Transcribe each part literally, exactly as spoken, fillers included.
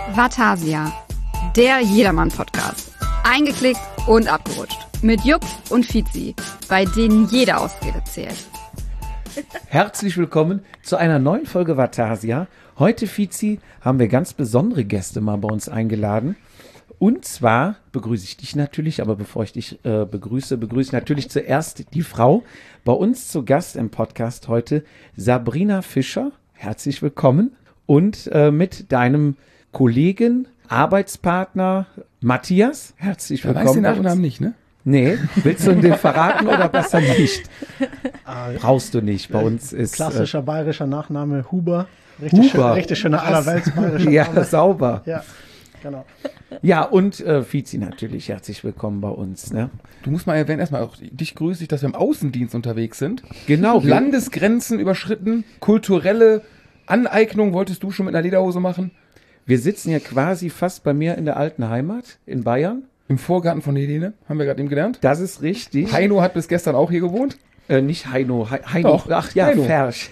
Vatasia, der Jedermann-Podcast. Eingeklickt und abgerutscht. Mit Jupp und Fizi, bei denen jede Ausrede zählt. Herzlich willkommen zu einer neuen Folge Vatasia. Heute, Fizi, haben wir ganz besondere Gäste mal bei uns eingeladen. Und zwar begrüße ich dich natürlich, aber bevor ich dich äh, begrüße, begrüße ich natürlich zuerst die Frau. Bei uns zu Gast im Podcast heute Sabrina Fischer. Herzlich willkommen. Und äh, mit deinem Kollegen, Arbeitspartner Matthias. Herzlich willkommen. Du weißt den Nachnamen nicht, ne? Nee, willst du den verraten oder besser nicht? Brauchst du nicht. Bei uns ist klassischer bayerischer Nachname Huber. Richtig, Huber. Schön, richtig schöner allerwelts bayerischer ja, Name. Ja, sauber. Ja, genau. Ja, und äh, Fizi natürlich. Herzlich willkommen bei uns. Ne? Du musst mal erwähnen, erstmal auch dich grüße ich, dass wir im Außendienst unterwegs sind. Genau. Landesgrenzen überschritten, kulturelle Aneignung wolltest du schon mit einer Lederhose machen? Wir sitzen ja quasi fast bei mir in der alten Heimat in Bayern. Im Vorgarten von Helene, haben wir gerade eben gelernt. Das ist richtig. Heino hat bis gestern auch hier gewohnt. Äh, nicht Heino, He Heino. Doch, Ach ja, Heino. Fersch.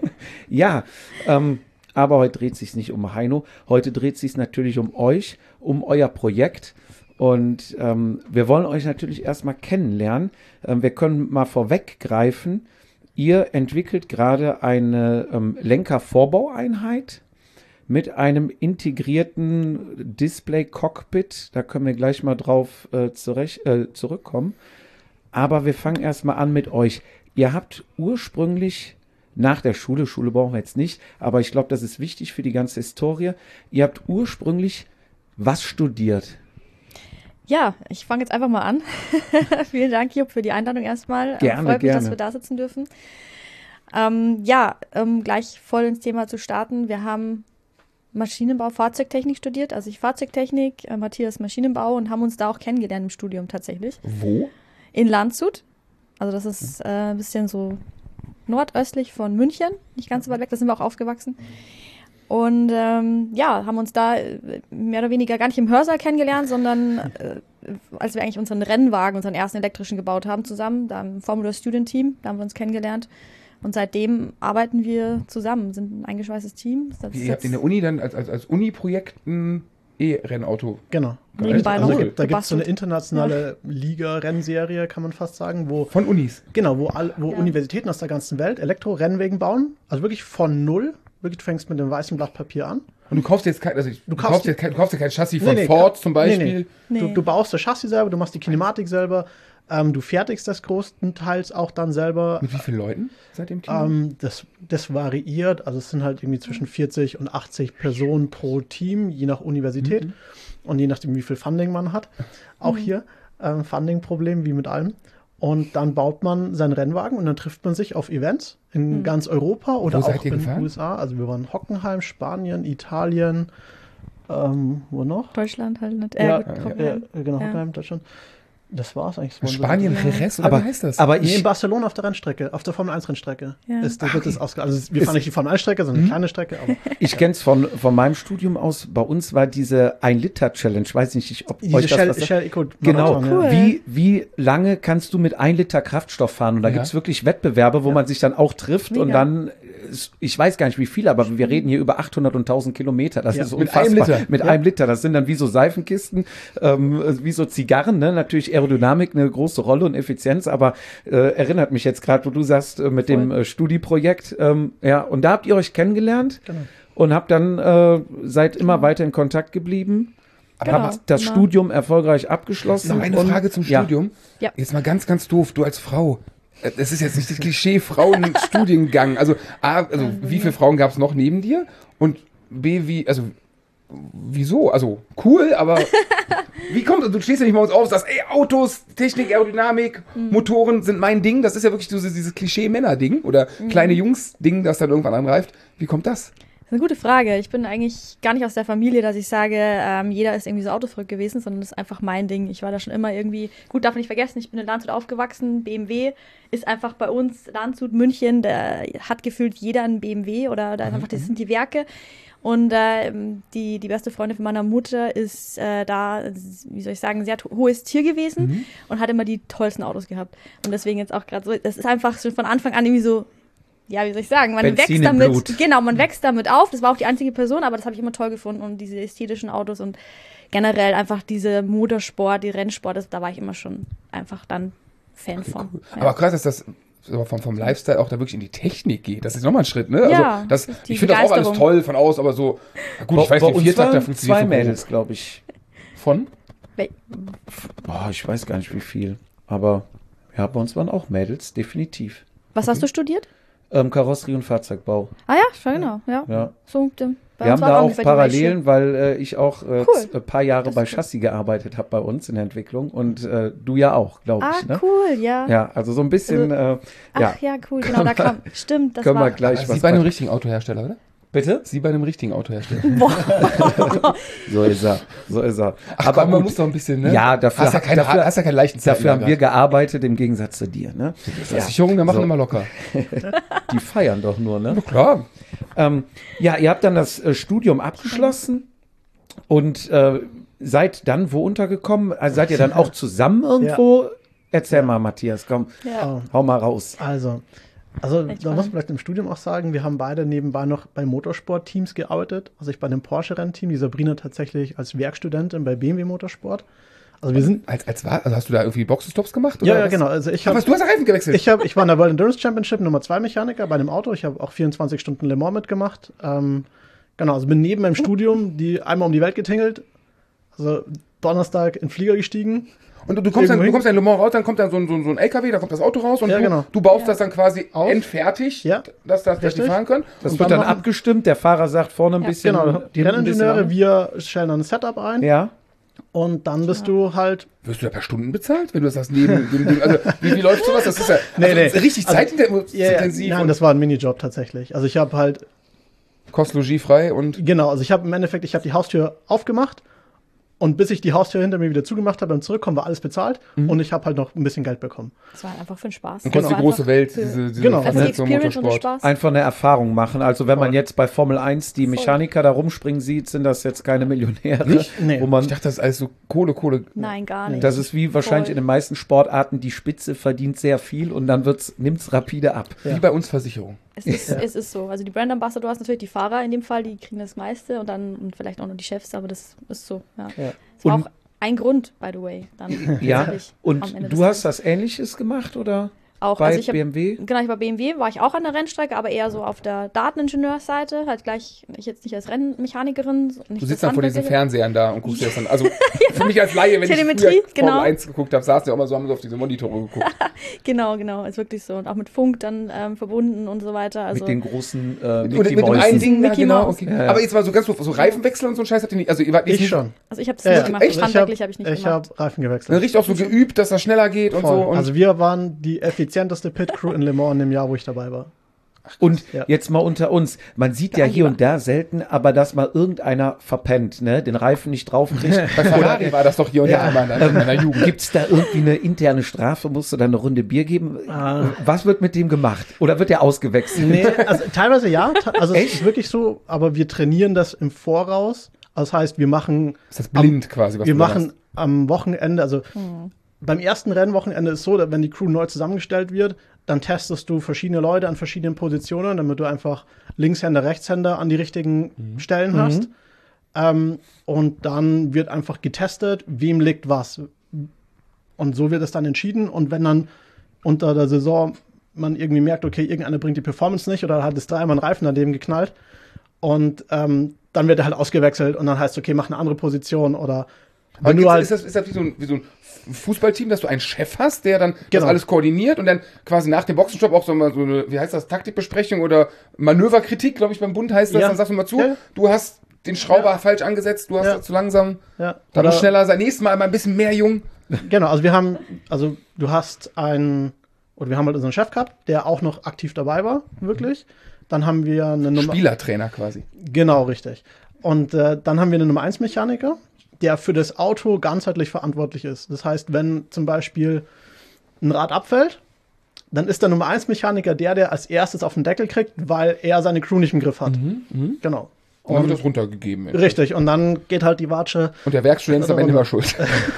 ja, ähm, aber heute dreht sich nicht um Heino. Heute dreht sich natürlich um euch, um euer Projekt. Und ähm, wir wollen euch natürlich erstmal kennenlernen. Ähm, wir können mal vorweggreifen. Ihr entwickelt gerade eine ähm, Lenker-Vorbaueinheit mit einem integrierten Display-Cockpit. Da können wir gleich mal drauf äh, zurecht, äh, zurückkommen. Aber wir fangen erstmal an mit euch. Ihr habt ursprünglich nach der Schule, Schule brauchen wir jetzt nicht, aber ich glaube, das ist wichtig für die ganze Historie. Ihr habt ursprünglich was studiert? Ja, ich fange jetzt einfach mal an. Vielen Dank, Jupp, für die Einladung erstmal. Gerne, Freut mich, gerne. dass wir da sitzen dürfen. Ähm, ja, um gleich voll ins Thema zu starten. Wir haben Maschinenbau, Fahrzeugtechnik studiert. Also ich Fahrzeugtechnik, äh, Matthias Maschinenbau und haben uns da auch kennengelernt im Studium tatsächlich. Wo? In Landshut. Also das ist äh, ein bisschen so nordöstlich von München, nicht ganz so weit weg, da sind wir auch aufgewachsen. Und ähm, ja, haben uns da äh, mehr oder weniger gar nicht im Hörsaal kennengelernt, sondern äh, als wir eigentlich unseren Rennwagen, unseren ersten elektrischen gebaut haben zusammen, da im Formula Student Team, da haben wir uns kennengelernt. Und seitdem arbeiten wir zusammen, sind ein eingeschweißtes Team. Das Ihr habt in der Uni dann als, als, als Uni-Projekt ein E-Rennauto. Genau. Nebenbei Also noch da gibt es so eine gebastelt. internationale Liga-Rennserie, kann man fast sagen, wo Von Unis. genau, wo, all, wo Ja. Universitäten aus der ganzen Welt Elektro-Rennwegen bauen. Also wirklich von null. Wirklich, du fängst mit dem weißen Blatt Papier an. Und du kaufst jetzt kein, also du, kaufst kaufst die- jetzt kein, du kaufst ja kein Chassis von Nee, nee, Ford ka- zum nee, Beispiel. nee. Du, Nee. du baust das Chassis selber, du machst die Kinematik selber, ähm, du fertigst das größtenteils auch dann selber. Mit wie vielen Leuten seid ihr im Team? Ähm, das, das variiert, also es sind halt irgendwie zwischen vierzig und achtzig Personen pro Team, je nach Universität Mhm. und je nachdem, wie viel Funding man hat. Auch hier ähm, Funding-Problem, wie mit allem. Und dann baut man seinen Rennwagen und dann trifft man sich auf Events in ganz Europa oder Wo seid auch ihr in gefahren? den U S A. Also wir waren Hockenheim, Spanien, Italien, ähm, wo noch? Deutschland halt nicht. Äh, Ja, gut, äh, Hockenheim. äh, genau, Ja. Hockenheim, Deutschland. Das war's eigentlich. Das waren so- Spanien, Ja. Jerez, oder Aber, wie heißt das? aber Nee, ich, in Barcelona auf der Rennstrecke, auf der Formel eins Rennstrecke. Ja. Ist, da Ach, wird es okay. ausge also wir fahren nicht die Formel eins Strecke, sondern eine kleine Strecke. Aber ich kenne es von, von meinem Studium aus. Bei uns war diese ein-Liter-Challenge. Weiß nicht, ob diese euch das Shell, was sagt. Shell Eco Genau. Marathon, Cool. ja. Wie, wie lange kannst du mit ein Liter Kraftstoff fahren? Und da Ja. gibt es wirklich Wettbewerbe, wo Ja. man sich dann auch trifft Mega. und dann, ist- ich weiß gar nicht wie viel, aber wir reden hier über achthundert und tausend Kilometer. Das Ja. ist Mit unfassbar. einem Liter. Mit Ja. einem Liter. Das sind dann wie so Seifenkisten, ähm, wie so Zigarren, ne? Natürlich Aerodynamik eine große Rolle und Effizienz, aber äh, erinnert mich jetzt gerade, wo du sagst, äh, mit Voll. dem äh, Studi-Projekt. Ähm, ja, und da habt ihr euch kennengelernt Genau. und habt dann, äh, seid immer weiter in Kontakt geblieben. Aber Genau. Habt das Immer. Studium erfolgreich abgeschlossen. Noch eine und- Frage zum Ja. Studium. Ja. Jetzt mal ganz, ganz doof, du als Frau. Äh, Das ist jetzt nicht das Klischee Frauenstudiengang. Also, A, also wie viele Frauen gab es noch neben dir? Und B, wie, also wieso? Also cool, aber wie kommt das? Du stehst ja nicht mal uns auf, sagst, ey, Autos, Technik, Aerodynamik, Motoren sind mein Ding. Das ist ja wirklich so dieses Klischee-Männer-Ding oder kleine Jungs-Ding, das dann irgendwann angreift. Wie kommt das? Das ist eine gute Frage. Ich bin eigentlich gar nicht aus der Familie, dass ich sage, ähm, jeder ist irgendwie so autoverrückt gewesen, sondern das ist einfach mein Ding. Ich war da schon immer irgendwie, gut, darf nicht vergessen, ich bin in Landshut aufgewachsen. B M W ist einfach bei uns, Landshut, München, da hat gefühlt jeder einen B M W oder da ist einfach, das sind die Werke. Und äh, die, die beste Freundin von meiner Mutter ist äh, da, wie soll ich sagen, ein sehr hohes Tier gewesen Mhm. und hat immer die tollsten Autos gehabt. Und deswegen jetzt auch gerade so, das ist einfach schon von Anfang an irgendwie so, ja, wie soll ich sagen, man Benzin wächst im damit, Blut. genau, man wächst damit auf. Das war auch die einzige Person, aber das habe ich immer toll gefunden und diese ästhetischen Autos und generell einfach diese Motorsport, die Rennsport, das, da war ich immer schon einfach dann Fan von. Ja. Aber krass, dass das so vom, vom Lifestyle auch da wirklich in die Technik geht. Das ist nochmal ein Schritt, ne? Ja, also das, das ist die ich finde das auch alles Begeisterung. toll von aus, aber so, na gut, Bei- ich weiß bei nicht, uns Viertakter waren funktioniert zwei so Mädels, glaube ich. Von? Boah, ich weiß gar nicht wie viel. Aber ja, bei uns waren auch Mädels, definitiv. Was hast du studiert? Ähm, Karosserie und Fahrzeugbau. Ah ja, schon genau, ja. Ja. So, ähm, bei Wir uns haben war da auch ungefähr die Parallelen, weil äh, ich auch äh, Cool. ein paar Jahre Das bei ist gut. Chassis gearbeitet habe bei uns in der Entwicklung und äh, du ja auch, glaube Ratio. ich. Ah, Ne? cool, ja. Ja, also so ein bisschen, äh, ja, Ach ja, cool, genau, da kam, stimmt, das können war, wir gleich Sie was bei einem machen. richtigen Autohersteller, oder? Bitte? Sie bei einem richtigen Autohersteller. So ist er, so ist er. Ach, Aber komm, man gut, muss doch ein bisschen, ne? Ja, dafür- hast ja keine, dafür- hast ja keinen leichten Zeitler dafür haben wir grad. gearbeitet im Gegensatz zu dir. Ne? Versicherungen, wir machen So. immer locker. Die feiern doch nur, ne? Na klar. Ähm, ja, ihr habt dann das äh, Studium abgeschlossen und äh, seid dann wo untergekommen? Also seid ihr dann auch zusammen irgendwo? Erzähl mal, Matthias, komm, ja. Oh, hau mal raus. also, also Echt da muss spannend. man vielleicht im Studium auch sagen, wir haben beide nebenbei noch bei Motorsport-Teams gearbeitet. Also ich bei einem Porsche-Rennteam, die Sabrina tatsächlich als Werkstudentin bei B M W Motorsport. Also wir sind, Als, als war, also hast du da irgendwie Boxenstops gemacht? ja, oder ja, was? genau. Also ich Ach, habe was, du hast ja Reifen gewechselt. Ich, hab, ich war in der World Endurance Championship Nummer zwei Mechaniker bei einem Auto. Ich habe auch vierundzwanzig Stunden Le Mans mitgemacht. Ähm, genau, also bin neben meinem Studium die einmal um die Welt getingelt. Also Donnerstag in den Flieger gestiegen. Und du, du kommst dann, Irgendwo du kommst dann in Le Mans raus, dann kommt dann so ein, so ein, so ein L K W, da kommt das Auto raus und Ja, du, genau. du baust das dann quasi Auf. endfertig, Ja. dass, dass, dass die Richtig. fahren können. Das Und wird dann dann machen- abgestimmt, der Fahrer sagt vorne ein Ja. bisschen. Genau, die hinten ein bisschen Renningenieure, an. wir stellen dann ein Setup ein Ja, und dann bist du halt. Wirst du da per Stunden bezahlt, wenn du das hast neben dem, dem also wie, wie läuft sowas? Das ist ja Nee, also, nee. richtig Also, zeitintensiv nein, und das war ein Minijob tatsächlich. Also ich habe halt, kostet Logis frei und genau, also ich habe im Endeffekt, ich habe die Haustür aufgemacht und bis ich die Haustür hinter mir wieder zugemacht habe beim Zurückkommen, war alles bezahlt und ich habe halt noch ein bisschen Geld bekommen. Das war einfach für den Spaß. und Das kostet war die große einfach Welt, für- diese, diese Genau. Das ist die Faszination Experience und der Motorsport. Spaß. einfach eine Erfahrung machen. Also wenn man Voll. jetzt bei Formel eins die Mechaniker da rumspringen sieht, sind das jetzt keine Millionäre. Nicht? Nee. Wo man, Ich dachte, das ist alles so Kohle, Kohle. Nein, gar nicht. das ist wie wahrscheinlich Voll. in den meisten Sportarten, die Spitze verdient sehr viel und dann nimmt es rapide ab. Ja. Wie bei uns Versicherung. Es ist, es ist so. Also die Brand Ambassador hast natürlich die Fahrer in dem Fall, die kriegen das meiste und dann und vielleicht auch noch die Chefs, aber das ist so. Ja. Ja. Das war Und- auch ein Grund, by the way. Dann Ja, tatsächlich und am Ende du des hast Tages. das Ähnliches gemacht oder auch, bei also ich hab, B M W? Genau, ich war B M W, war ich auch an der Rennstrecke, aber eher so auf der Dateningenieursseite, halt gleich, ich jetzt nicht als Rennmechanikerin. Nicht Du das sitzt dann vor diesen Handwerkliche. Fernsehern da und guckst dir das an. Also für mich als Laie, wenn Telemetrie, ich früher genau. Formel eins geguckt habe, saßen ja auch mal so, haben sie auf diese Monitore geguckt. Genau, genau, ist wirklich so. Und auch mit Funk dann ähm, verbunden und so weiter. Also mit den großen äh, Und Mickey mit dem einen Mäusen. Ding da, Mickey genau. Mouse. Okay. Ja, ja. Aber jetzt mal so ganz so, so Reifenwechsel und so ein Scheiß habt ihr nicht. Also ihr wart jetzt Ich nicht, schon. Also ich habe es Ja, nicht ja. gemacht. Echt? Handwerklich habe ich nicht ich gemacht. habe Reifen Dann gewechselt. richtig auch so geübt, dass das schneller geht und Voll. so. Und Also wir waren die effizienteste Pit-Crew in Le Mans in dem Jahr, wo ich dabei war. Und Ja. jetzt mal unter uns, man sieht Der ja hier Angeber. und da selten, aber dass mal irgendeiner verpennt, ne, den Reifen nicht draufkriegt. bei Ferrari war das doch hier und da immer in meiner- in meiner Jugend. Gibt es da irgendwie eine interne Strafe? Musst du da eine Runde Bier geben? Ah. Was wird mit dem gemacht? Oder wird der ausgewechselt? Nee, also teilweise ja. te- Also es ist wirklich so, aber wir trainieren das im Voraus. Also das heißt, wir machen Ist das blind quasi, was wir du da machen machst? am Wochenende, also Hm. beim ersten Rennwochenende ist es so, dass wenn die Crew neu zusammengestellt wird, dann testest du verschiedene Leute an verschiedenen Positionen, damit du einfach Linkshänder, Rechtshänder an die richtigen Stellen hast. Ähm, und dann wird einfach getestet, wem liegt was. Und so wird es dann entschieden. Und wenn dann unter der Saison man irgendwie merkt, okay, irgendeiner bringt die Performance nicht oder hat es dreimal einen Reifen daneben geknallt und ähm, dann wird er halt ausgewechselt und dann heißt okay, mach eine andere Position oder Aber wenn du gibt's- halt, ist, das, ist das wie so, ein, wie so ein Fußballteam, dass du einen Chef hast, der dann das Genau. alles koordiniert und dann quasi nach dem Boxenstopp auch so, mal so eine, wie heißt das, Taktikbesprechung oder Manöverkritik, glaube ich, beim Bund heißt das, Ja. dann sagst du mal zu, Ja. du hast den Schrauber Ja. falsch angesetzt, du hast Ja. das zu langsam, ja, dann oder- muss schneller sein, nächstes Mal mal ein bisschen mehr jung. Genau, also wir haben, also du hast einen, oder wir haben halt unseren Chef gehabt, der auch noch aktiv dabei war, wirklich. Dann haben wir eine Nummer. Spielertrainer quasi. Genau, richtig. Und äh, dann haben wir einen Nummer eins Mechaniker, der für das Auto ganzheitlich verantwortlich ist. Das heißt, wenn zum Beispiel ein Rad abfällt, dann ist der Nummer eins Mechaniker der, der als erstes auf den Deckel kriegt, weil er seine Crew nicht im Griff hat. Genau. Und dann Und- wird das runtergegeben. Richtig, und dann geht halt die Watsche. Und der Werkstudent ist am Ende immer schuld.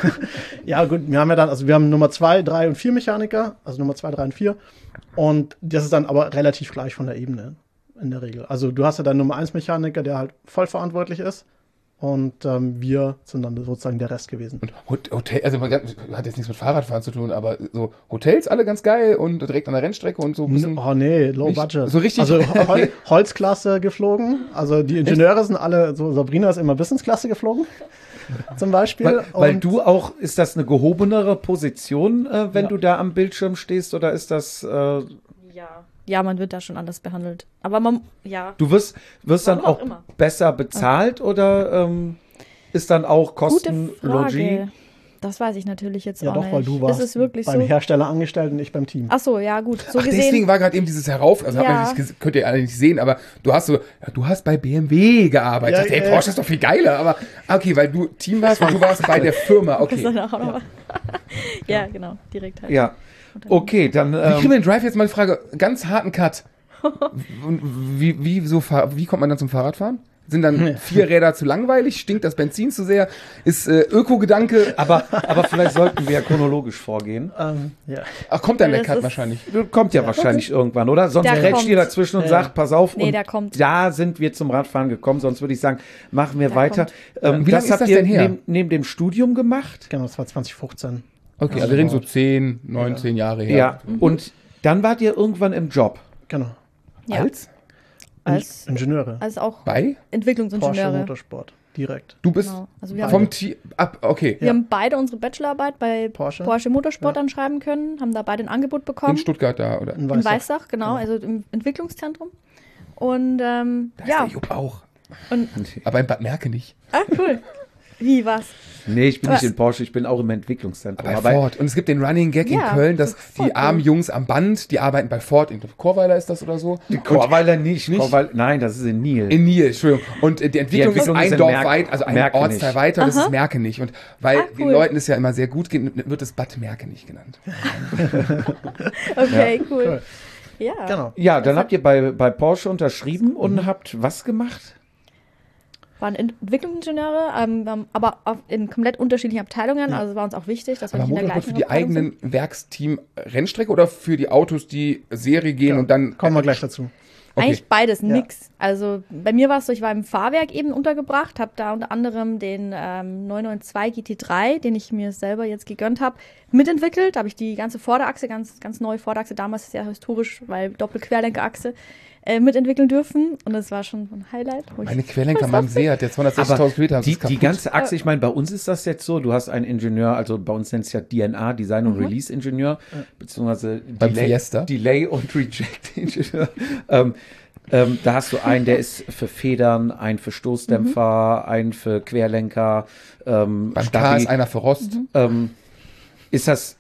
Ja, gut, wir haben ja dann, also wir haben Nummer zwei, drei und vier Mechaniker, also Nummer zwei, drei und vier. Und das ist dann aber relativ gleich von der Ebene in der Regel. Also du hast ja deinen Nummer eins Mechaniker, der halt voll verantwortlich ist. Und ähm, wir sind dann sozusagen der Rest gewesen. Und Hot- Hotel, also man hat jetzt nichts mit Fahrradfahren zu tun, aber so Hotels alle ganz geil und direkt an der Rennstrecke und so ein bisschen. Oh nee, low Nicht- budget. so richtig- Also Hol Holzklasse geflogen. Also die Ingenieure sind alle, so Sabrina ist immer Businessklasse geflogen. Zum Beispiel. Weil, weil Und- du auch, ist das eine gehobenere Position, äh, wenn Ja. du da am Bildschirm stehst, oder ist das, äh, Ja. Ja, man wird da schon anders behandelt. Aber man, ja. du wirst, wirst dann Warum auch auch immer. besser bezahlt oder ähm, ist dann auch Kosten, Gute Frage. Logis? Das weiß ich natürlich jetzt Ja auch doch, nicht. weil du warst Ist es wirklich beim so? Hersteller angestellt und ich beim Team. Ach so, ja gut. So Ach, gesehen. deswegen war gerade eben dieses Herauf, also hat man Ja. nicht, ges- könnt ihr alle nicht sehen, aber du hast so, ja, du hast bei B M W gearbeitet. Ja, Ich dachte, hey, ja. Porsche ist doch viel geiler, aber okay, weil du Team warst und du warst bei der Firma, Das okay. ist dann auch noch- ja, genau, direkt halt. Ja. Okay, dann. Wie kriegen Ähm, wir den Drive jetzt mal die Frage, ganz harten Cut. Und wie, wie, so, fahr- wie kommt man dann zum Fahrradfahren? Sind dann vier Räder zu langweilig? Stinkt das Benzin zu sehr? Ist äh, Öko-Gedanke? aber, aber vielleicht sollten wir ja chronologisch vorgehen. Ähm, ja. Ach, kommt dann Ja, der das Cut ist- wahrscheinlich. Kommt ja wahrscheinlich irgendwann, oder? Sonst Der grätscht kommt. ihr dazwischen und Ja. sagt, pass auf. Nee, und der kommt. Da sind wir zum Radfahren gekommen, sonst würde ich sagen, machen wir Der weiter. kommt. Ähm, Wie das lange ist habt das ihr denn her? Neben, neben dem Studium gemacht? Genau, das war zwanzig fünfzehn. Okay, Ja, also wir reden so genau. zehn, neunzehn Jahre her. Ja. Und dann wart ihr irgendwann im Job. Genau. Ja. Als? Als, Ingenieure. als auch Bei? Porsche Entwicklungsingenieure. Motorsport. Direkt. Du bist Genau. Also wir haben, vom Team. Ab, okay. wir haben beide unsere Bachelorarbeit bei Porsche. Porsche, Motorsport dann schreiben können, haben da beide ein Angebot In bekommen. Stuttgart da, oder? In In Weißach. Weißach, genau, also im Entwicklungszentrum. Und ähm, Da ist ja, der Jupp auch. und Aber in Bad Merkenich. ah, cool. Wie was? Nee, ich bin Aber- nicht in Porsche, ich bin auch im Entwicklungszentrum. Bei Aber Ford. Und es gibt den Running Gag Ja, in Köln, dass voll die armen cool. Jungs am Band, die arbeiten bei Ford. In Chorweiler ist das oder so? Chorweiler nicht. Nicht? Chorweiler, nein, das ist in Nil. In Nil, Entschuldigung. Und äh, die Entwicklung, Entwicklung ist ist ein in Dorf Merk- weit, also ein Merkenich. Ortsteil weiter, das Aha. ist Merkenich. Und weil Ah, den cool. Leuten es ja immer sehr gut geht, wird es Bad Merkenich genannt. Okay, cool. Cool. Ja. Genau. Ja, dann habt ihr bei, bei Porsche unterschrieben und habt was gemacht? Waren Entwicklungsingenieure, ähm, wir haben aber auf, in komplett unterschiedlichen Abteilungen, also war uns auch wichtig, dass wir Aber nicht in der Motorsport gleichen für die Abteilung eigenen Werksteam Rennstrecke oder für die Autos, die Serie gehen Ja, und dann. Kommen wir gleich dazu. Okay. Eigentlich beides, Ja. nix. Also bei mir war es so, ich war im Fahrwerk eben untergebracht, habe da unter anderem den ähm, neun neun zwei G T drei, den ich mir selber jetzt gegönnt habe, mitentwickelt. Da habe ich die ganze Vorderachse, ganz, ganz neue Vorderachse, damals sehr historisch, weil Doppelquerlenkerachse, äh, mitentwickeln dürfen. Und das war schon ein Highlight. wo ich Meine Querlenker voll meinem stolz bin. See hat der zweihundertsechzigtausend Kilometer. das die, ist kaputt. die ganze Achse, ich meine, bei uns ist das jetzt so, du hast einen Ingenieur, also bei uns nennt es ja D N A, Design und Release Ingenieur, beziehungsweise Beim Delay, Fiesta. Delay und Reject Ingenieur. ähm, ähm, da hast du einen, der ist für Federn, einen für Stoßdämpfer, einen für Querlenker. Ähm, Beim K Stabi. ist einer für Rost. Ähm, ist das,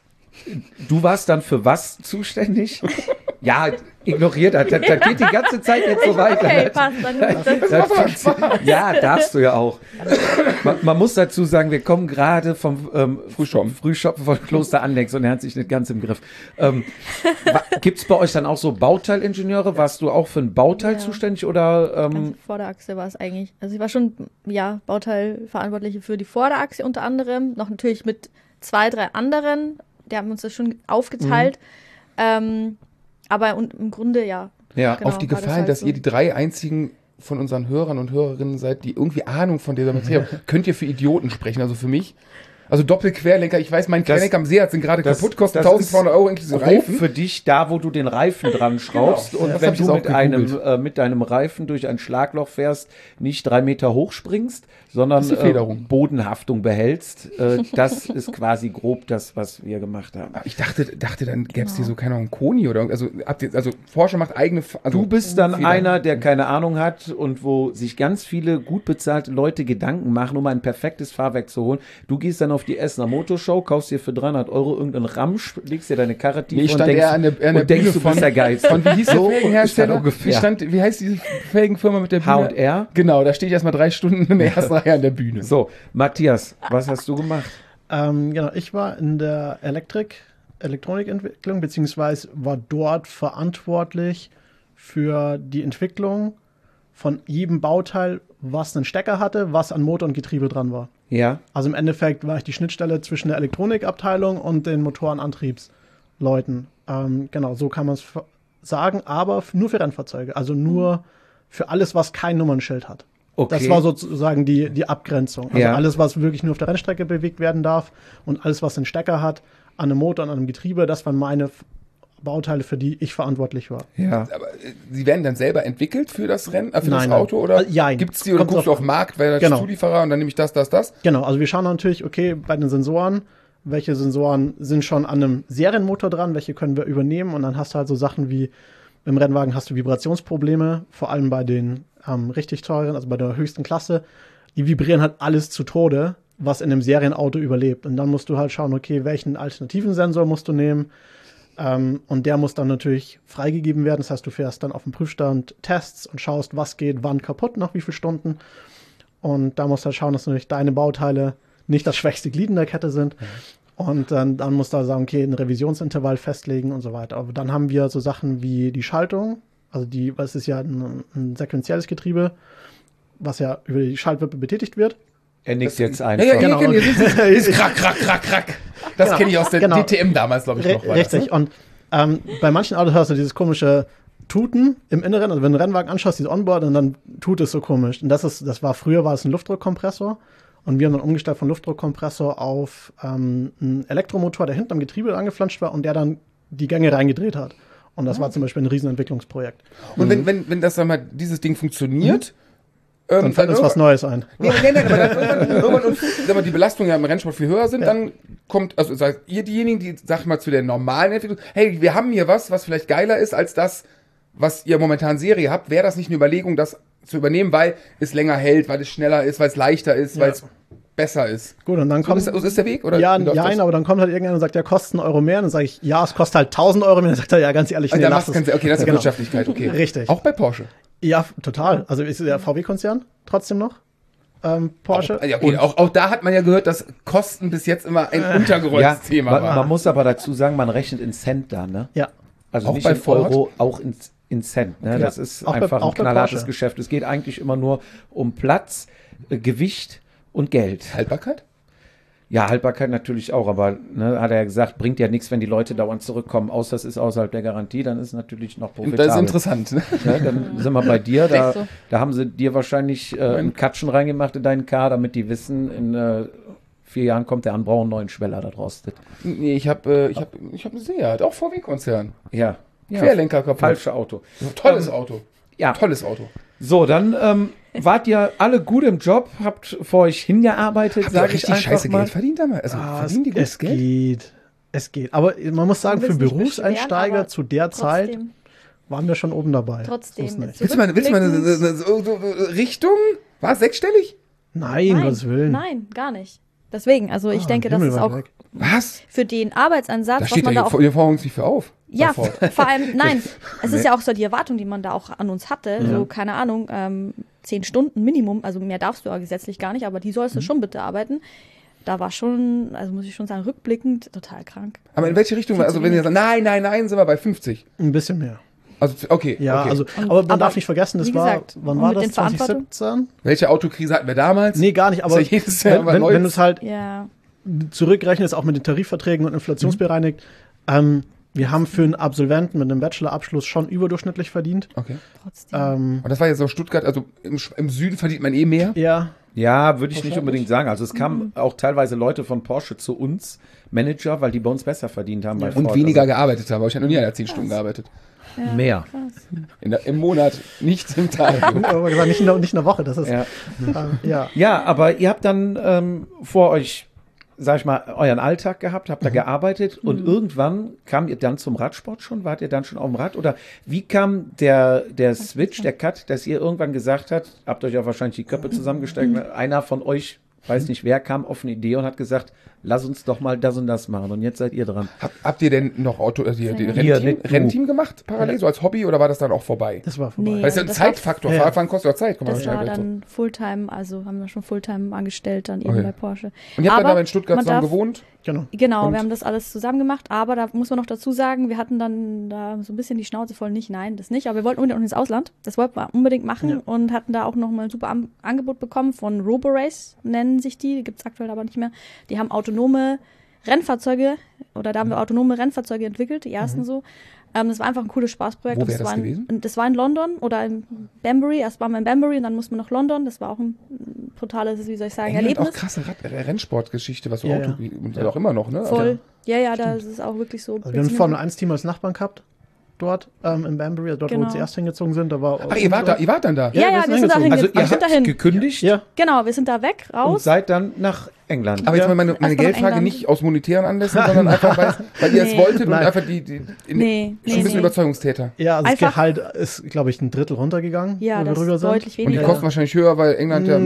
du warst dann für was zuständig? Ja, ignoriert das. Das das geht die ganze Zeit jetzt so weiter. Okay, passt, dann nehme ich das. Das funktioniert. Ja, darfst du ja auch. Man, man muss dazu sagen, wir kommen gerade vom ähm, Frühschoppen. Frühschoppen von Kloster Annex und er hat sich nicht ganz im Griff. Ähm, Gibt es bei euch dann auch so Bauteilingenieure? Warst du auch für ein Bauteil Ja. zuständig oder? Ganze Ähm, Vorderachse war es eigentlich. Also ich war schon, ja, Bauteilverantwortliche für die Vorderachse unter anderem. Noch natürlich mit zwei, drei anderen. Die haben uns das schon aufgeteilt. Ähm, aber und, im Grunde, ja. ja, Genau, Auf die war das Gefallen, halt dass so. ihr die drei einzigen von unseren Hörern und Hörerinnen seid, die irgendwie Ahnung von dieser Materie haben, könnt ihr für Idioten sprechen. Also für mich. Also Doppelquerlenker, ich weiß, mein Das- Querlenker am See hat sind gerade das- kaputt, kostet das eintausendzweihundert Euro inklusive Grob Reifen. für dich da, wo du den Reifen dran schraubst Genau. und Das wenn hab ich du auch mit einem, gegoogelt. äh, mit deinem Reifen durch ein Schlagloch fährst, nicht drei Meter hoch springst, sondern Das ist die äh, Federung. Bodenhaftung behältst. Äh, das ist quasi grob das, was wir gemacht haben. Ich dachte, dachte dann gäbe es hier so, keine Ahnung, Koni oder also habt ihr, also Porsche macht eigene. F- Also Du bist dann Federn. einer, der keine Ahnung hat und wo sich ganz viele gut bezahlte Leute Gedanken machen, um ein perfektes Fahrwerk zu holen. Du gehst dann auf die Essener Motorshow, kaufst dir für dreihundert Euro irgendeinen Ramsch, legst dir deine Karre tief Nee, ich und stand denkst, eher an der, an der und denkst Bühne du von, bist der Geilste. von, wie hieß So der ist Felgenhersteller? das ungefähr. Ich stand, wie heißt diese Felgenfirma mit der Bühne? H und R. Genau, da stehe ich erstmal drei Stunden in der ersten Reihe an der Bühne. So, Matthias, was hast du gemacht? Ähm, genau, ich war in der Elektrik, Elektronikentwicklung, beziehungsweise war dort verantwortlich für die Entwicklung von jedem Bauteil, was einen Stecker hatte, was an Motor und Getriebe dran war. Ja. Also im Endeffekt war ich die Schnittstelle zwischen der Elektronikabteilung und den Motorenantriebsleuten. Ähm, genau, so kann man es sagen, aber f- nur für Rennfahrzeuge. Also nur für alles, was kein Nummernschild hat. Okay. Das war sozusagen die, die Abgrenzung. Also Ja. alles, was wirklich nur auf der Rennstrecke bewegt werden darf und alles, was einen Stecker hat, an einem Motor und an einem Getriebe, das waren meine F- Bauteile, für die ich verantwortlich war. Ja. Aber äh, sie werden dann selber entwickelt für das Rennen, äh, für Nein, das Auto? nein. Oder Also, jein. gibt es die oder Kommt guckst du drauf auf den Markt, weil da Genau. ist Zulieferer und dann nehme ich das, das, das? Genau, also wir schauen natürlich, okay, bei den Sensoren, welche Sensoren sind schon an einem Serienmotor dran, welche können wir übernehmen und dann hast du halt so Sachen wie, im Rennwagen hast du Vibrationsprobleme, vor allem bei den ähm, richtig teuren, also bei der höchsten Klasse, die vibrieren halt alles zu Tode, was in einem Serienauto überlebt. Und dann musst du halt schauen, okay, welchen alternativen Sensor musst du nehmen, ähm, und der muss dann natürlich freigegeben werden, das heißt, du fährst dann auf dem Prüfstand Tests und schaust, was geht wann kaputt, nach wie vielen Stunden. Und da musst du halt schauen, dass natürlich deine Bauteile nicht das schwächste Glied in der Kette sind. Und dann, dann musst du halt sagen, okay, ein Revisionsintervall festlegen und so weiter. Aber dann haben wir so Sachen wie die Schaltung, also die, was ist ja ein, ein sequenzielles Getriebe, was ja über die Schaltwippe betätigt wird. Er nickt jetzt Ja, einfach. ja, Genau. genau. Ist, ist, ist krack, krack, krack, krack. Das Genau. kenne ich aus der Genau. D T M damals, glaube ich, Re- noch. War richtig. Das, ne? Und ähm, bei manchen Autos hörst du dieses komische Tuten im Inneren. Also wenn du einen Rennwagen anschaust, dieses Onboard, und dann tut es so komisch. Und das ist, das war früher war es ein Luftdruckkompressor. Und wir haben dann umgestellt von Luftdruckkompressor auf ähm, einen Elektromotor, der hinten am Getriebe angeflanscht war und der dann die Gänge reingedreht hat. Und das war zum Beispiel ein Riesenentwicklungsprojekt. Und wenn, wenn, wenn das dann mal dieses Ding funktioniert, ähm, Dann fällt uns was Neues ein. Nee, nee, nee, aber dann irgendwann, irgendwann und, wenn die Belastungen ja im Rennsport viel höher sind, Ja. dann kommt, also sagt ihr diejenigen, die, sag mal, zu der normalen Entwicklung, hey, wir haben hier was, was vielleicht geiler ist als das, was ihr momentan Serie habt, wäre das nicht eine Überlegung, das zu übernehmen, weil es länger hält, weil es schneller ist, weil es leichter ist, weil Ja. es besser ist. Gut, und dann So kommt. ist, so ist der Weg? Oder ja, wie läuft ja, das? aber dann kommt halt irgendeiner und sagt, ja, kostet einen Euro mehr. Und dann sage ich, ja, es kostet halt tausend Euro mehr. Dann sagt er, ja, ganz ehrlich, Und nee, dann lass macht's es. keinen Sinn. Okay, das ist Genau. Wirtschaftlichkeit, okay. Richtig. Auch bei Porsche. Ja, f- total. Also ist der V W-Konzern trotzdem noch ähm, Porsche. Auch, ja, okay, auch, auch da hat man ja gehört, dass Kosten bis jetzt immer ein untergerolltes Ja, Thema man, war. man muss aber dazu sagen, man rechnet in Cent da, ne? Ja. Also Auch nicht bei in Ford? Euro, auch in, in Cent. Ne? Okay. Das ist Auch bei- einfach auch ein bei knallhartes Porsche. Geschäft. Es geht eigentlich immer nur um Platz, äh, Gewicht und Geld. Haltbarkeit? Ja, Haltbarkeit natürlich auch, aber ne, hat er ja gesagt, bringt ja nichts, wenn die Leute dauernd zurückkommen, außer es ist außerhalb der Garantie, dann ist es natürlich noch profitabel. Das ist interessant. Ne? Ne, dann sind wir bei dir, da, Echt so. da haben sie dir wahrscheinlich äh, einen Katschen reingemacht in deinen Car, damit die wissen, in äh, vier Jahren kommt der an, braucht einen neuen Schweller, das rostet. Nee, ich habe äh, ich hab, ich hab einen Seat, auch V W-Konzern. Ja. ja Querlenker kaputt. Falsche Auto. Tolles Auto. Ja. Tolles Auto. So, dann ähm, wart ihr alle gut im Job, habt vor euch hingearbeitet, Habt ihr sage ich richtig einfach scheiße mal. Geld verdient damals? Also Ah, verdienen die es, gutes es Geld? geht. Es geht. Aber man muss sagen, Ich für will's nicht Berufseinsteiger beschweren, aber zu der Zeit Trotzdem, waren wir schon oben dabei. trotzdem. So ist nicht. Willst du mal, willst du mal eine, eine, eine, so, so, Richtung? War es sechsstellig? Nein, nein, Gottes Willen. nein, gar nicht. Deswegen, also ich Ah, denke, das ist himmelweit auch weg. Was? für den Arbeitsansatz, Da was steht man ja da hier auch vor, hier vor uns nicht für auf. Ja, Davor. vor allem, nein, es Nee. ist ja auch so die Erwartung, die man da auch an uns hatte. So, keine Ahnung, ähm, zehn Stunden Minimum, also mehr darfst du ja gesetzlich gar nicht, aber die sollst du schon bitte arbeiten. Da war schon, also muss ich schon sagen, rückblickend total krank. Aber in welche Richtung? Viel Also zu wenn ihr wenig. sagt, nein, nein, nein, sind wir bei fünfzig. Ein bisschen mehr. Also okay, Ja, okay. also, Und- aber man aber darf nicht vergessen, das wie war, gesagt, wann und war mit das, den Verantwortung- zwanzig siebzehn? Welche Autokrise hatten wir damals? Nee, gar nicht, aber Ist ja jedes Jahr wenn, was wenn, Neues. wenn du es halt Ja, zurückrechnest, auch mit den Tarifverträgen und inflationsbereinigt, ähm, wir haben für einen Absolventen mit einem Bachelorabschluss schon überdurchschnittlich verdient. Okay. trotzdem. Ähm, Und das war jetzt so Stuttgart, also im, Sch- im Süden verdient man eh mehr. ja, Ja, würde ich nicht Wahrscheinlich. unbedingt sagen. Also es kamen auch teilweise Leute von Porsche zu uns, Manager, weil die bei uns besser verdient haben. Bei Und Ford. weniger Also, gearbeitet haben. Aber ich habe noch nie einer zehn Stunden gearbeitet. ja, mehr. Krass. In der, Im Monat, nicht im Tag. aber gesagt, nicht in, der, nicht in der Woche, das ist, Ja. ähm, ja. ja, aber ihr habt dann ähm, vor euch, sag ich mal, euren Alltag gehabt, habt da gearbeitet und irgendwann kam ihr dann zum Radsport schon? Wart ihr dann schon auf dem Rad? Oder wie kam der, der Switch, der Cut, dass ihr irgendwann gesagt habt, habt euch ja wahrscheinlich die Köpfe zusammengesteckt, einer von euch, weiß nicht wer, kam auf eine Idee und hat gesagt, lass uns doch mal das und das machen. Und jetzt seid ihr dran. Hab, habt ihr denn noch Auto, äh, die, die Hier, Rennteam, nicht du. Rennteam gemacht, parallel, so als Hobby, oder war das dann auch vorbei? Das war vorbei. Nee. Weil es ist ja ein das war- Zeitfaktor. Ja. Fahrradfahren kostet ja Zeit, kann man Das war wahrscheinlich dann Fulltime, also haben wir schon Fulltime angestellt dann eben Okay. bei Porsche. so. Und ihr habt dann Aber aber in Stuttgart man zusammen darf- gewohnt? Genau. Genau, Und? wir haben das alles zusammen gemacht, aber da muss man noch dazu sagen, wir hatten dann da so ein bisschen die Schnauze voll, nicht, nein, das nicht, aber wir wollten unbedingt ins Ausland, das wollten wir unbedingt machen Ja. und hatten da auch noch mal ein super Am Angebot bekommen von Roborace, nennen sich die, die gibt es aktuell aber nicht mehr. Die haben autonome Rennfahrzeuge, oder da haben wir autonome Rennfahrzeuge entwickelt, die ersten so. Ähm, das war einfach ein cooles Spaßprojekt. Wo Und wäre das das war in, gewesen? und Das war in London oder in Banbury, erst waren wir in Banbury und dann mussten wir nach London, das war auch ein ein totales, wie soll ich sagen, England auch Erlebnis. krasse Rad äh, Rennsportgeschichte, was so Ja, Auto, ja. und auch immer noch, ne? Voll. Ja, ja, da ist es auch wirklich so. Also wir haben ein Formel eins Team als Nachbarn gehabt, dort ähm, in Banbury, also dort, wo Genau. wir zuerst hingezogen sind. Da war Ach, ihr wart da, ihr wart dann da? Ja, Ja, ja, wir wir sind sind dahin. hingezogen. Also ge- wir ihr sind habt dahin. gekündigt Ja, Genau, wir sind da weg, und raus. seid dann nach England. Aber jetzt Ja. mal meine, meine Erst mal nach Geldfrage England. nicht aus monetären Anlässen, sondern einfach, weil, weil ihr es Nee. wolltet und Nein. einfach die, die in, Nee, schon nee, ein bisschen nee. Überzeugungstäter. ja, also Einfach- das Gehalt ist, glaube ich, ein Drittel runtergegangen, Ja, wo wir das rüber ist sind. deutlich Und die weniger. kosten wahrscheinlich höher, weil England ja...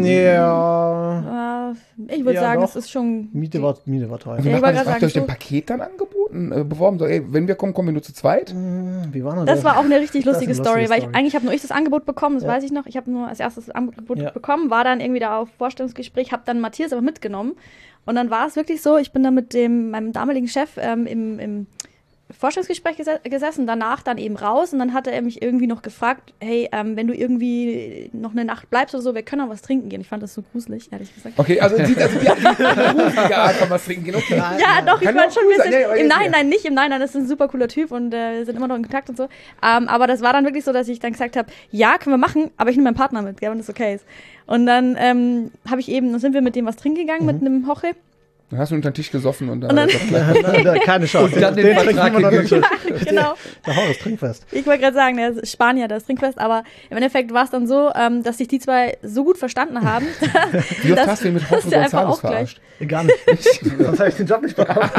Ja, Äh, ich würde Ja, sagen, doch. es ist schon. Miete war, Miete war teuer. Und wie Ja, macht ich man wollte das? gerade Habt ihr euch sagen, ein Paket dann angeboten, äh, beworben? So, ey, wenn wir kommen, kommen wir nur zu zweit? Hm, Wie war denn Das war auch eine richtig Das ist lustige eine Story, lustige weil ich, Story. eigentlich habe nur ich das Angebot bekommen, das Ja. weiß ich noch. Ich habe nur als erstes das Angebot Ja. bekommen, war dann irgendwie da auf Vorstellungsgespräch, habe dann Matthias aber mitgenommen. Und dann war es wirklich so, ich bin dann mit dem meinem damaligen Chef ähm, im, im Vorstellungsgespräch gese gesessen, danach dann eben raus und dann hatte er mich irgendwie noch gefragt, hey, ähm, wenn du irgendwie noch eine Nacht bleibst oder so, wir können auch was trinken gehen. Ich fand das so gruselig, ehrlich gesagt. Okay, also die, also die, die gruselige Art von was trinken gehen, okay. Nein, Ja, nein. doch, ich Kann fand auch schon cool ein sein. bisschen. Nee, aber Im jetzt- Nachhinein nicht, im Nachhinein ist er ein super cooler Typ und äh, wir sind immer noch in Kontakt und so. Ähm, aber das war dann wirklich so, dass ich dann gesagt habe, ja, können wir machen, aber ich nehme meinen Partner mit, gell, wenn das okay ist. Und dann ähm, habe ich eben, dann sind wir mit dem was trinken gegangen, mit einem Hoche. Dann hast du unter den Tisch gesoffen und dann... Und dann- das gleich- Nein, nein, keine Chance. Und dann den trinken Vertrag wir noch nicht. gekündigt. Genau. Der Horus Trinkfest. Ich wollte gerade sagen, der ist Spanier, das Trinkfest, aber im Endeffekt war es dann so, ähm, dass sich die zwei so gut verstanden haben. Wie oft dass- hast du ihn mit dass Hoffen der einfach González auch gleich- verarscht? Gar nicht. Sonst habe ich den Job nicht bekommen.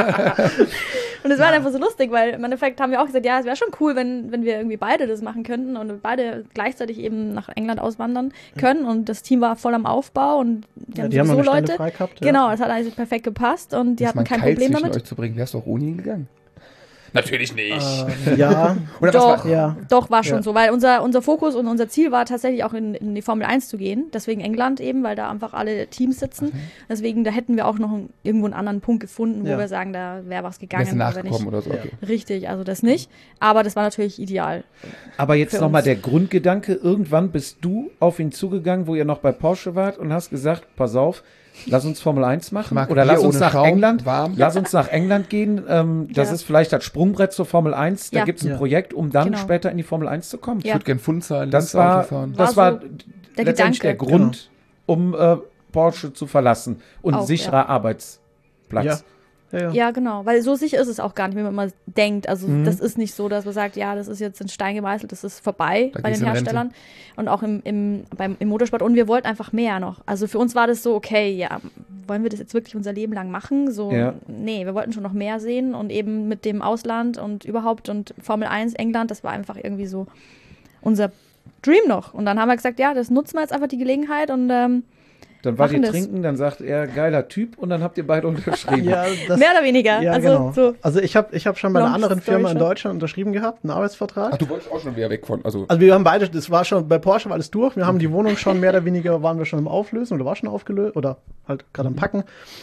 Und es war einfach so lustig, weil im Endeffekt haben wir auch gesagt, ja, es wäre schon cool, wenn, wenn wir irgendwie beide das machen könnten und wir beide gleichzeitig eben nach England auswandern können. Und das Team war voll am Aufbau und die Ja, haben die haben noch sowieso eine Stelle Leute. frei gehabt. Genau, es hat also perfekt gepasst und die Ist hatten man kein kalt Problem zwischen damit. euch zu bringen, wärst du auch ohne ihn gegangen? Natürlich nicht. Äh, ja, Oder Doch. was war... ja. Doch, war schon Ja. so, weil unser, unser Fokus und unser Ziel war tatsächlich auch in, in die Formel eins zu gehen. Deswegen England eben, weil da einfach alle Teams sitzen. Deswegen, da hätten wir auch noch einen, irgendwo einen anderen Punkt gefunden, wo Ja. wir sagen, da wäre was Wärst du gegangen. aber nachgekommen nicht. oder so, okay. Richtig, also das nicht. Aber das war natürlich ideal. Aber jetzt Für nochmal uns. der Grundgedanke. Irgendwann bist du auf ihn zugegangen, wo ihr noch bei Porsche wart und hast gesagt, pass auf, lass uns Formel eins machen. mag Oder Bier lass uns ohne nach Schaum, England. warm. Lass uns nach England gehen. Ähm, das Ja. ist vielleicht das Sprungbrett zur Formel eins. Da Ja. gibt es ein Ja. Projekt, um dann Genau. später in die Formel eins zu kommen. Ich Ja. würde gerne Pfund zahlen, Das das war, Auto fahren. das War war so der letztendlich der Gedanke. Grund, um äh, Porsche zu verlassen und Auch, sicherer Arbeitsplatz. Ja. Ja, ja. Ja, genau, weil so sicher ist es auch gar nicht, wie man immer denkt. Also Mhm. das ist nicht so, dass man sagt, ja, das ist jetzt in Stein gemeißelt, das ist vorbei Da bei gehst den du in Rente. Herstellern und auch im, im, beim, im Motorsport. Und wir wollten einfach mehr noch. Also für uns war das so, okay, ja, wollen wir das jetzt wirklich unser Leben lang machen? So, Ja. nee, wir wollten schon noch mehr sehen und eben mit dem Ausland und überhaupt und Formel eins England, das war einfach irgendwie so unser Dream noch. Und dann haben wir gesagt, ja, das nutzen wir jetzt einfach die Gelegenheit und ähm, Dann war die Machen das. trinken, dann sagt er, geiler Typ, und dann habt ihr beide unterschrieben. Ja, das, mehr oder weniger. ja, also genau. so. Also ich habe ich hab schon bei einer Long anderen story Firma in short. Deutschland unterschrieben gehabt, einen Arbeitsvertrag. Ach, du wolltest auch schon wieder weg von... Also, Also wir haben beide, das war schon, bei Porsche war alles durch. Wir haben die Wohnung schon mehr oder weniger, waren wir schon im Auflösen oder war schon aufgelöst oder halt gerade am Packen.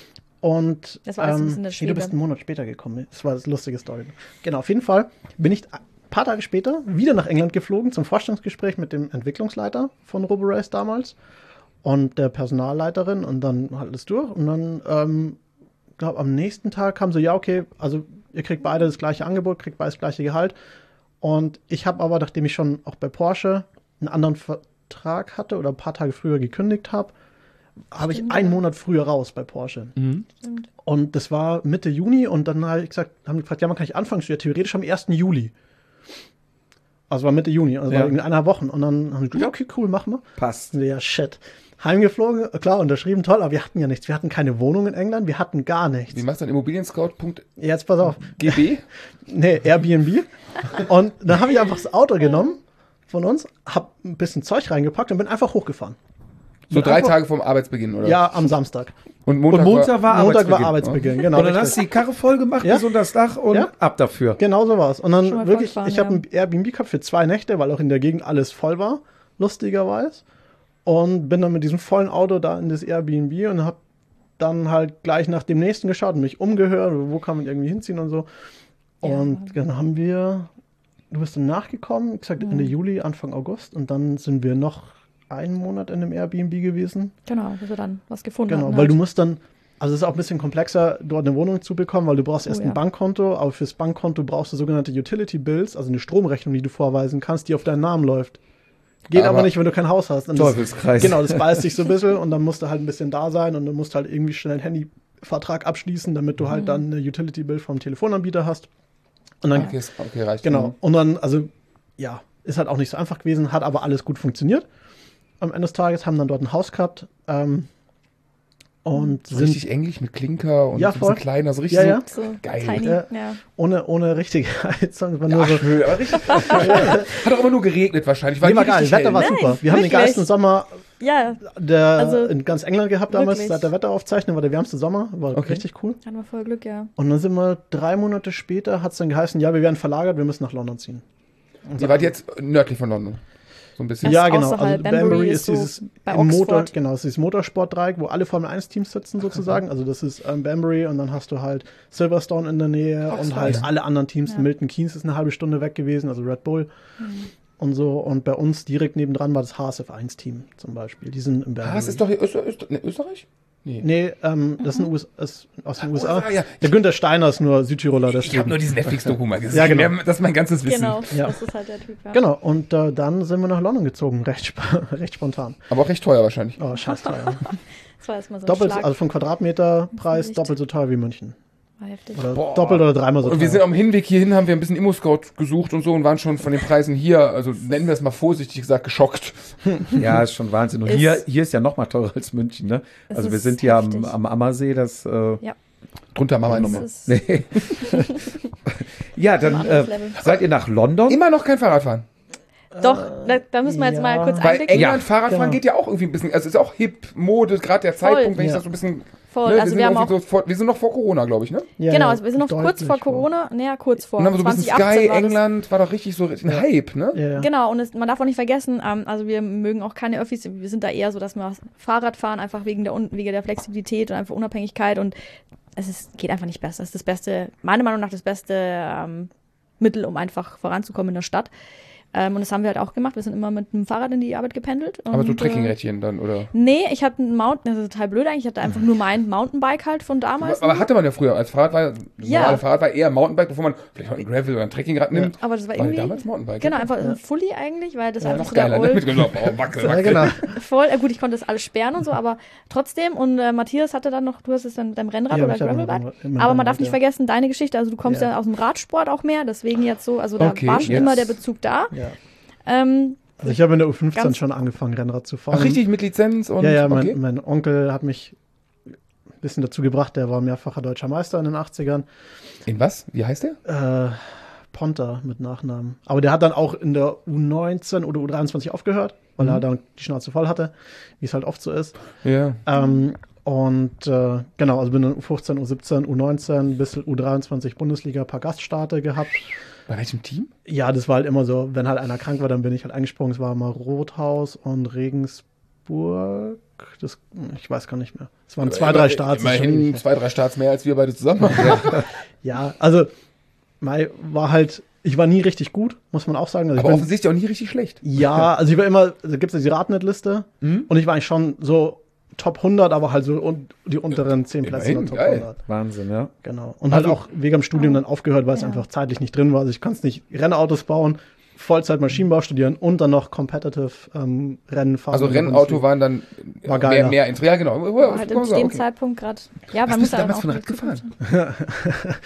Und Das war alles ein ähm, bisschen in der nee, du bist Schwebe. einen Monat später gekommen. Das war das lustige Story. Genau, auf jeden Fall bin ich ein paar Tage später wieder nach England geflogen zum Vorstellungsgespräch mit dem Entwicklungsleiter von Roborace damals und der Personalleiterin und dann halt alles durch. Und dann, ähm, glaube am nächsten Tag kam so, ja, okay, also ihr kriegt beide das gleiche Angebot, kriegt beide das gleiche Gehalt. Und ich habe aber, nachdem ich schon auch bei Porsche einen anderen Vertrag hatte oder ein paar Tage früher gekündigt habe, habe ich Stimmt, einen ja. Monat früher raus bei Porsche. Stimmt. Und das war Mitte Juni und dann habe ich gesagt, haben die gefragt, ja, man kann nicht anfangen, ja, theoretisch am ersten Juli. Also war Mitte Juni, also Ja. war in einer Woche. Und dann haben sie gesagt, ja, okay, cool, machen wir. Passt. Und wir, ja, shit. Heimgeflogen, klar, unterschrieben, toll, aber wir hatten ja nichts. Wir hatten keine Wohnung in England, wir hatten gar nichts. wie machst du dann Immobilienscout.gb? Jetzt pass auf. Nee, Airbnb. Und dann habe ich einfach das Auto genommen von uns, habe ein bisschen Zeug reingepackt und bin einfach hochgefahren. So Mit drei einfach- Tage vorm Arbeitsbeginn, oder? Ja, am Samstag. Und Montag, Und Montag war Montag war Arbeitsbeginn. Arbeitsbeginn, genau. Und dann richtig. hast du die Karre voll gemacht Ja. bis unter das Dach und Ja. ab dafür. Genau so war's. Und Schon dann mal wirklich, vollgefahren, ich habe ja. ein Airbnb gehabt für zwei Nächte, weil auch in der Gegend alles voll war, lustigerweise. Und bin dann mit diesem vollen Auto da in das Airbnb und habe dann halt gleich nach dem nächsten geschaut und mich umgehört, wo kann man irgendwie hinziehen und so. Ja. Und dann haben wir, du bist dann nachgekommen, wie gesagt Ende Juli, Anfang August. Und dann sind wir noch einen Monat in einem Airbnb gewesen. Genau, bis wir dann was gefunden Genau, hatten. weil halt. du musst dann, also es ist auch ein bisschen komplexer, dort eine Wohnung zu bekommen, weil du brauchst erst Oh, ein ja. Bankkonto, aber fürs Bankkonto brauchst du sogenannte Utility Bills, also eine Stromrechnung, die du vorweisen kannst, die auf deinen Namen läuft. Geht aber, Aber- nicht, wenn du kein Haus hast. Und das- Teufelskreis. Genau, das beißt sich so ein bisschen und dann musst du halt ein bisschen da sein und dann musst du halt irgendwie schnell einen Handyvertrag abschließen, damit du halt dann eine Utility Bill vom Telefonanbieter hast. Und dann, Okay, ist- okay, reicht. genau, und dann, also, ja, ist halt auch nicht so einfach gewesen, hat aber alles gut funktioniert. Am Ende des Tages haben dann dort ein Haus gehabt, ähm, und So sind richtig englisch mit Klinker und Ja, so ein voll. bisschen kleiner, so richtig Ja, ja. so so geil. tiny. Ja. Ja. ohne, ohne richtige Heizung. Es war nur Ja, so, schön, aber richtig. Hat auch immer nur geregnet wahrscheinlich. nee, war nie geil, richtig das Wetter hell. war Nein, super. Wir haben den wirklich. geilsten Sommer ja, der Also, in ganz England gehabt damals, wirklich. seit der Wetteraufzeichnung, war der wärmste Sommer, war Okay. richtig cool. hatten wir voll Glück, ja. Und dann sind wir drei Monate später, hat es dann geheißen, ja, wir werden verlagert, wir müssen nach London ziehen. Ihr wart jetzt nördlich von London. So ein bisschen. Das Ja, ist genau. außerhalb. Also Banbury Banbury ist ist so dieses bei im Motor, Oxford. genau, es ist dieses Motorsportdreieck, wo alle Formel eins Teams sitzen sozusagen. Also das ist ähm, Banbury und dann hast du halt Silverstone in der Nähe Ach, und so. halt alle anderen Teams. Ja. Milton Keynes ist eine halbe Stunde weg gewesen, also Red Bull und so. Und bei uns direkt nebendran war das H S F eins Team zum Beispiel. Die sind im Banbury. Ah, es ist doch hier Öster, Öster, ne, Österreich? Nee. Nee, ähm, das ist, ein U S, ist aus den U S A. U S A, ja. Der Günther Steiner ist nur Südtiroler. Ich habe deswegen. nur diesen Netflix-Doku mal gesehen. Ja, genau. Mehr- Das ist mein ganzes Wissen. Genau, Ja. das ist halt der Typ, ja. Genau, und äh, dann sind wir nach London gezogen, recht, sp recht spontan. Aber auch recht teuer wahrscheinlich. Oh, scheiß teuer. Das war erstmal so ein Doppelt, Schlag. also vom Quadratmeterpreis Nicht. doppelt so teuer wie München. War heftig. Oder Boah. doppelt oder dreimal so Und teuer. wir sind am Hinweg hierhin, haben wir ein bisschen Immo-Scout gesucht und so und waren schon von den Preisen hier, also nennen wir es mal vorsichtig gesagt, geschockt. Ja, ist schon Wahnsinn. Und Ist- hier, hier ist ja noch mal teurer als München, ne? Es Also wir ist sind hier am, heftig. am Ammersee, das, äh, Ja, Drunter machen wir das nochmal. ist nee. Ja, dann anderes äh, Level. seid ihr nach London? Immer noch kein Fahrradfahren. Doch, da, da müssen wir jetzt ja. mal kurz Weil einblicken. England Fahrradfahren genau. geht ja auch irgendwie ein bisschen, also ist auch hip, Mode, gerade der Zeitpunkt, wenn ich Ja. das so ein bisschen. Voll, ne, also sind wir haben irgendwie auch, so vor, wir sind noch vor Corona, glaube ich, ne? Ja, genau, ja, also wir sind noch kurz deutlich vor Corona, naja, kurz vor. Und dann haben wir so ein bisschen zwanzig achtzehn Sky, war das. England, war doch richtig so ein Hype, ne? Ja, ja. Genau, und es, man darf auch nicht vergessen, ähm, also wir mögen auch keine Öffis, wir sind da eher so, dass wir Fahrrad fahren, einfach wegen der, Un- wegen der Flexibilität und einfach Unabhängigkeit und es ist, geht einfach nicht besser. Es ist das beste, meiner Meinung nach das beste ähm, Mittel, um einfach voranzukommen in der Stadt. Ähm, und das haben wir halt auch gemacht. Wir sind immer mit dem Fahrrad in die Arbeit gependelt. Aber so und, äh, Trekkingrädchen dann, oder? Nee, ich hatte ein Mountain, das ist total blöd eigentlich, ich hatte einfach nur mein Mountainbike halt von damals. Aber hatte man ja früher, als Fahrrad war, das Ja. normale Fahrrad war eher Mountainbike, bevor man vielleicht mal ein Gravel oder ein Trekkingrad nimmt. Aber das war War irgendwie, damals Mountainbike. genau, einfach ein Fully eigentlich, weil das Ja, einfach noch so der geiler, ne? Old, Mit genau, oh, wackel, Ja, wackel. genau. voll, äh, gut, ich konnte das alles sperren und so, aber trotzdem, und äh, Matthias hatte dann noch, du hast es dann mit deinem Rennrad Ja, oder ich hab Gravelbike, mein- mein aber man Rennrad, darf nicht ja. vergessen, deine Geschichte, also du kommst ja, Ja. aus dem Radsport auch mehr, deswegen jetzt so, also da Okay, war schon jetzt. immer der Bezug da. Ja. Ähm, Also ich habe in der U fünfzehn Ganz- schon angefangen, Rennrad zu fahren. Ach, richtig, mit Lizenz und. Ja, ja, mein, okay. mein Onkel hat mich ein bisschen dazu gebracht, der war mehrfacher deutscher Meister in den achtzigern. In was? Wie heißt der? Äh, Ponta mit Nachnamen. Aber der hat dann auch in der U neunzehn oder U dreiundzwanzig aufgehört, weil Mhm. er dann die Schnauze voll hatte, wie es halt oft so ist. Ja. Ähm, und äh, genau, also bin dann U fünfzehn, U siebzehn, U neunzehn bis U dreiundzwanzig Bundesliga, ein paar Gaststarter gehabt. Bei welchem Team? Ja, das war halt immer so, wenn halt einer krank war, dann bin ich halt eingesprungen. Es war immer Rothaus und Regensburg. Das, ich weiß gar nicht mehr. Es waren zwei, drei Starts. das ist schon Immerhin ewig. zwei, drei Starts mehr als wir beide zusammen haben. Ja, also Mai war halt, ich war nie richtig gut, muss man auch sagen. Also ich Aber bin, offensichtlich auch nie richtig schlecht. ja, also ich war immer, da gibt es ja die Radnet-Liste Mhm. und ich war eigentlich schon so Top hundert, aber halt so un die unteren zehn Plätze Immerhin, der Top geil. hundert. Wahnsinn, ja. Genau. Und halt Also- auch wegen dem Studium dann aufgehört, weil es Ja. einfach zeitlich nicht drin war. Also ich kann es nicht Rennautos bauen, Vollzeit Maschinenbau studieren und dann noch Competitive ähm, Rennen fahren. Also in der Rennauto Bundesliga. waren dann War mehr, geiler. mehr ins. Ja, genau. war halt Kann man in sagen, dem okay. Zeitpunkt gerade, ja, Was man bist muss du halt damals auch für ein Rad gefahren?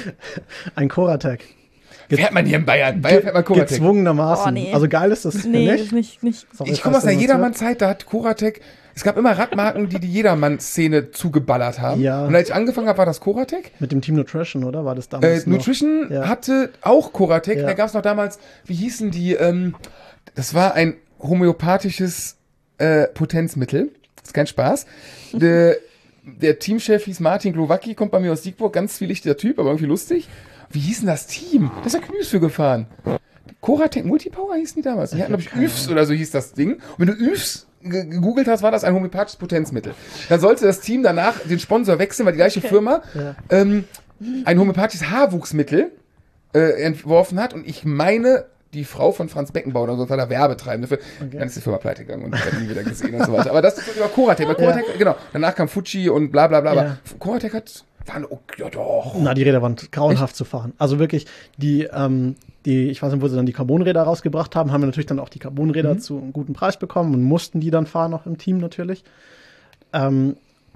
Ein Coratec. Fährt man hier in Bayern? Bayern fährt man Coratec. Gezwungenermaßen. Oh, nee. Also geil ist das Nee, das nicht. ist nicht, nicht. Sorry, Ich komme aus falls der jemand zuhört. Jedermann-Zeit, da hat Coratec, es gab immer Radmarken, die die Jedermann-Szene zugeballert haben. Ja. Und als ich angefangen habe, war das Coratec. Mit dem Team Nutrition, oder? War das Äh, damals noch? Nutrition Ja. hatte auch Coratec. Ja. Da gab es noch damals, wie hießen die, ähm, das war ein homöopathisches äh, Potenzmittel. Ist kein Spaß. Der, der Teamchef hieß Martin Glowacki, kommt bei mir aus Siegburg, ganz zwielichtiger Typ, aber irgendwie lustig. Wie hieß denn das Team? Da ist der Knüs für gefahren. Coratec Multipower hießen die damals. Die hatten, glaube ich, Ü F S oder so hieß das Ding. Und wenn du Ü F S ge- gegoogelt hast, war das ein homöopathisches Potenzmittel. Dann sollte das Team danach den Sponsor wechseln, weil die gleiche Firma Ja. ähm, ein homöopathisches Haarwuchsmittel äh, entworfen hat. Und ich meine, die Frau von Franz Beckenbauer oder so war da Werbetreibende für. Dann ist die Firma pleite gegangen und ich habe nie wieder gesehen und so weiter. Aber das ist über Coratec. Weil Coratec, genau. Danach kam Fuji und bla bla bla. Ja. Aber Coratec hat. Waren, oh, ja doch. Na, die Räder waren grauenhaft zu fahren. Also wirklich, die, ähm, die, ich weiß nicht, wo sie dann die Carbonräder rausgebracht haben, haben wir natürlich dann auch die Carbonräder Mhm. zu einem guten Preis bekommen und mussten die dann fahren, auch im Team natürlich. Ähm,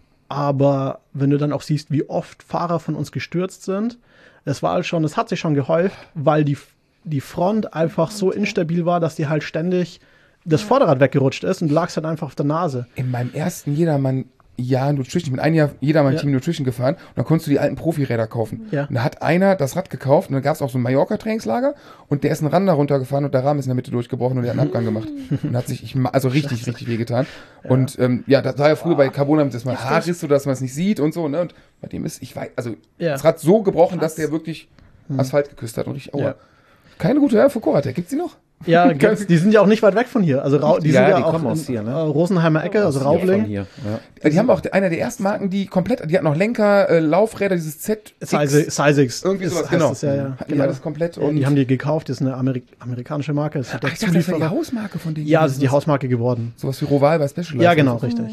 aber wenn du dann auch siehst, wie oft Fahrer von uns gestürzt sind, es war halt schon, es hat sich schon gehäuft, weil die, die Front einfach so instabil war, dass die halt ständig das Vorderrad weggerutscht ist und du lagst halt einfach auf der Nase. In meinem ersten Jedermann Jahr Nutrition, ich bin ein Jahr Jedermann Ja. Team Nutrition gefahren und dann konntest du die alten Profiräder kaufen. Ja. Und da hat einer das Rad gekauft und dann gab es auch so ein Mallorca-Trainingslager und der ist einen Rand da runtergefahren und der Rahmen ist in der Mitte durchgebrochen und der hat einen Abgang gemacht. Und hat sich, ich, ma- also richtig, richtig wehgetan. Und ähm, ja, das war ja früher bei Carbon, dass man Haarriss, so dass man es nicht sieht und so, ne? Und bei dem ist, ich weiß, also Ja. das Rad so gebrochen, dass der wirklich Asphalt geküsst hat und richtig, aua. Ja. Keine gute Höhe für Coratec, gibt's die noch? Ja, gibt's, die sind ja auch nicht weit weg von hier. Also Rau, die Ja, sind ja die auch kommen in, aus hier, ne? äh, Rosenheimer Ecke, also Hier von Raubling. hier. Ja. Die haben auch einer der ersten Marken, die komplett, die hatten noch Lenker, äh, Laufräder, dieses Z. Sizix. Irgendwie ist- sowas, heißt genau. das, ja, ja. Hatten die Genau. alles komplett und. Die haben die gekauft, das ist eine Ameri amerikanische Marke. Das ist der Ach, ich dachte, das wäre die Zulieferer. Hausmarke von denen. Ja, das ist die Hausmarke geworden. Sowas wie Roval bei Specialized. Ja, genau, richtig.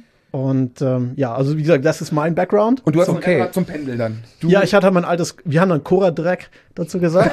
Und ähm, ja, also wie gesagt, das ist mein Background. Und du hast ein Okay. Rennrad zum Pendeln dann. Du, Ja, ich hatte mein altes, wir haben dann Cora-Dreck dazu gesagt.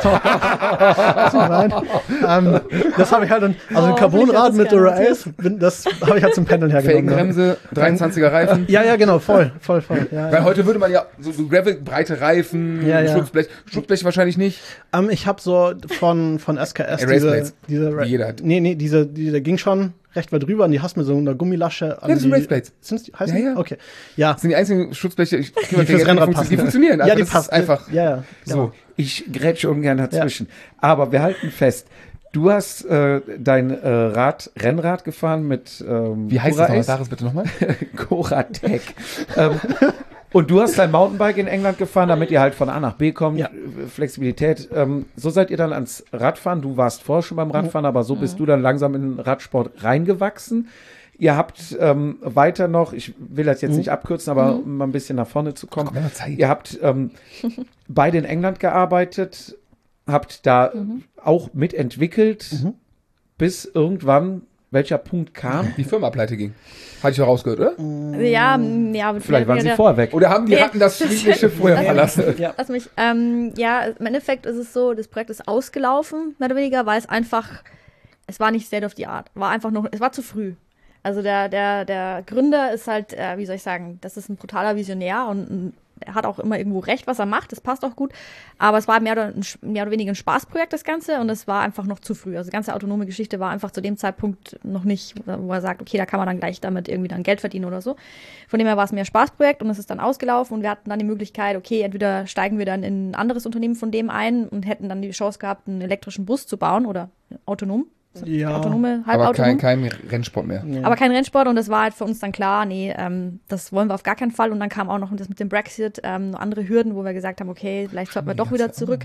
Was ich mein. ähm, das habe ich halt dann, also ein Oh, Carbonrad ich mit hab das der Race, das habe ich halt zum Pendeln hergenommen. Felgenbremse, dreiundzwanziger Reifen. Ja, ja, genau, voll, voll, voll. Ja, Weil ja. heute würde man ja so, so Gravel, breite Reifen, Ja, ja. Schutzblech. Schutzblech wahrscheinlich nicht. Ähm, ich habe so von, von S K S Ey, diese, Raceblades. diese Ra- Wie jeder hat. Nee, nee, diese, diese ging schon recht weit rüber und die hast mit so einer Gummilasche an Ja, das sind die, Raceblades. Sind's die? Heißen Ja, die? ja. Okay. Ja, Das sind die einzigen Schutzbleche, ich, die, die fürs Rennrad die, passen. die funktionieren. Also ja, die das passt ist einfach Ja, ja. so. genau. Ich grätsche ungern dazwischen. Aber wir halten fest, du hast äh, dein äh, Rad, Rennrad gefahren mit ähm, Wie heißt das nochmal? Cora-Ace. Sag es bitte nochmal. Coratec. ähm, und du hast dein Mountainbike in England gefahren, damit ihr halt von A nach B kommt. Ja. Flexibilität. Ähm, so seid ihr dann ans Radfahren. Du warst vorher schon beim Radfahren, aber so bist du dann langsam in den Radsport reingewachsen. Ihr habt ähm, weiter noch, ich will das jetzt nicht abkürzen, aber um mal ein bisschen nach vorne zu kommen. Ach, komm, wir haben Zeit. Ihr habt ähm, beide in England gearbeitet, habt da auch mitentwickelt, bis irgendwann welcher Punkt kam. Die Firma pleite ging. Hatte ich doch rausgehört, oder? Ja, m, ja. aber Vielleicht waren sie der- vorher weg. Oder haben die Nee. hatten das Schiff vorher verlassen? Ja. Lass mich, ähm, ja, im Endeffekt ist es so, das Projekt ist ausgelaufen, mehr oder weniger, weil es einfach, es war nicht State of the Art, war einfach noch, es war zu früh. Also der, der, der Gründer ist halt, äh, wie soll ich sagen, das ist ein brutaler Visionär und ein, er hat auch immer irgendwo recht, was er macht, das passt auch gut, aber es war mehr oder, ein, mehr oder weniger ein Spaßprojekt, das Ganze, und es war einfach noch zu früh. Also die ganze autonome Geschichte war einfach zu dem Zeitpunkt noch nicht, wo er sagt, okay, da kann man dann gleich damit irgendwie dann Geld verdienen oder so. Von dem her war es mehr Spaßprojekt und es ist dann ausgelaufen und wir hatten dann die Möglichkeit, okay, entweder steigen wir dann in ein anderes Unternehmen von dem ein und hätten dann die Chance gehabt, einen elektrischen Bus zu bauen oder autonom. Ja. Autonome, Aber halbautonom. kein, kein Rennsport mehr. Aber kein Rennsport, und das war halt für uns dann klar, nee, ähm, das wollen wir auf gar keinen Fall. Und dann kam auch noch das mit dem Brexit, ähm, noch andere Hürden, wo wir gesagt haben, okay, vielleicht sollten wir doch wieder zurück.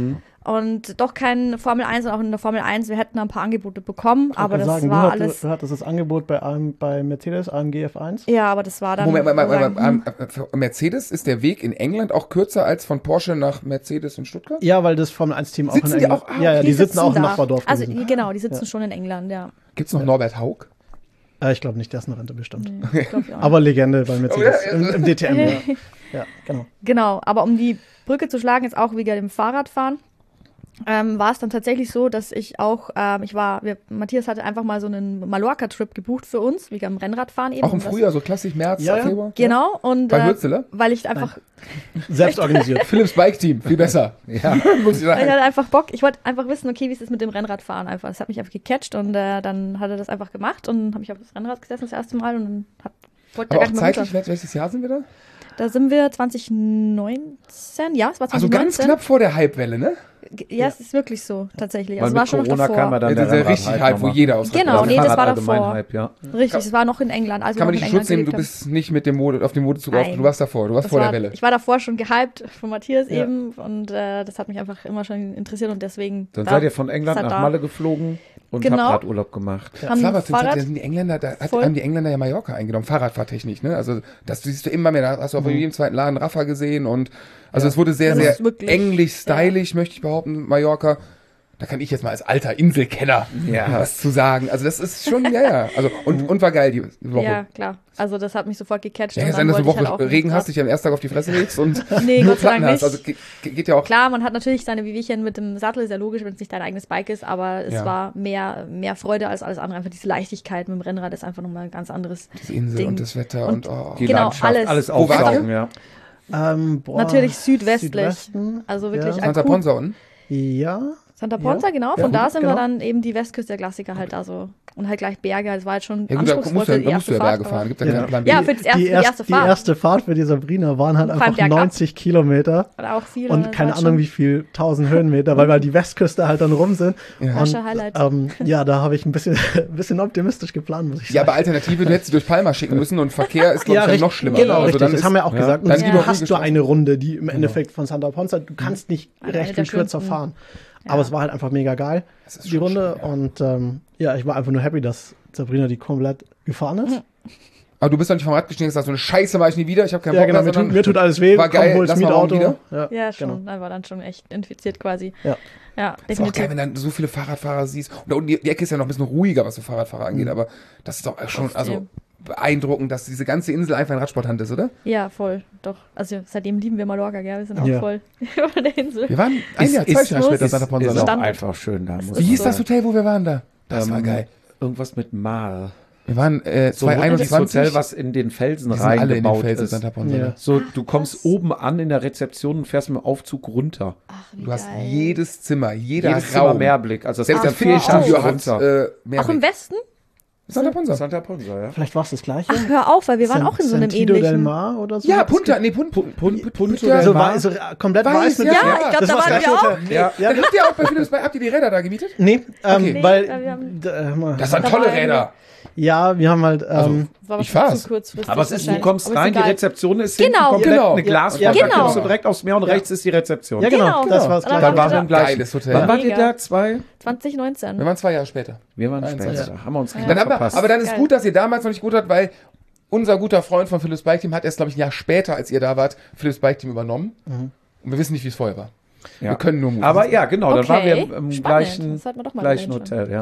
Und doch kein Formel eins, und auch in der Formel eins, wir hätten da ein paar Angebote bekommen, aber das sagen, war du, hattest, alles. du hattest das Angebot bei, A M, bei Mercedes, A M G F eins. Ja, aber das war dann. Moment, Moment, wir Moment, sagen, Moment, ähm, für Mercedes ist der Weg in England auch kürzer als von Porsche nach Mercedes in Stuttgart? Ja, weil das Formel eins Team auch Sitzen in die England. auch- ah, ja, ja, die die sitzen auch im da. Nachbardorf. Also gewesen. genau, die sitzen schon in England, ja. Gibt es noch Norbert Haug? Äh, ich glaube nicht, der ist eine Rente bestimmt. Ich glaub, ja. Aber Legende bei Mercedes. Oh, ja, ja. Im, Im D T M, ja. Ja, genau. Genau, aber um die Brücke zu schlagen, jetzt auch wegen dem Fahrradfahren, ähm, war es dann tatsächlich so, dass ich auch, ähm, ich war, wir, Matthias hatte einfach mal so einen Mallorca-Trip gebucht für uns, wegen dem Rennradfahren eben. Auch im Und das- Frühjahr, so klassisch März, Ja, ja. Februar? Genau, und Bei äh, Hürzeler? weil ich einfach, Selbst organisiert. Philips Bike Team, viel besser. Ja, muss ich weil ich sagen. hatte einfach Bock, ich wollte einfach wissen, okay, wie ist es mit dem Rennradfahren einfach. Das hat mich einfach gecatcht, und äh, dann hat er das einfach gemacht, und habe ich auf das Rennrad gesessen das erste Mal, und dann hat, wollte Aber er auch gar nicht mehr zeitlich, runter. wel- welches Jahr sind wir da? Da sind wir zwanzig neunzehn, ja, es war Also zwanzig neunzehn. ganz knapp vor der Hypewelle, ne? Ja, es ist wirklich so, tatsächlich. Weil Also mit war schon noch Corona davor. kam ja dann Ja, der das ist ja richtig Rennrad-Hype Hype, wo nochmal. jeder aus Genau, nee, das war davor. Allgemein-Hype, ja. Richtig, es war noch in England. Als wir Kann man noch dich in in Schutz England nehmen, du gelebt haben. bist nicht mit dem Mode, auf dem Modezug auf, Nein. du warst davor, du warst Das vor war, der Welle. Ich war davor schon gehypt von Matthias Ja. eben und äh, das hat mich einfach immer schon interessiert und deswegen. Dann da- seid ihr von England ist er nach da. Malle geflogen und Genau. habt Radurlaub gemacht. Haben Klar, aber ein zum Zeit, Fahrrad. da sind die Engländer, da hat, Voll. haben die Engländer ja Mallorca eingenommen, Fahrradfahrtechnisch, ne? Also das siehst du immer mehr, da hast du auch in jedem zweiten Laden Raffa gesehen und also es wurde sehr, Das sehr ist wirklich- englisch, stylisch, möchte ich behaupten, Mallorca. Da kann ich jetzt mal als alter Inselkenner Ja. was zu sagen. Also das ist schon, ja, ja. Also und, und war geil die Woche. Ja, klar. Also das hat mich sofort gecatcht. Ja, und kann sein, dann dass du wollte Woche ich halt auch Regen mit hast, Rad- dich am ersten Tag auf die Fresse legst und Nee, nur Gott sei Dank Platten hast. nicht. Also ge ge- geht ja auch. Klar, man hat natürlich seine Wehwehchen mit dem Sattel, ist ja logisch, wenn es nicht dein eigenes Bike ist, aber es Ja. war mehr, mehr Freude als alles andere. Einfach diese Leichtigkeit mit dem Rennrad ist einfach nochmal ein ganz anderes. Diese Insel Ding. und das Wetter und, Und- oh. Die Genau, Landschaft, alles. alles Wo wart aufsaugen, ihr? ja. Ähm, boah, Natürlich südwestlich. Südwesten, Also wirklich ja. Santa akut. Ponsa unten. Ja, Santa Ponsa, Ja. genau. Ja, Von da gut, sind genau. wir dann eben die Westküste der Klassiker halt da so. Und halt gleich Berge. Es war halt schon Ja gut, da anspruchsvoll musst du, für ja- die da musst du erste ja Berge Fahrt. fahren. Gibt ja Ja. keinen Plan B. Ja, für das erste, die, die erst, erste die Fahrt. erste Fahrt für die Sabrina waren halt Vor allem einfach bergab. neunzig Kilometer War auch viel. und das keine war Ahnung schon- wie viel tausend Höhenmeter, weil wir die Westküste halt dann rum sind. Ja. Und, Rasche Highlight. ähm, ja, da habe ich ein bisschen, ein bisschen optimistisch geplant, muss ich Ja, sagen. aber Alternative, du hättest sie durch Palma schicken müssen und Verkehr ist, glaube ich, dann richtig, noch schlimmer. Genau, also richtig, dann das ist, haben wir auch ja, gesagt. Und dann dann lieber hast du Flügelstraße. eine Runde, die im Endeffekt von Santa Ponsa, du kannst nicht Eine recht der viel kürzer schönsten. fahren. Ja. Aber es war halt einfach mega geil, Das ist die schon Runde. schön, ja. Und ähm, ja, ich war einfach nur happy, dass Sabrina die komplett gefahren ist. Aber du bist doch nicht vom Rad gestiegen und sagst, so eine Scheiße mache ich nie wieder, ich habe keinen Ja, Bock genau, mehr, mir tut, sondern mir tut alles weh, war geil, komm, hol's lass mal morgen Mietauto. wieder. Ja, Ja, schon. genau. Da war dann schon echt infiziert quasi. Ja. Ja, ist auch geil, definitiv. wenn dann so viele Fahrradfahrer siehst. Und da unten die, die Ecke ist ja noch ein bisschen ruhiger, was so Fahrradfahrer angeht, Mhm. aber das ist doch schon also Trotzdem. beeindruckend, dass diese ganze Insel einfach in Radsporthand ist, oder? Ja, voll. Doch. Also seitdem lieben wir Mallorca, gell? Wir sind auch Ja. voll über der Insel. Wir waren ein Ist- Jahr, zwei ist- Jahre später ist, Santa Ponsa. ist ne? auch Stand- einfach schön da. Muss ist Wie man hieß so. das Hotel, wo wir waren da? Das Ähm, war geil. Irgendwas mit Mal. Wir waren äh, So ein wirkliches zweitausendeinundzwanzig. Hotel, was in den Felsen die sind alle in den reingebaut Felsen ist. Santa Ponsa. Ja. ne? So, du kommst Was? oben an in der Rezeption und fährst mit dem Aufzug runter. Ach, wie Du hast geil. jedes Zimmer, jeder Jedes Raum. Zimmer Mehrblick. Also das Selbst Ach, das geht dann vier hör auf. Fitnessstudio Stufen hat runter. äh, mehr Auch im Westen? Santa Ponsa. Santa Ponsa, ja. Vielleicht war es das gleiche. Ach, hör auf, weil wir waren San- auch in so einem Sentido del ähnlichen. Mar oder so. Ja, hat's Punta, nee, Punta. Pun- Pun- Punto Ja, del So, Mar. war, so komplett Weiß, weiß mit ja. Ja, ich glaube, das da war waren das wir auch. Hotel. Nee, Ja. ja, Dann habt ihr auch bei Philips bei, habt ihr die Räder da gemietet? nee ähm, Nee, weil weil wir haben- d- äh, mal- Das waren Da tolle war Räder. ja, wir haben halt ähm, Das war Ich wahrscheinlich fahr's. zu kurzfristig Aber es ist, du wahrscheinlich. kommst Aber ist rein, die egal. Rezeption ist Genau. hinten komplett Genau. eine Glaswand. Ja, Da genau. kommst du direkt aufs Meer und Ja. rechts ist die Rezeption. ja genau, Genau. das war das Genau. gleiche. Dann waren wir da- im gleichen. Geiles Hotel. Wann wart ihr Mega. da? Zwei? zwanzig neunzehn. Wir waren zwei Jahre später. Wir waren einundzwanzig. später. Haben wir uns Ja. knapp Dann haben wir, verpasst. aber dann ist Geil. gut, dass ihr damals noch nicht gut habt, weil unser guter Freund von Philips Bike Team hat erst, glaube ich, ein Jahr später, als ihr da wart, Philips Bike Team übernommen. Und wir wissen nicht, wie es vorher war. Ja. Wir können nur Mut. Aber ja, genau, dann Okay. waren wir im, im Spannend. gleichen, Das sollten wir doch mal gleichen erwähnen Hotel, ja.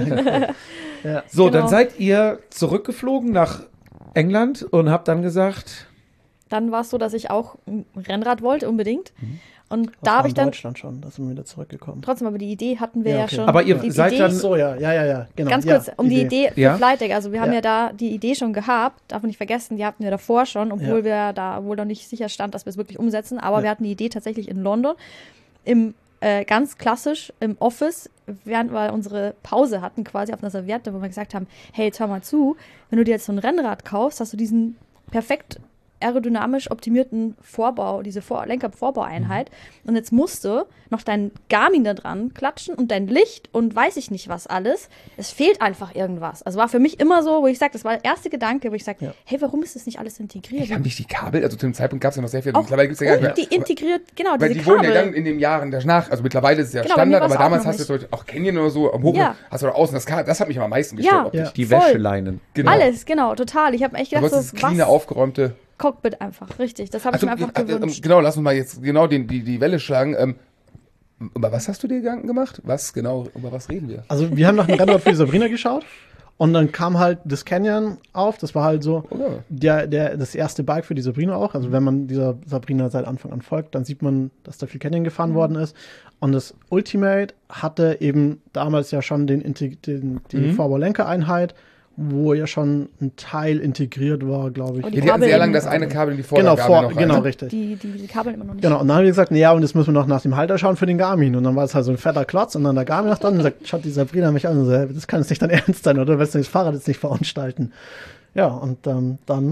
Ja. So, Genau. dann seid ihr zurückgeflogen nach England und habt dann gesagt, Dann war es so, dass ich auch ein Rennrad wollte, unbedingt. Mhm. Und Das da war habe in ich dann, Deutschland schon, da sind wir wieder zurückgekommen. trotzdem, aber die Idee hatten wir Ja, ja, okay. schon. Aber ihr die seid Idee, dann- So, ja, ja, ja, ja, genau. Ganz ja, kurz, um die Idee für Ja. Flytech, also wir haben Ja. ja da die Idee schon gehabt, darf man nicht vergessen, die hatten wir davor schon, obwohl Ja. wir da wohl noch nicht sicher stand, dass wir es wirklich umsetzen, aber Ja. wir hatten die Idee tatsächlich in London, im äh, ganz klassisch im Office, während wir unsere Pause hatten, quasi auf einer Serviette, wo wir gesagt haben, hey, jetzt hör mal zu, wenn du dir jetzt so ein Rennrad kaufst, hast du diesen perfekt aerodynamisch optimierten Vorbau, diese Vor Lenker-Vorbaueinheit. Und jetzt musst du noch dein Garmin da dran klatschen und dein Licht und weiß ich nicht was alles. Es fehlt einfach irgendwas. Also war für mich immer so, wo ich sage, das war der erste Gedanke, wo ich sage, Ja. hey, warum ist das nicht alles integriert? Wir haben nicht die Kabel, also zu dem Zeitpunkt gab es ja noch sehr viel. Auch, Mittlerweile gibt es ja gar nicht und mehr. die integriert, genau, Weil diese die wurden Kabel. ja dann in den Jahren danach, also mittlerweile ist es ja Genau, bei mir Standard, war's aber auch damals noch hast du zum Beispiel auch Canyon oder so, am Hoch, Ja. hast du da außen das Kabel, das hat mich am meisten gestört. Ja. optisch. Ja. die Voll. Wäscheleinen. Genau. Alles, genau, total. Ich habe echt Aber gedacht, es so, ist cleane, was? aufgeräumte. Cockpit einfach, richtig. Das habe ich Also, mir einfach äh, äh, gewünscht. genau, lass uns mal jetzt genau den, die, die Welle schlagen. Ähm, über was hast du dir Gedanken gemacht? Was genau, über was reden wir? Also wir haben nach dem Rennrad für die Sabrina geschaut und dann kam halt das Canyon auf. Das war halt so Oh ja. der, der, das erste Bike für die Sabrina auch. Also wenn man dieser Sabrina seit Anfang an folgt, dann sieht man, dass da viel Canyon gefahren worden ist. Und das Ultimate hatte eben damals ja schon den, Integ- den, die Mhm. Vorbau-Lenkereinheit, wo ja schon ein Teil integriert war, glaube ich. Und Ja, die die hatten Kabel sehr eben- lange das eine Kabel in die Genau, Vordergabel vor, noch rein, genau, ne? richtig. Die, die, die Kabel immer noch nicht. Genau, und dann haben wir gesagt, ja, und jetzt müssen wir noch nach dem Halter schauen für den Garmin. Und dann war es halt so ein fetter Klotz und dann der Garmin noch dran und sagt, schaut die Sabrina mich an und so, das kann jetzt nicht dein Ernst sein, oder willst du das Fahrrad jetzt nicht verunstalten? Ja, und ähm, dann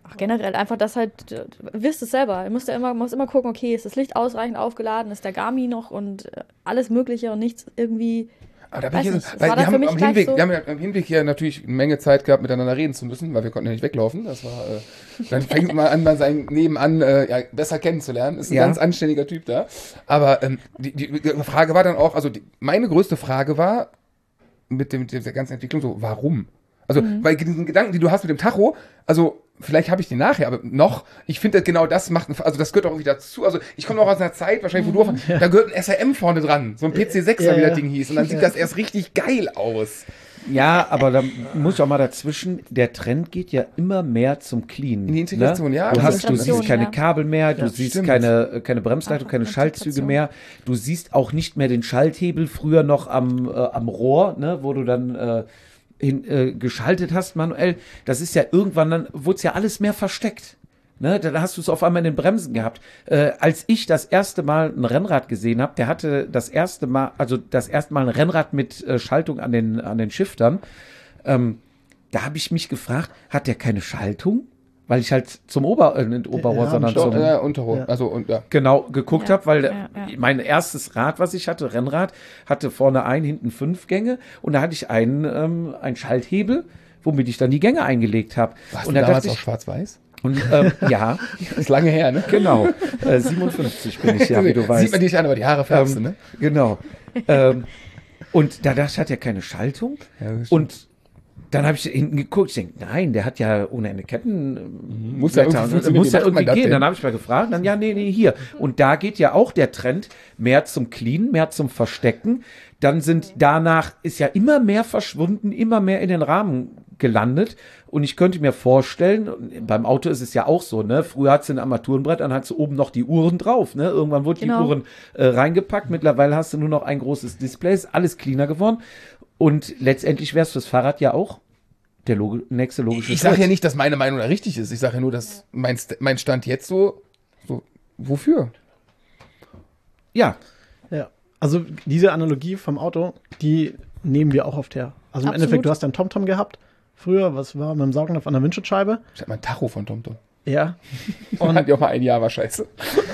Ach, generell einfach, das halt, du wirst es selber. Du musst ja immer, musst immer gucken, okay, ist das Licht ausreichend aufgeladen, ist der Garmin noch und äh, alles Mögliche und nichts irgendwie. Aber da bin Weiß ich nicht, jetzt, es weil war wir dann für haben, mich am gleich Hinweg, so- wir haben ja am Hinweg hier natürlich eine Menge Zeit gehabt, miteinander reden zu müssen, weil wir konnten ja nicht weglaufen. Das war, äh, dann fängt man an, mal sein Nebenan äh, ja, besser kennenzulernen. Ist ein Ja. ganz anständiger Typ da. Aber ähm, die, die, die Frage war dann auch, also die, meine größte Frage war mit, dem, mit dieser ganzen Entwicklung so, warum? Also, Mhm. weil diesen Gedanken, die du hast mit dem Tacho, also vielleicht habe ich den nachher, aber noch, ich finde genau das macht, also das gehört auch irgendwie dazu. Also ich komme auch aus einer Zeit, wahrscheinlich, wo du auch, da gehört ein S R M vorne dran, so ein P C sechser, Ja, wie das ja. Ding hieß. Und dann sieht das erst richtig geil aus. Ja, aber da muss ich auch mal dazwischen, der Trend geht ja immer mehr zum Clean. In die Integration, ne? ja. Du, hast, du Integration, siehst keine ja. Kabel mehr, du Ja, siehst stimmt. keine, keine Bremsleitung, Einfach keine Integration. Schaltzüge mehr. Du siehst auch nicht mehr den Schalthebel, früher noch am, äh, am Rohr, ne, wo du dann äh, hin, äh, geschaltet hast manuell. Das ist ja irgendwann, dann wurde es ja alles mehr versteckt. Ne, dann hast du es auf einmal in den Bremsen gehabt. Äh, als ich das erste Mal ein Rennrad gesehen habe, der hatte das erste Mal, also das erste Mal ein Rennrad mit äh, Schaltung an den, an den Shiftern. Ähm, da habe ich mich gefragt, hat der keine Schaltung? Weil ich halt zum Ober, äh, nicht Oberrohr, Ja, sondern doch, zum, Äh, Unterrohr, Ja. also und ja. genau, geguckt Ja, habe, weil ja, äh, ja. mein erstes Rad, was ich hatte, Rennrad, hatte vorne ein, hinten fünf Gänge und da hatte ich einen, ähm, einen Schalthebel, womit ich dann die Gänge eingelegt habe. Warst Und du da damals dachte auch ich, schwarz-weiß? und ähm, ja, Das ist lange her, ne? genau, äh, siebenundfünfzig bin ich ja, wie du weißt. Sieht man dich an, aber die Haare färbst du, Ähm, ne? Genau. ähm, und da dachte ich, hat er keine Schaltung. Ja, das stimmt. Und dann habe ich hinten geguckt. Ich denke, nein, der hat ja ohne Ende Ketten. Muss ja Blätter irgendwie und- funktionieren. muss Wie ja macht man irgendwie das gehen. denn? Dann habe ich mal gefragt. Dann, ja, nee, nee, hier. Und da geht ja auch der Trend mehr zum Clean, mehr zum Verstecken. Dann sind danach, ist ja immer mehr verschwunden, immer mehr in den Rahmen gelandet. Und ich könnte mir vorstellen, beim Auto ist es ja auch so, ne? Früher hat sie ein Armaturenbrett, dann hat sie oben noch die Uhren drauf, ne? Irgendwann wurde Genau. die Uhren äh, reingepackt. Mittlerweile hast du nur noch ein großes Display, ist alles cleaner geworden. Und letztendlich wäre es fürs Fahrrad ja auch der Logi nächste logische Ich sage Schritt. ja nicht, dass meine Meinung da richtig ist. Ich sage ja nur, dass mein, St mein Stand jetzt so, so, wofür? Ja, Ja. Also diese Analogie vom Auto, die nehmen wir auch oft her. Also im Absolut. Endeffekt, du hast dein TomTom gehabt. Früher, was war mit dem Saugnapf an der Windschutzscheibe? Ich hatte mal ein Tacho von TomTom. Ja. Und Und, hat ja auch mal ein Jahr, war scheiße.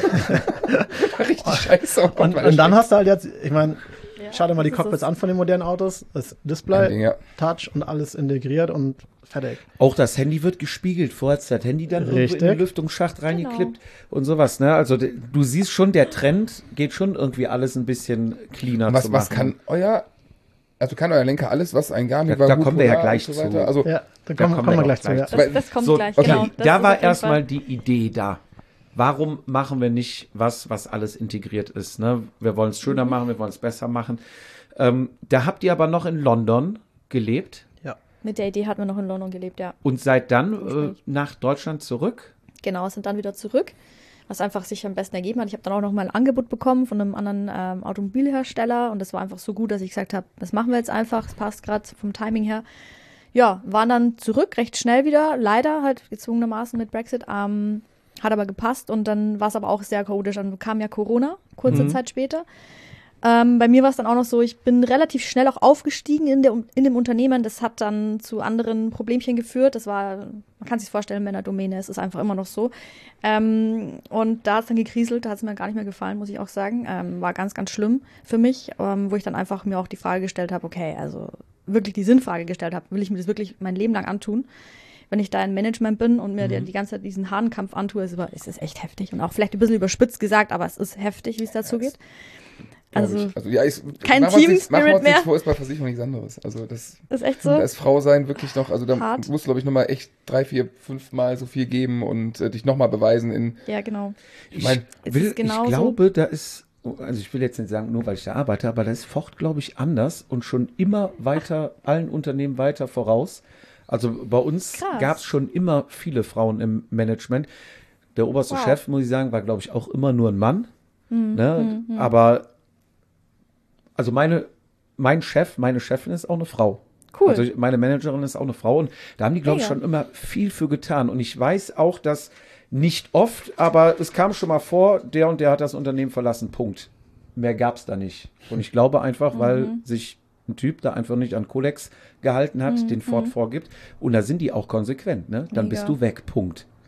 war richtig scheiße. Oh Gott, und, war das und dann schlecht. hast du halt jetzt, ich meine, schau dir mal die das ist Cockpits es. an von den modernen Autos. Das Ein Display, Ding, ja. Touch und alles integriert und fertig. auch das Handy wird gespiegelt. Vorher hat das Handy dann irgendwo in den Richtig. Lüftungsschacht reingeklippt und sowas, ne? Also de- du siehst schon, der Trend geht schon irgendwie alles ein bisschen cleaner Und was, zu was machen. kann euer, also kann euer Lenker alles, was ein Garmin Da- da kommen wir ja gleich und so zu. weiter? Also, Ja, da Da kommen, kommen kommen wir wir gleich auch zu. gleich Ja. Das, das kommt So, gleich, okay, genau. Das da ist war auf jeden erstmal Fall- die Idee da. Warum machen wir nicht was, was alles integriert ist? Ne? Wir wollen es schöner Mhm. machen, wir wollen es besser machen. Ähm, da habt ihr aber noch in London gelebt Ja. Mit der Idee hatten wir noch in London gelebt, ja. und seid dann äh, Ursprünglich. nach Deutschland zurück. Genau, sind dann wieder zurück, was einfach sich am besten ergeben hat. Ich habe dann auch noch mal ein Angebot bekommen von einem anderen ähm, Automobilhersteller und das war einfach so gut, dass ich gesagt habe, das machen wir jetzt einfach, es passt gerade vom Timing her. Ja, waren dann zurück, recht schnell wieder, leider halt gezwungenermaßen mit Brexit, ähm, hat aber gepasst und dann war es aber auch sehr chaotisch. Dann kam ja Corona, kurze Mhm. Zeit später. Ähm, bei mir war es dann auch noch so, ich bin relativ schnell auch aufgestiegen in, der, in dem Unternehmen. Das hat dann zu anderen Problemchen geführt. Das war, man kann sich vorstellen, Männerdomäne, es ist einfach immer noch so. Ähm, und da hat es dann gekriselt, da hat es mir gar nicht mehr gefallen, muss ich auch sagen. Ähm, war ganz, ganz schlimm für mich, ähm, wo ich dann einfach mir auch die Frage gestellt habe, okay, also wirklich die Sinnfrage gestellt habe, will ich mir das wirklich mein Leben lang antun? Wenn ich da im Management bin und mir Mhm. die, die ganze Zeit diesen Hahnkampf antue, ist, ist es echt heftig. Und auch vielleicht ein bisschen überspitzt gesagt, aber es ist heftig, wie es dazu geht. glaub Also, ich. also ja, ist, kein machen wir uns nichts- machen wir Team-Spirit uns nichts mehr. vor, ist bei Versicherung nichts anderes. Also das, ist echt so. da ist Frau sein wirklich noch, also da Hart. musst du, glaube ich, nochmal echt drei, vier, fünf Mal so viel geben und äh, dich nochmal beweisen in, Ja, genau. ich meine, Es will, ist genauso. ich glaube, da ist, also ich will jetzt nicht sagen, nur weil ich da arbeite, aber da ist Ford, glaube ich, anders und schon immer weiter, allen Unternehmen weiter voraus. Also bei uns Krass. gab es schon immer viele Frauen im Management. Der oberste Wow. Chef, muss ich sagen, war, glaube ich, auch immer nur ein Mann. Hm, Ne? Aber, also meine, mein Chef, meine Chefin ist auch eine Frau. Cool. Also meine Managerin ist auch eine Frau und da haben die, glaube ich, Mega. schon immer viel für getan. Und ich weiß auch, dass nicht oft, aber es kam schon mal vor, der und der hat das Unternehmen verlassen, Punkt. Mehr gab es da nicht. Und ich glaube einfach, weil Mhm. sich ein Typ da einfach nicht an Kodex gehalten hat, den Ford vorgibt. Und da sind die auch konsequent, ne? Dann Mega. bist du weg, Punkt.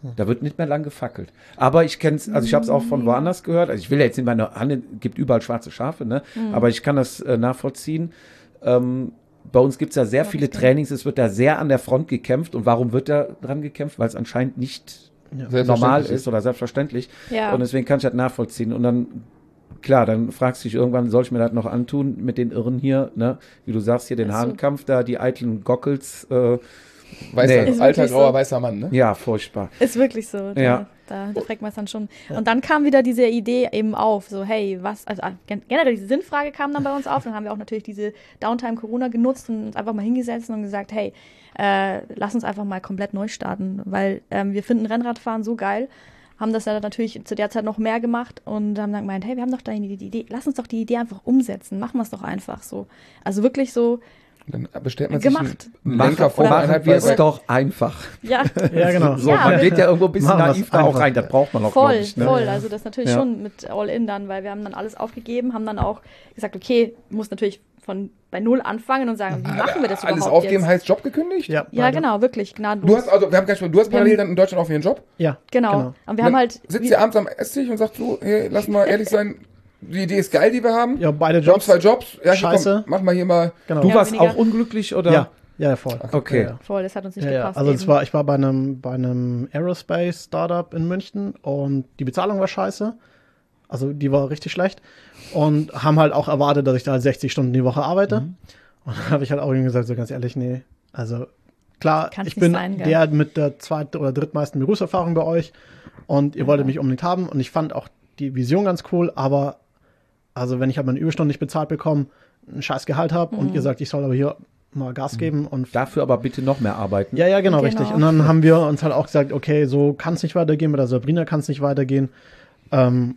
Da wird nicht mehr lang gefackelt. Aber ich kenne es, also ich habe es auch von woanders gehört. Also ich will ja jetzt nicht meine Hand, gibt überall schwarze Schafe, ne? Mhm. Aber ich kann das äh, nachvollziehen. Ähm, bei uns gibt es ja sehr viele Trainings, es wird da sehr an der Front gekämpft. Und warum wird da dran gekämpft? Weil es anscheinend nicht normal ist oder selbstverständlich. Ja. Und deswegen kann ich das nachvollziehen. Und dann, klar, dann fragst du dich irgendwann, soll ich mir das noch antun mit den Irren hier, ne? Wie du sagst, hier den Also- Hahnkampf da, die eitlen Gockels, äh, Weißer, Nee. Ist alter, wirklich grauer, so. weißer Mann, ne? ja, furchtbar. Ist wirklich so. Da, Ja. da, da fragt man es dann schon. Und dann kam wieder diese Idee eben auf, so hey, was, also ah, gen- generell diese Sinnfrage kam dann bei uns auf. Dann haben wir auch natürlich diese Downtime Corona genutzt und uns einfach mal hingesetzt und gesagt, hey, äh, lass uns einfach mal komplett neu starten, weil ähm, wir finden Rennradfahren so geil. Haben das ja natürlich zu der Zeit noch mehr gemacht und haben dann gemeint, hey, wir haben doch da die Idee, lass uns doch die Idee einfach umsetzen, machen wir es doch einfach so. Also wirklich so, Dann bestellt man Gemacht. sich einen Lenker vor Oder- Machen wir es doch einfach. ja, Ja, genau. So, Ja, man aber- geht ja irgendwo ein bisschen Machen wir's naiv da auch einfach. rein, das braucht man auch, glaub voll, ich. Ne? voll. Also das ist natürlich Ja. schon mit All-In dann, weil wir haben dann alles aufgegeben, haben dann auch gesagt, okay, muss natürlich von bei Null anfangen und sagen, wie machen wir das Alles überhaupt aufgeben jetzt? heißt Job gekündigt? Ja, Ja, beide. genau, wirklich, gnadenlos. Du hast also, wir haben gar nicht, du hast Wir parallel haben- dann in Deutschland auch ihren Job? Ja, genau. genau. Und wir Dann haben halt Sitzt wie- ihr abends am Esstisch und sagt so, hey, lass mal ehrlich sein, die Idee ist geil, die wir haben. Ja, beide Wir haben Jobs. zwei Jobs. Ja, hier, Scheiße. komm, mach mal hier mal. Genau. Du Ja, warst weniger. auch unglücklich, oder? Ja, ja, voll. Okay. Ja, ja. voll, das hat uns nicht Ja, ja. gepasst. Also es eben. war, ich war bei einem, bei einem Aerospace-Startup in München und die Bezahlung war scheiße. Also die war richtig schlecht. Und haben halt auch erwartet, dass ich da halt sechzig Stunden die Woche arbeite. Mhm. Und dann habe ich halt auch ihm gesagt, so ganz ehrlich, nee. Also klar, Kann's ich nicht bin sein, gell? der mit der zweit- oder drittmeisten Berufserfahrung bei euch. Und ihr wolltet mich unbedingt haben. Und ich fand auch die Vision ganz cool. Aber also wenn ich halt meine Überstunden nicht bezahlt bekomme, ein scheiß Gehalt habe Mhm. und ihr sagt, ich soll aber hier mal Gas geben und Dafür aber bitte noch mehr arbeiten. ja, ja, genau, Genau. richtig. Und dann haben wir uns halt auch gesagt, okay, so kann es nicht weitergehen, mit der Sabrina kann es nicht weitergehen. Ähm,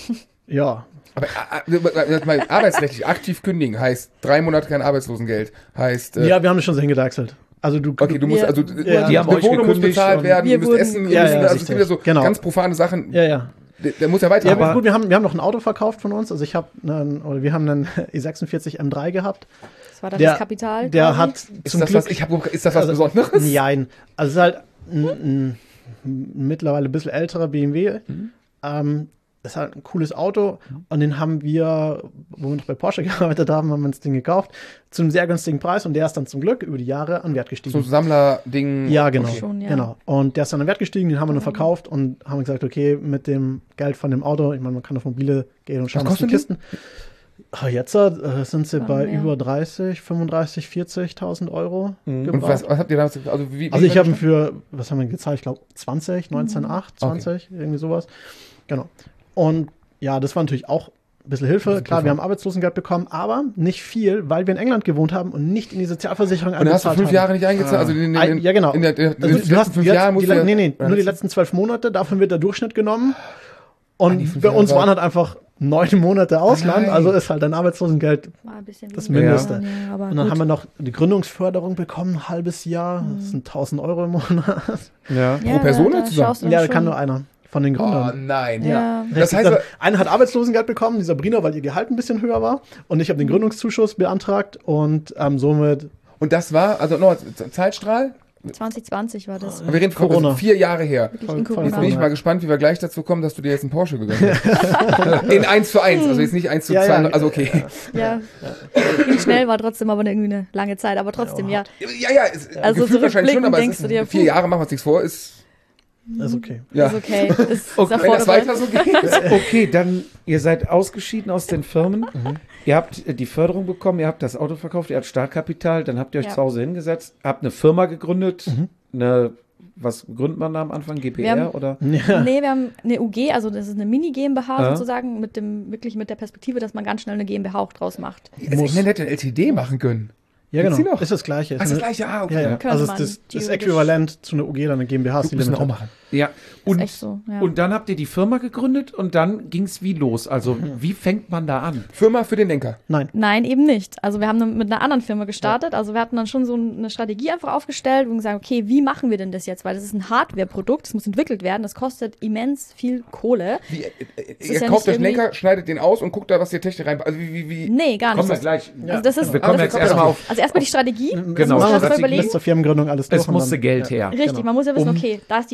ja, Aber äh, äh, mal arbeitsrechtlich aktiv kündigen heißt drei Monate kein Arbeitslosengeld. Heißt, äh, ja, wir haben das schon so hingedeichselt. Also du, okay, du musst, Wir- also Ja. Die haben eine euch Wohnung muss gekündigt bezahlt und- werden, Wir ihr müsst wurden- essen, ihr Ja, müsst, ja, also es gibt ja so richtig. Genau. ganz profane Sachen. ja, ja. Der, der muss ja weiter. Ja, Aber- gut, wir haben, wir haben noch ein Auto verkauft von uns. Also ich habe, oder wir haben einen E sechsundvierzig M drei gehabt. Das war dann Der, das Kapital. der quasi. hat ist zum das Glück, was, ich hab, ist das was also, Besonderes? Nein. Also es ist halt ein, ein, ein mittlerweile ein bisschen älterer B M W. Mhm. Ähm, das ist halt ein cooles Auto und den haben wir, wo wir noch bei Porsche gearbeitet haben, haben wir uns den gekauft zu einem sehr günstigen Preis und der ist dann zum Glück über die Jahre an Wert gestiegen. So ein Sammlerding. Ja, genau. Schon, ja. genau. Und der ist dann an Wert gestiegen, den haben wir dann verkauft und haben gesagt, okay, mit dem Geld von dem Auto, ich meine, man kann auf Mobile gehen und schauen, Was was die kostet Kisten. Ah, Jetzt äh, sind sie Schon bei mehr. über dreißig, fünfunddreißig, vierzigtausend Euro Und gebraucht. was, was habt ihr damals, also wie, Also wie ich habe ihn für, was haben wir gezahlt? Ich glaube zwanzig, neunzehn Komma acht, Okay. zwanzig, irgendwie sowas. Genau. Und ja, das war natürlich auch ein bisschen Hilfe. Klar, wir haben Arbeitslosengeld bekommen, aber nicht viel, weil wir in England gewohnt haben und nicht in die Sozialversicherung Und dann hast du eingezahlt fünf haben. Jahre nicht eingezahlt? Also in, in, Ein- in, ja, genau. In der, in den Also, letzten du hast fünf jetzt Jahren die, musst le- du... nee, nee, oder nur die das- letzten zwölf Monate, davon wird der Durchschnitt genommen. Und die fünf bei uns Jahre. waren halt einfach neun Monate Ausland, nein. also ist halt dein Arbeitslosengeld. War ein bisschen Das weniger. Mindeste. Ja, aber Und dann gut. haben wir noch die Gründungsförderung bekommen, ein halbes Jahr. Das sind tausend Euro im Monat. Ja. ja, pro Person da, oder da zusammen? schaust du dann Ja, da schon. kann nur einer von den Oh Gründern. nein. Ja. Das Richtig, heißt, dann, einer hat Arbeitslosengeld bekommen, die Sabrina, weil ihr Gehalt ein bisschen höher war. Und ich habe den Mhm. Gründungszuschuss beantragt und ähm, somit, und das war, also noch Z- Zeitstrahl? zwanzig zwanzig war das. Wir reden von Corona. also vier Jahre her. Wirklich voll- in voll Corona. Jetzt bin ich Corona. mal gespannt, wie wir gleich dazu kommen, dass du dir jetzt einen Porsche gegönnt hast. In eins zu eins, also jetzt nicht eins zu Ja, zwei, ja. also okay. Ja, ging schnell, war trotzdem aber irgendwie eine lange Zeit, aber trotzdem, ja. Ja, ja, ist, Also gefühlt wahrscheinlich schon, zurückblickend aber es denkst ist, du dir, vier puh. Jahre, machen wir uns nichts vor, ist, ist okay. ja. Ist okay. Ist, ist Wenn das erforderlich. weiter so geht. Okay, dann, ihr seid ausgeschieden aus den Firmen. Ihr habt äh, die Förderung bekommen, ihr habt das Auto verkauft, ihr habt Startkapital, dann habt ihr euch Ja. zu Hause hingesetzt, habt eine Firma gegründet, eine, was gründet man da am Anfang, G P R Wir haben- oder? Ja. Nee, wir haben eine U G, also das ist eine Mini-GmbH Ja. sozusagen, mit dem, wirklich mit der Perspektive, dass man ganz schnell eine GmbH auch draus macht. Das England hätte ein L T D machen können. Ja, Gibt's genau. die noch? Ist das Gleiche. Ach, Ist das eine- gleiche, ah, okay. Ja, ja. Könnte Also man das, das theoretisch. Äquivalent zu einer U G oder einer GmbH ist die Müssen wir auch Limited. machen. Ja, und, echt so, ja. und dann habt ihr die Firma gegründet und dann ging es wie los? Also, wie fängt man da an? Firma für den Lenker. Nein. Nein, eben nicht. Also wir haben dann mit einer anderen Firma gestartet. Also wir hatten dann schon so eine Strategie einfach aufgestellt und gesagt, okay, wie machen wir denn das jetzt? Weil das ist ein Hardware-Produkt, das muss entwickelt werden, das kostet immens viel Kohle. Wie, äh, äh, ist ihr ja kauft nicht euch einen Lenker, schneidet den aus und guckt da, was ihr Technik rein. Also wie, wie, wie. Nee, gar nicht. Kommen wir gleich. Also das ist, Wir kommen das jetzt ist- erstmal auf, Also erstmal die Strategie. Genau, das muss man Strategie. erstmal überlegen. Bis zur Firmengründung alles durch. es und musste dann- Geld her. Richtig, Genau. man muss ja wissen, Um- okay, da ist die Idee, es muss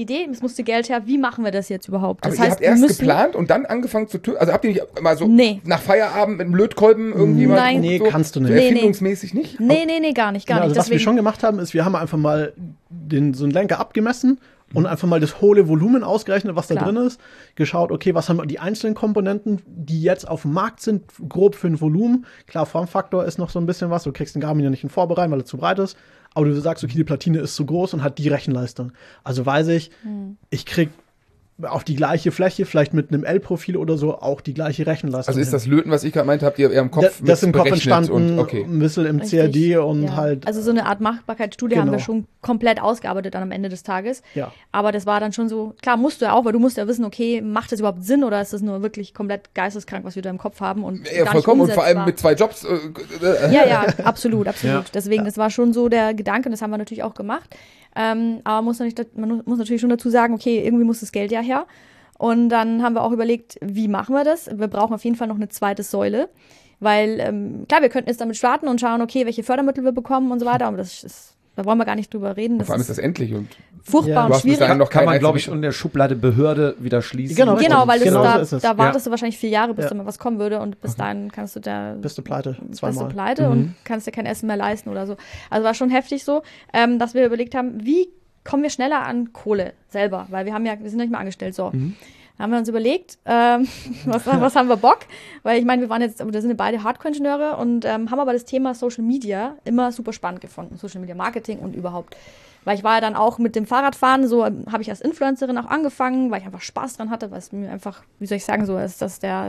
musste Geld her, wie machen wir das jetzt überhaupt? Aber Das ihr heißt, habt wir erst müssen, geplant und dann angefangen zu tun. Also habt ihr nicht mal so Nee. nach Feierabend mit einem Lötkolben irgendjemand? Nein. Nee, so, kannst du nicht. So Nee, nee. erfindungsmäßig nicht? Nee, nee, nee, gar nicht, gar Genau, nicht. also was wir Deswegen, schon gemacht haben, ist, wir haben einfach mal den, so einen Lenker abgemessen und einfach mal das hohle Volumen ausgerechnet, was da Klar. drin ist. Geschaut, okay, was haben die einzelnen Komponenten, die jetzt auf dem Markt sind, grob für ein Volumen. Klar, Formfaktor ist noch so ein bisschen was. Du kriegst den Garmin ja nicht in Vorbereiten, weil er zu breit ist. Aber du sagst, okay, die Platine ist zu groß und hat die Rechenleistung. Also weiß ich, Hm. ich krieg auf die gleiche Fläche, vielleicht mit einem L-Profil oder so, auch die gleiche Rechenleistung. Also ist hin. das Löten, was ich gerade meinte, habt ihr eher im Kopf das, das mit im Kopf berechnet entstanden, und okay. ein bisschen im C A D Richtig, und ja. halt. Also so eine Art Machbarkeitsstudie haben wir Genau. schon komplett ausgearbeitet dann am Ende des Tages. Ja. Aber das war dann schon so, klar, musst du ja auch, weil du musst ja wissen, okay, macht das überhaupt Sinn oder ist das nur wirklich komplett geisteskrank, was wir da im Kopf haben und Ja, gar vollkommen. Und nicht vor allem umsetzbar. mit zwei Jobs. Äh, äh, Ja, ja, absolut, absolut. Ja. Deswegen, das war schon so der Gedanke und das haben wir natürlich auch gemacht. Ähm, aber man muss, natürlich, man muss natürlich schon dazu sagen, okay, irgendwie muss das Geld ja her. Und dann haben wir auch überlegt, wie machen wir das? Wir brauchen auf jeden Fall noch eine zweite Säule. Weil, ähm, klar, wir könnten jetzt damit starten und schauen, okay, welche Fördermittel wir bekommen und so weiter. Aber das ist, da wollen wir gar nicht drüber reden. Das Vor allem ist ist das endlich. Und furchtbar Ja. und Du hast bis schwierig. dahin noch Kann kein man, glaube ich, einziges- in der Schublade Behörde wieder schließen. Genau, Genau, Und weil das genau da, so ist es. da wartest du wahrscheinlich vier Jahre, bis Ja. da mal was kommen würde und bis dahin kannst du da Bist du pleite, bist zweimal. du pleite und kannst dir kein Essen mehr leisten oder so. Also war schon heftig so, ähm, dass wir überlegt haben, wie kommen wir schneller an Kohle selber, weil wir haben ja, wir sind ja nicht mehr angestellt, so. Da haben wir uns überlegt, ähm, was, was haben wir Bock? Weil ich meine, wir waren jetzt, wir sind beide Hardcore-Ingenieure und ähm, haben aber das Thema Social Media immer super spannend gefunden. Social Media Marketing und überhaupt. Weil ich war ja dann auch mit dem Fahrradfahren, so ähm, habe ich als Influencerin auch angefangen, weil ich einfach Spaß dran hatte, weil es mir einfach, wie soll ich sagen, so ist das der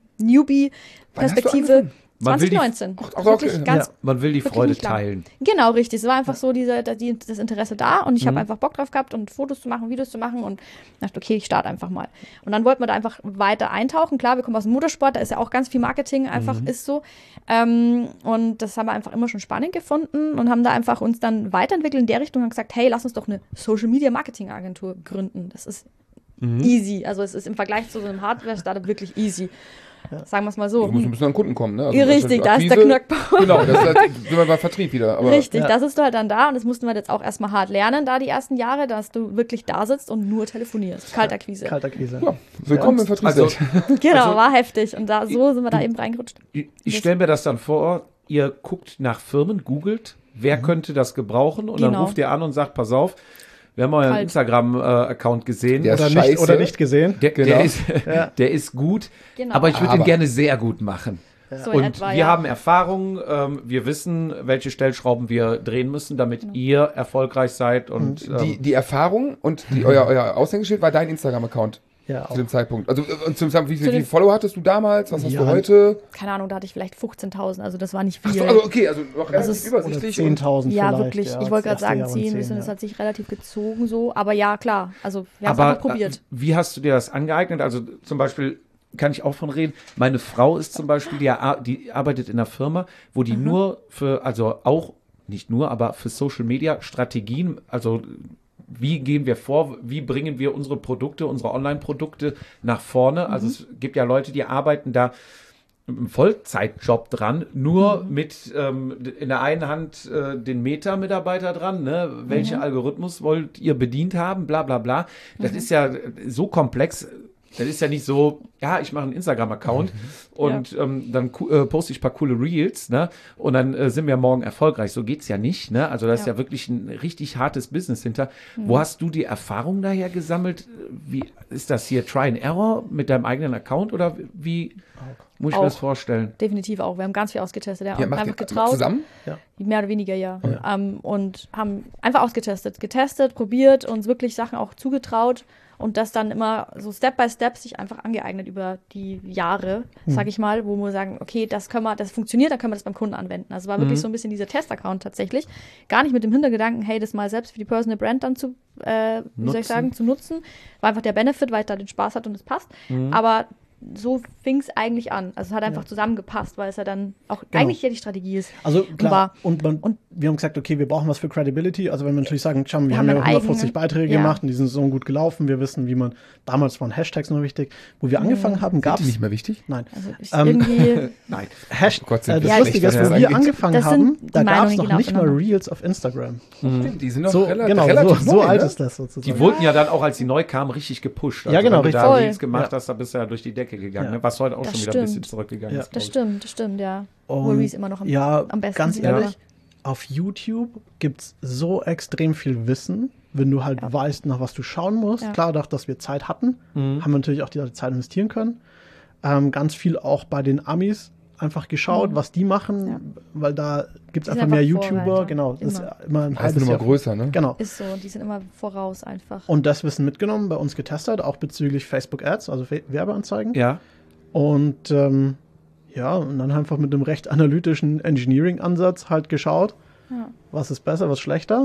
Newbie-Perspektive. angefangen? Man will die- zwanzig neunzehn. Ach, ach, Wirklich okay. ganz Ja, man will die wirklich Freude nicht lang. teilen. Genau, richtig. Es war einfach so diese, die, das Interesse da und ich Mhm. habe einfach Bock drauf gehabt und Fotos zu machen, Videos zu machen und dachte, okay, ich starte einfach mal. Und dann wollten wir da einfach weiter eintauchen. Klar, wir kommen aus dem Motorsport, da ist ja auch ganz viel Marketing, einfach Mhm. ist so. Ähm, und das haben wir einfach immer schon spannend gefunden und haben da einfach uns dann weiterentwickelt in der Richtung und gesagt, hey, lass uns doch eine Social Media Marketing Agentur gründen. Das ist Mhm. easy. Also es ist im Vergleich zu so einem Hardware-Startup wirklich easy. Sagen wir es mal so. Du musst ein bisschen an Kunden kommen, ne? Also Ja, das richtig, ist da ist der Akquise. Knackpunkt. Genau, das ist halt, sind wir beim Vertrieb wieder. Aber Richtig, Ja. das ist du halt dann da und das mussten wir jetzt auch erstmal hart lernen, da die ersten Jahre, dass du wirklich da sitzt und nur telefonierst. Kaltakquise. Kalter Krise. Ja, willkommen im Vertrieb. Also, Genau, Also- war heftig und da so sind wir da eben reingerutscht. Ich, ich stelle mir das dann vor, ihr guckt nach Firmen, googelt, wer könnte das gebrauchen und dann Genau. ruft ihr an und sagt, pass auf, wir haben euren Kalt. Instagram-Account gesehen. Der ist Oder nicht, scheiße. oder nicht gesehen. Der, Genau. der, ist, Ja. der ist gut, Genau. aber ich würde ihn Aber- gerne sehr gut machen. So in Und etwa, wir ja. haben Erfahrung, ähm, wir wissen, welche Stellschrauben wir drehen müssen, damit Genau. ihr erfolgreich seid. Und Die, ähm, die Erfahrung und die, euer, euer Aushängeschild war dein Instagram-Account Ja, zu auch. dem Zeitpunkt. Also äh, und zum Zeitpunkt, wie, Zu viele dem- Follower hattest du damals? Was hast Ja, du heute? Keine Ahnung, da hatte ich vielleicht fünfzehntausend, also das war nicht Ach viel. so, also okay, also noch relativ es- Oder übersichtlich. und- zehntausend ja, vielleicht. wirklich. ja, ich wollte gerade das erste sagen, Jahr waren zehn, zehn, müssen, ja. das hat sich relativ gezogen so. Aber ja, klar, also wir haben es aber einfach probiert. äh, wie hast du dir das angeeignet? Also zum Beispiel kann ich auch von reden. Meine Frau ist zum Beispiel, die, ar- die arbeitet in einer Firma, wo die nur für, also auch, nicht nur, aber für Social Media Strategien, also wie gehen wir vor, wie bringen wir unsere Produkte, unsere Online-Produkte nach vorne? Also es gibt ja Leute, die arbeiten da im Vollzeitjob dran, nur mit ähm, in der einen Hand äh, den Meta-Mitarbeiter dran, ne? Welchen Algorithmus wollt ihr bedient haben, bla bla bla. Das ist ja so komplex. Das ist ja nicht so, ja, ich mache einen Instagram-Account und ähm, dann ku- äh, poste ich ein paar coole Reels, ne? Und dann äh, sind wir morgen erfolgreich. So geht's ja nicht, ne? Also da ist ja, Ja. wirklich ein richtig hartes Business hinter. Wo hast du die Erfahrung daher gesammelt? Wie ist das hier? Try and Error mit deinem eigenen Account oder wie muss ich mir Auch. das vorstellen? Definitiv auch. Wir haben ganz viel ausgetestet. Ja, Ja, und macht einfach ihr getraut. zusammen? Mehr oder weniger, ja. Ähm, und haben einfach ausgetestet. Getestet, probiert, uns wirklich Sachen auch zugetraut und das dann immer so Step by Step sich einfach angeeignet über die Jahre, sag ich mal, wo wir sagen, okay, das können wir, das funktioniert, dann können wir das beim Kunden anwenden. Also war wirklich so ein bisschen dieser Test-Account tatsächlich. Gar nicht mit dem Hintergedanken, hey, das mal selbst für die Personal Brand dann zu, äh, wie soll Nutzen. ich sagen, zu nutzen. War einfach der Benefit, weil ich da den Spaß hatte und es passt. Aber so fing es eigentlich an. Also es hat einfach Ja. zusammengepasst, weil es ja dann auch Genau. eigentlich ja die Strategie ist. Also klar, war- und, man, und- wir haben gesagt, okay, wir brauchen was für Credibility. Also wenn wir natürlich sagen, schau, wir, Wir haben haben ja eine hundertfünfzig eigene- Beiträge ja. gemacht und die sind so gut gelaufen. Wir wissen, wie man, damals waren Hashtags noch wichtig. Wo wir angefangen haben, Sind gab die es, nicht mehr wichtig? nein, Also ich Ähm, irgendwie, Nein. Hash, Oh Gott, sind äh, wir das schlecht, Lustige ist, was wo das wir angeht. angefangen Das sind haben, die da gab es Meinungen noch gehen nicht mal aufeinander. Reels auf Instagram. Stimmt, die sind doch So, rela genau, relativ so, so neu, alt ne? ist das sozusagen. Die wurden ja dann auch, als die neu kamen, richtig gepusht. Ja, genau, wenn du richtig. da Voll. Reels gemacht Ja. hast, da bist du ja durch die Decke gegangen, Ja. ne? Was heute auch Das schon wieder ein bisschen stimmt. zurückgegangen Ja. ist. das glaub ich. stimmt, das stimmt, ja. Und- Wo Reels immer noch am, Ja, am besten ganz sind, ehrlich, aber- auf YouTube gibt es so extrem viel Wissen, wenn du halt Ja. weißt, nach was du schauen musst. Ja. Klar, dadurch, dass wir Zeit hatten, Mhm. haben wir natürlich auch die Zeit investieren können. Ähm, ganz viel auch bei den Amis einfach geschaut, Mhm. was die machen, Ja. weil da gibt es Die sind einfach mehr einfach YouTuber. Vorreiter. Genau, das ist Immer. ja immer ein Das ist halbes nochmal Jahr. größer, ne? Genau. Ist so, die sind immer voraus einfach. Und das Wissen mitgenommen, bei uns getestet, auch bezüglich Facebook Ads, also Fe- Werbeanzeigen. Ja. Und ähm, ja, und dann einfach mit einem recht analytischen Engineering-Ansatz halt geschaut, Ja. was ist besser, was schlechter.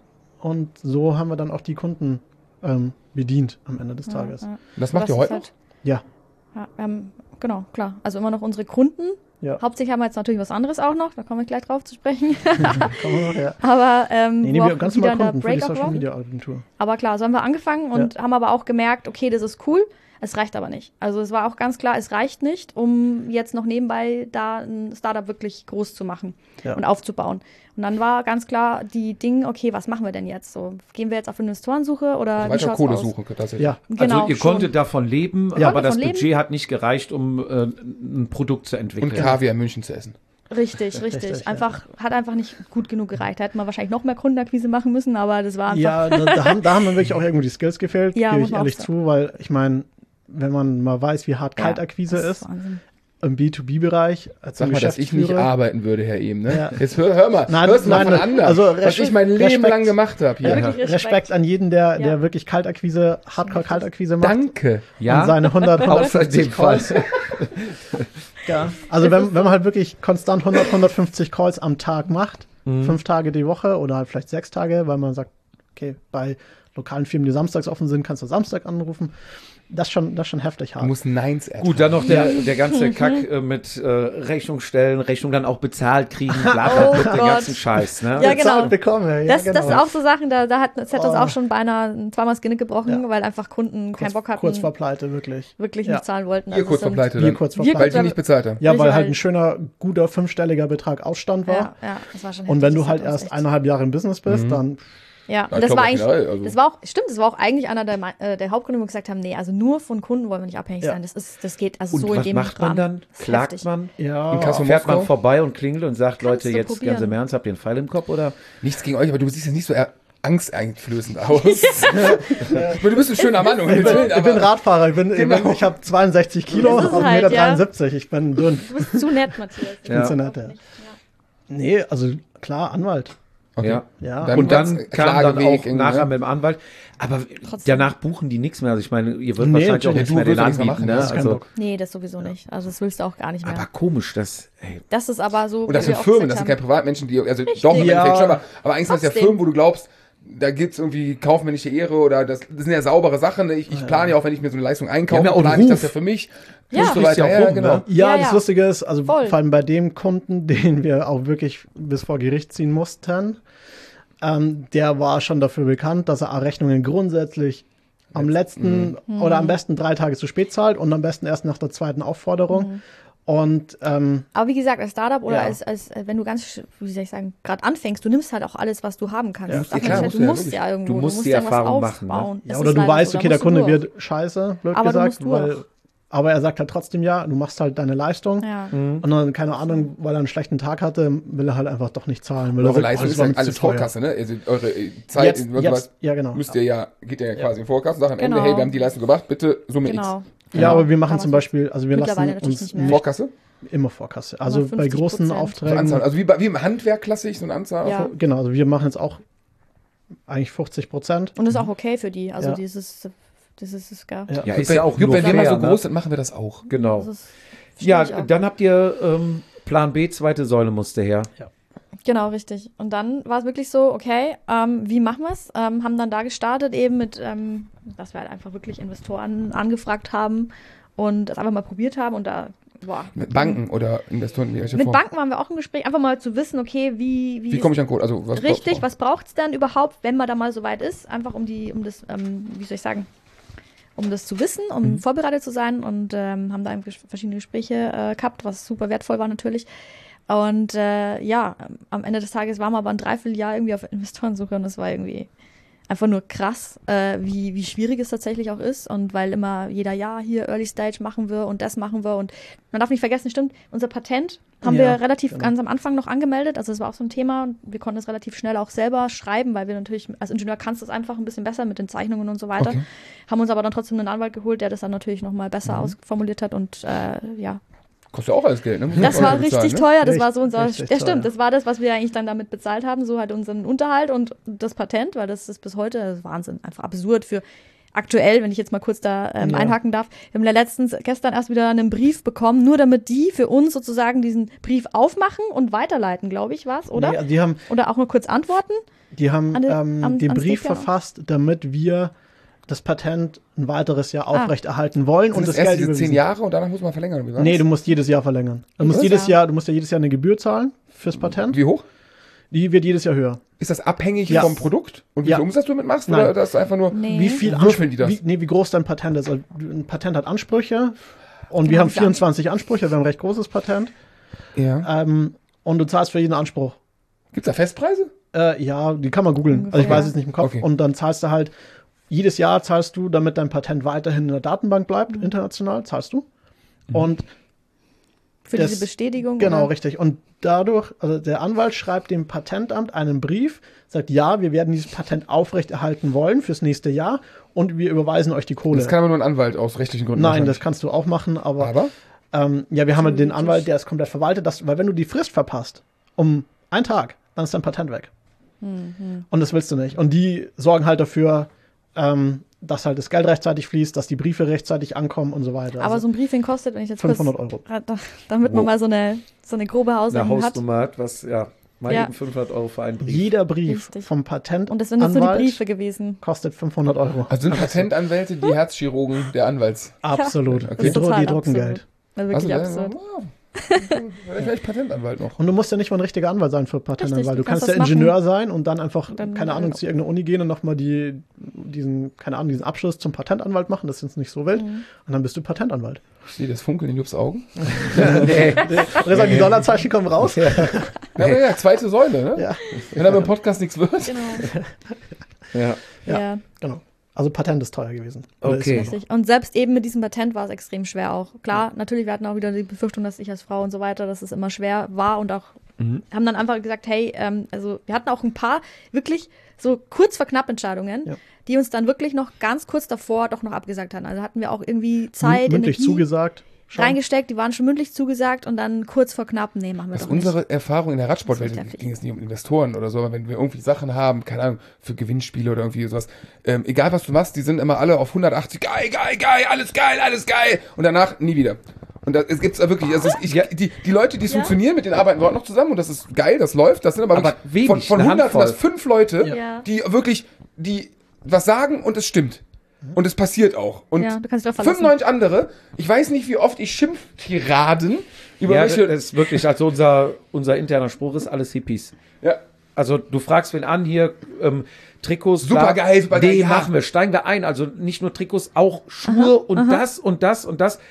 Und so haben wir dann auch die Kunden ähm, bedient am Ende des Tages. Ja, ja. Das macht Das ihr ist heute noch? halt- Ja, Ja, wir haben, genau, klar. Also immer noch unsere Kunden. ja. Hauptsächlich haben wir jetzt natürlich was anderes auch noch, da komme ich gleich drauf zu sprechen. Kann man noch, ja. aber ähm, Nee, wo nee, auch wir ganz wieder normal in der Kunden für die Breakout Social war. Media Agentur. Aber klar, so haben wir angefangen und haben aber auch gemerkt, okay, das ist cool, es reicht aber nicht. Also es war auch ganz klar, es reicht nicht, um jetzt noch nebenbei da ein Startup wirklich groß zu machen Ja. und aufzubauen. Und dann war ganz klar die Ding, okay, was machen wir denn jetzt? So, gehen wir jetzt auf Investorensuche oder wie Weiter schaut's Kohle aus? suchen tatsächlich. Ja, Genau, also ihr schon. konntet davon leben, Ja. aber das Davon Budget leben. hat nicht gereicht, um äh, ein Produkt zu entwickeln. Und Kaviar in München zu essen. Richtig, richtig. Richtig, ja. einfach, hat einfach nicht gut genug gereicht. Da hätten wir wahrscheinlich noch mehr Kundenakquise machen müssen, aber das war einfach. ja da, da, haben, da haben mir wirklich auch irgendwo die Skills gefehlt, Ja, gebe muss ich man auch ehrlich sagen. zu, weil ich meine, wenn man mal weiß, wie hart Ja, Kaltakquise das ist, Wahnsinn. im B zwei B-Bereich, als Sag mal, dass ich nicht arbeiten würde, Herr Ehm, ne? Ja. Jetzt hör, hör mal, Nein, hörst du mal nein, von anderen, also was Respekt- ich mein Leben Respekt. lang gemacht habe hier. Ja, Wirklich Respekt. Respekt. an jeden, der, der Ja. wirklich Kaltakquise, Hardcore-Kaltakquise macht. Danke. Ja, Und seine hundert, außer in hundertfünfzig dem Fall. Calls. Ja, also wenn, wenn man halt wirklich konstant hundert, hundertfünfzig Calls am Tag macht, Mhm. fünf Tage die Woche oder halt vielleicht sechs Tage, weil man sagt, okay, bei lokalen Firmen, die samstags offen sind, kannst du Samstag anrufen. Das ist schon, das ist schon heftig Du hart. musst Neins ertragen. Gut, dann noch der, der ganze Kack äh, mit äh, Rechnung stellen, Rechnung dann auch bezahlt kriegen, bla bla, Oh bla, den Gott. ganzen Scheiß. Ne? Ja, Bezahlt genau. bekommen, ja, Das, genau. das sind auch so Sachen, da, da hat das hat uns Oh. auch schon beinahe zweimal das Genick gebrochen, Ja. weil einfach Kunden kurz, keinen Bock hatten, kurz vor Pleite, wirklich. wirklich Ja. nicht zahlen wollten. Ihr Also kurz es sind- vor Pleite Wir dann, kurz vor Wir weil Pleite. die nicht bezahlt haben. Ja, Welche weil halt halt- ein schöner, guter fünfstelliger Betrag Ausstand war. Ja, ja, das war schon Und heftig, wenn du das halt hat uns erst echt- eineinhalb Jahre im Business bist, dann Ja, Ja, und das ich war glaub, eigentlich, generell, also- das war auch, stimmt, das war auch eigentlich einer der, äh, der Hauptgründe, wo wir gesagt haben, nee, also nur von Kunden wollen wir nicht abhängig Ja. sein. Das ist, das geht also Und so in was dem macht man Rahmen. dann? Das ist Klagt heftig. man? ja, In Kassel- Fährt man Moskau? vorbei und klingelt und sagt, Kannst Leute, du jetzt probieren. ganz im Ernst, habt ihr einen Pfeil im Kopf? Oder? Nichts gegen euch, aber du siehst jetzt nicht so eher angsteinflößend aus. Du bist ein schöner Mann, um ich Himmels bin, Willen, ich bin aber Radfahrer, ich, bin, ich, Genau. bin, ich habe zweiundsechzig Kilo, Das ist auf halt, eins Komma dreiundsiebzig Meter, ich bin dünn. Du bist zu nett, Matthias. Ich bin Ja. zu nett, ja. Nee, also klar, Anwalt. okay. Ja. Ja. Dann Und dann wird's kam dann Klageweg auch irgendwie, nachher ne? mit dem Anwalt. Aber Trotzdem. danach buchen die nichts mehr. Also ich meine, ihr würdet Nee, wahrscheinlich auch natürlich. nichts Du mehr den willst ja nichts mehr anbieten. machen, Ne? das ist kein Also, Bock. Nee, das sowieso nicht. Also das willst du auch gar nicht mehr. aber komisch, das. Ey, Das ist aber so. Und das wie wir sind auch Firmen, das gesagt sind keine haben. Privatmenschen, die, also Richtig. doch im Ja. Endeffekt schon, aber, aber eigentlich sind das ja Trotzdem. Firmen, wo du glaubst, da gibt's irgendwie kaufmännische Ehre oder das, das sind ja saubere Sachen. Ich, ich plane ja auch, wenn ich mir so eine Leistung einkaufe, Die haben ja auch plane einen ich das Ruf. ja für mich. Ja. Und so Sprichst weiter. ja auch Ja, rum, genau. ne? Ja, Ja, das ja. Lustige ist, also Voll. vor allem bei dem Kunden, den wir auch wirklich bis vor Gericht ziehen mussten, ähm, der war schon dafür bekannt, dass er Rechnungen grundsätzlich am letzten oder am besten drei Tage zu spät zahlt und am besten erst nach der zweiten Aufforderung. Und ähm, Aber wie gesagt, als Startup oder Ja. als, als äh, wenn du ganz, wie soll ich sagen, gerade anfängst, du nimmst halt auch alles, was du haben kannst. Ja. Das darf Ja, man klar, nicht- musst du du ja, musst ja irgendwo, Du musst die irgendwas Erfahrung machen, ne? aufbauen. ja, Das oder ist du leider weißt, so, da okay, der musst du Kunde durch. wird scheiße, blöd Aber du gesagt, musst durch. weil, aber er sagt halt trotzdem ja, du machst halt deine Leistung. Ja. Und dann, keine Ahnung, weil er einen schlechten Tag hatte, will er halt einfach doch nicht zahlen. Weil er Eure sagt, Leistung oh, das ist war ja mir zu alles teuer. Vorkasse, ne? Also eure äh, Zeit, Jetzt, irgendwas jetzt, ja, genau. müsst ihr ja, geht ihr ja quasi in Vorkasse und sagt am Ende, Genau. hey, wir haben die Leistung gebracht, bitte Summe Genau. Ja, Genau. aber wir machen Damals zum Beispiel, also wir Mittlerweile lassen natürlich uns nicht mehr. X. Vorkasse? immer Vorkasse. Also Immer bei großen 50%. Also, Aufträgen. Anzahl, also wie, bei, wie im Handwerk klassisch, so eine Anzahl? Ja. Genau, also wir machen jetzt auch eigentlich fünfzig Prozent. Und das ist auch okay für die. Also Ja. dieses, dieses ist gar. Ja. ja, Gut, ist ja auch gut, nur wenn wir mal so fair, ne? groß sind, machen wir das auch. Genau. Das ist, Ja, verstehe ich auch. dann habt ihr ähm, Plan B, zweite Säule musste her. Genau, richtig. Und dann war es wirklich so, okay, ähm, wie machen wir es? Ähm, haben dann da gestartet eben mit, ähm, dass wir halt einfach wirklich Investoren angefragt haben und das einfach mal probiert haben und da, boah. Mit Banken oder Investoren? In welcher Mit Form? Banken waren wir auch im Gespräch, einfach mal zu wissen, okay, wie... Wie komme ich an Code? Also, was Richtig, braucht's? was braucht es denn überhaupt, wenn man da mal so weit ist? Einfach um die, um das, ähm, wie soll ich sagen, um das zu wissen, um Mhm. vorbereitet zu sein und ähm, haben da eben ges- verschiedene Gespräche äh, gehabt, was super wertvoll war natürlich. Und äh, ja, am Ende des Tages waren wir aber ein Dreivierteljahr irgendwie auf Investorensuche und das war irgendwie einfach nur krass, äh, wie, wie schwierig es tatsächlich auch ist. Und weil immer jeder, ja, hier Early Stage machen wir und das machen wir. Und man darf nicht vergessen, stimmt, unser Patent haben Ja, wir relativ genau. ganz am Anfang noch angemeldet. Also das war auch so ein Thema. Und wir konnten es relativ schnell auch selber schreiben, weil wir natürlich, als Ingenieur kannst du es einfach ein bisschen besser mit den Zeichnungen und so weiter. Okay. Haben uns aber dann trotzdem einen Anwalt geholt, der das dann natürlich nochmal besser Mhm. ausformuliert hat. Und äh, ja, Kostet ja auch alles Geld, ne? Muss man das auch war noch bezahlen, richtig ne? teuer, das Richtig, war so unser, richtig ja stimmt, teuer. das war das, was wir eigentlich dann damit bezahlt haben, so halt unseren Unterhalt und das Patent, weil das ist bis heute, das ist Wahnsinn, einfach absurd für aktuell, wenn ich jetzt mal kurz da ähm, Ja. einhaken darf. Wir haben ja letztens, gestern erst wieder einen Brief bekommen, nur damit die für uns sozusagen diesen Brief aufmachen und weiterleiten, glaube ich, was, oder? Nee, also die haben, Oder auch nur kurz antworten? die haben An den- ähm, am- den am Brief Sticker? verfasst, damit wir das Patent ein weiteres Jahr aufrechterhalten wollen Sind und das das erst Geld diese zehn überwiesen. Jahre und danach muss man verlängern? Wie war Nee, das? du musst jedes Jahr verlängern. Du musst Jedes jedes Jahr. Jahr, du musst ja jedes Jahr eine Gebühr zahlen fürs Patent. Wie hoch? Die wird jedes Jahr höher. Ist das abhängig Ja. vom Produkt? Und wie Ja. viel Umsatz du damit machst? Nein. Oder das ist einfach nur... Nee. Wie viel Würfeln die das? Wie, nee, wie groß dein Patent ist. Also, ein Patent hat Ansprüche und wir Genau, haben klar. vierundzwanzig Ansprüche, wir haben ein recht großes Patent. Ja. Ähm, und du zahlst für jeden Anspruch. Gibt es da Festpreise? Äh, ja, die kann man googeln. Also ich Ungefähr. weiß es nicht im Kopf. Okay. Und dann zahlst du halt, jedes Jahr zahlst du, damit dein Patent weiterhin in der Datenbank bleibt, international, zahlst du. Und Für Das- diese Bestätigung? genau, oder? richtig. Und dadurch, also der Anwalt schreibt dem Patentamt einen Brief, sagt, ja, wir werden dieses Patent aufrechterhalten wollen fürs nächste Jahr und wir überweisen euch die Kohle. Das kann aber nur ein Anwalt aus rechtlichen Gründen. Nein, das wahrscheinlich. kannst du auch machen, aber, Aber? Ähm, ja, wir haben halt den Theoretisch. Anwalt, der ist komplett verwaltet, das, weil wenn du die Frist verpasst, um einen Tag, dann ist dein Patent weg. Mhm. Und das willst du nicht. Und die sorgen halt dafür, ähm, dass halt das Geld rechtzeitig fließt, dass die Briefe rechtzeitig ankommen und so weiter. Aber Also so ein Briefing kostet, wenn ich jetzt fünfhundert kurz, Euro. da- damit man Wo? mal so eine, so eine grobe Eine Hausrechnung hat. Hausnummer hat, was, ja, mal Ja. eben fünfhundert Euro für einen Brief. Jeder Brief Richtig. vom Patentanwalt Und das sind jetzt nur die Briefe gewesen. kostet fünfhundert Euro. Also sind Patentanwälte die Herzchirurgen der Anwalts. Absolut. Okay. Die, dro total die drucken absurd. Geld. Also wirklich Also, absurd. wow. Vielleicht wäre ich Patentanwalt noch. Und du musst ja nicht mal ein richtiger Anwalt sein für Patentanwalt. Richtig, Du du kannst kannst ja das Ingenieur sein und dann einfach, Dann, keine Ahnung, zu irgendeiner Uni gehen und nochmal die, diesen, keine Ahnung, diesen Abschluss zum Patentanwalt machen. Das ist jetzt nicht so wild. Mhm. Und dann bist du Patentanwalt. Ich sehe das Funkeln in Jobs Augen. nee. Und er sagt, die Dollarzeichen kommen raus. Ja, aber ja, zweite Säule, ne? Ja. Wenn aber im Podcast nichts wird. Genau. Ja. Ja. Ja. Genau. Also Patent ist teuer gewesen. Oder Okay. ist immer noch. Richtig. Und selbst eben mit diesem Patent war es extrem schwer auch. Klar, natürlich, wir hatten auch wieder die Befürchtung, dass ich als Frau und so weiter, dass es immer schwer war und auch Mhm. haben dann einfach gesagt, hey, ähm, also wir hatten auch ein paar wirklich so kurz vor knapp Entscheidungen, Ja. die uns dann wirklich noch ganz kurz davor doch noch abgesagt hatten. Also hatten wir auch irgendwie Zeit, Mündlich Energie zugesagt. Schon. reingesteckt, die waren schon mündlich zugesagt und dann kurz vor knapp, nee, machen wir Das doch ist unsere nicht. Erfahrung in der Radsportwelt. Das ist heftig. Ging es nicht um Investoren oder so, aber wenn wir irgendwie Sachen haben, keine Ahnung, für Gewinnspiele oder irgendwie sowas, ähm, egal was du machst, die sind immer alle auf hundertachtzig, geil, geil, geil, alles geil, alles geil. Und danach nie wieder. Und da, es gibt's da wirklich, also es, ich, die, die Leute, die es Ja. funktionieren, mit denen arbeiten wir auch noch zusammen und das ist geil, das läuft. Das sind aber, Aber wirklich wenig, von, von eine hundert sind das Handvoll. fünf Leute, Ja. die wirklich, die was sagen und es stimmt. Und es passiert auch. Und Ja, du kannst dich drauf verlassen. fünfundneunzig andere, ich weiß nicht, wie oft ich Schimpftiraden über Ja, das welche. ist wirklich, also unser, unser interner Spruch ist alles Hippies. Ja. Also du fragst wen an, hier ähm, Trikots. Super bla, geil, super geil, Nee, ja. machen wir, steigen wir ein. Also nicht nur Trikots, auch Schuhe und das und das und das.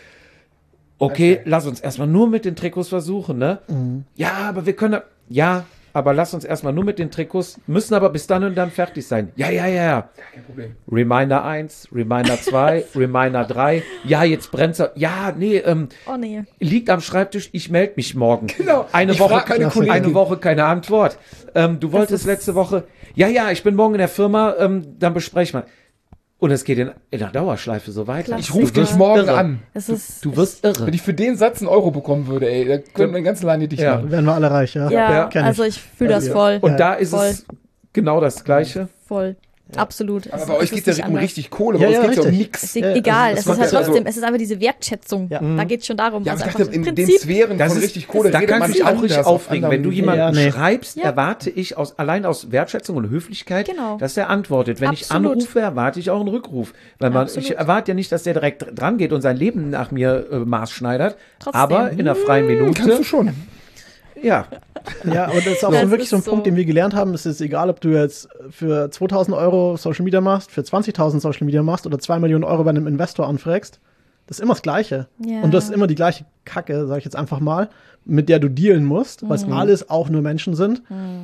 Okay, lass uns erstmal nur mit den Trikots versuchen, ne? Ja, aber wir können, ja, aber lass uns erstmal nur mit den Trikots, müssen aber bis dann und dann fertig sein. Ja, ja, ja, ja. Kein Problem. Reminder eins, Reminder zwei, Reminder drei. Ja, jetzt brennt's. Ja, nee, ähm, Oh nee. liegt am Schreibtisch, ich melde mich morgen. Genau. Eine Ich Woche, frag meine Kollegin. eine Woche keine Antwort. Ähm, du wolltest ist- letzte Woche, ja, ja, ich bin morgen in der Firma, ähm, dann besprechen wir. Und es geht in, in der Dauerschleife so weiter. Klar. Ich rufe Du dich wirst morgen irre. an. Es ist, Du wirst irre. Wenn ich für den Satz einen Euro bekommen würde, ey, da könnte man den ganzen Laden hier dicht Ja. machen. Werden wir alle reich, ja. ja, Ja, kenn ich. also ich fühle das Ja. voll. Und Ja, da ist voll. es genau das Gleiche. Voll. Absolut. Aber Es- bei es euch ist geht es ja nicht um anders. richtig Kohle, Ja, bei ja, uns geht es ja um richtig. nichts. Es ist Ja, egal, es es ist ist halt also- trotzdem, es ist einfach diese Wertschätzung. Ja. Da geht es schon darum. Ja, was aber ich einfach dachte, so- in den Sphären Also von richtig Kohle Da redet kannst man du dich auch anders richtig auf aufregen. Wenn du anderen jemanden Ja, nee. schreibst, Ja. erwarte ich aus, allein aus Wertschätzung und Höflichkeit, Genau. dass der antwortet. Wenn ich Absolut. anrufe, erwarte ich auch einen Rückruf. Weil man, Absolut. ich erwarte ja nicht, dass der direkt dran geht und sein Leben nach mir äh, maßschneidert. Trotzdem. Aber in einer freien Kannst du Minute, schon. ja. Ja, aber das ist auch Das so wirklich ist so ein so- Punkt, den wir gelernt haben. Es ist egal, ob du jetzt für zweitausend Euro Social Media machst, für zwanzigtausend Social Media machst oder zwei Millionen Euro bei einem Investor anfragst. Das ist immer das Gleiche. Ja. Und das ist immer die gleiche Kacke, sag ich jetzt einfach mal, mit der du dealen musst, weil es alles auch nur Menschen sind.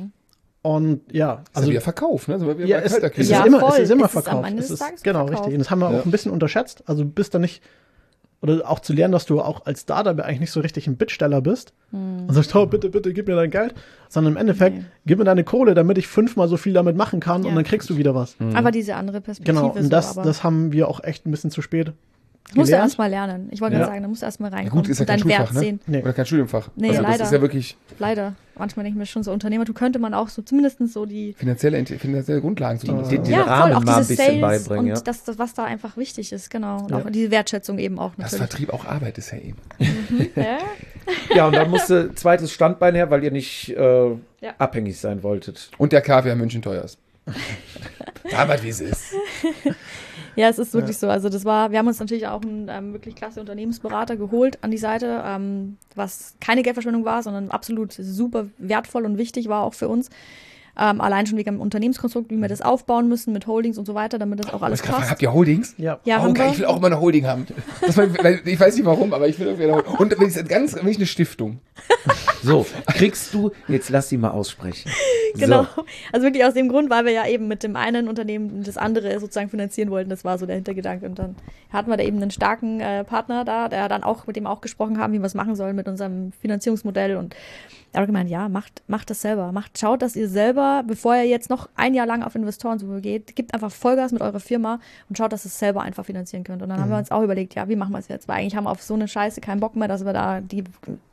Und ja, Also also wieder Verkauf, ne? So wie ja, bei es, es, Kaltakquise. ist Ja, immer, voll. es ist immer Es ist am Verkauf. Ende Es des ist, Tages genau, Verkauf. richtig. Und das haben wir Ja. auch ein bisschen unterschätzt. Also bist da nicht, oder auch zu lernen, dass du auch als Startup eigentlich nicht so richtig ein Bittsteller bist und sagst, oh, bitte, bitte, gib mir dein Geld, sondern im Endeffekt, Nee. gib mir deine Kohle, damit ich fünfmal so viel damit machen kann Ja. und dann kriegst du wieder was. Aber diese andere Perspektive. Genau, und so, das, aber das haben wir auch echt ein bisschen zu spät musst du gelernt. erst mal lernen. Ich wollte Ja. gerade sagen, da musst du erst mal Ja, reinkommen gut, ist ja und kein deinen Wert Schulfach, ne? sehen. Nee. Oder kein Studienfach. Nee, also das leider. ist ja wirklich Leider. Manchmal denke ich mir schon so, Unternehmertum könnte man auch so zumindest so die finanzielle, Int- finanzielle Grundlagen Die, zumindest. die, haben. die ja, Rahmen voll, auch mal ein diese bisschen Sales beibringen. und Ja. das, das, was da einfach wichtig ist, genau. Und Ja. auch diese Wertschätzung eben auch Dass natürlich. Vertrieb auch Arbeit ist ja eben. Ja? ja, und dann musste zweites Standbein her, weil ihr nicht äh, Ja. abhängig sein wolltet. Und der Kaffee in München teuer ist. Aber wie es ist. Ja, es ist wirklich so. Also das war, wir haben uns natürlich auch einen ähm, wirklich klasse Unternehmensberater geholt an die Seite, ähm, was keine Geldverschwendung war, sondern absolut super wertvoll und wichtig war auch für uns. Ähm, allein schon wegen dem Unternehmenskonstrukt, wie wir das aufbauen müssen mit Holdings und so weiter, damit das auch alles Was, habt passt. ihr Holdings? Ja. Ja, oh, haben geil, wir. ich will auch mal eine Holding haben. Das war, weil, ich weiß nicht warum, aber ich will irgendwie eine Holding. Und wenn ich ganz, wenn ich eine Stiftung. So, kriegst du, jetzt lass sie mal aussprechen. Genau. So. Also wirklich aus dem Grund, weil wir ja eben mit dem einen Unternehmen das andere sozusagen finanzieren wollten. Das war so der Hintergedanke. Und dann hatten wir da eben einen starken äh, Partner da, der dann auch mit dem auch gesprochen haben, wie wir es machen sollen mit unserem Finanzierungsmodell. Und er hat gemeint, ja, macht, macht das selber. Macht, schaut, dass ihr selber, bevor ihr jetzt noch ein Jahr lang auf Investorensuche geht, gebt einfach Vollgas mit eurer Firma und schaut, dass ihr es selber einfach finanzieren könnt. Und dann haben wir uns auch überlegt, ja, wie machen wir es jetzt? Weil eigentlich haben wir auf so eine Scheiße keinen Bock mehr, dass wir da die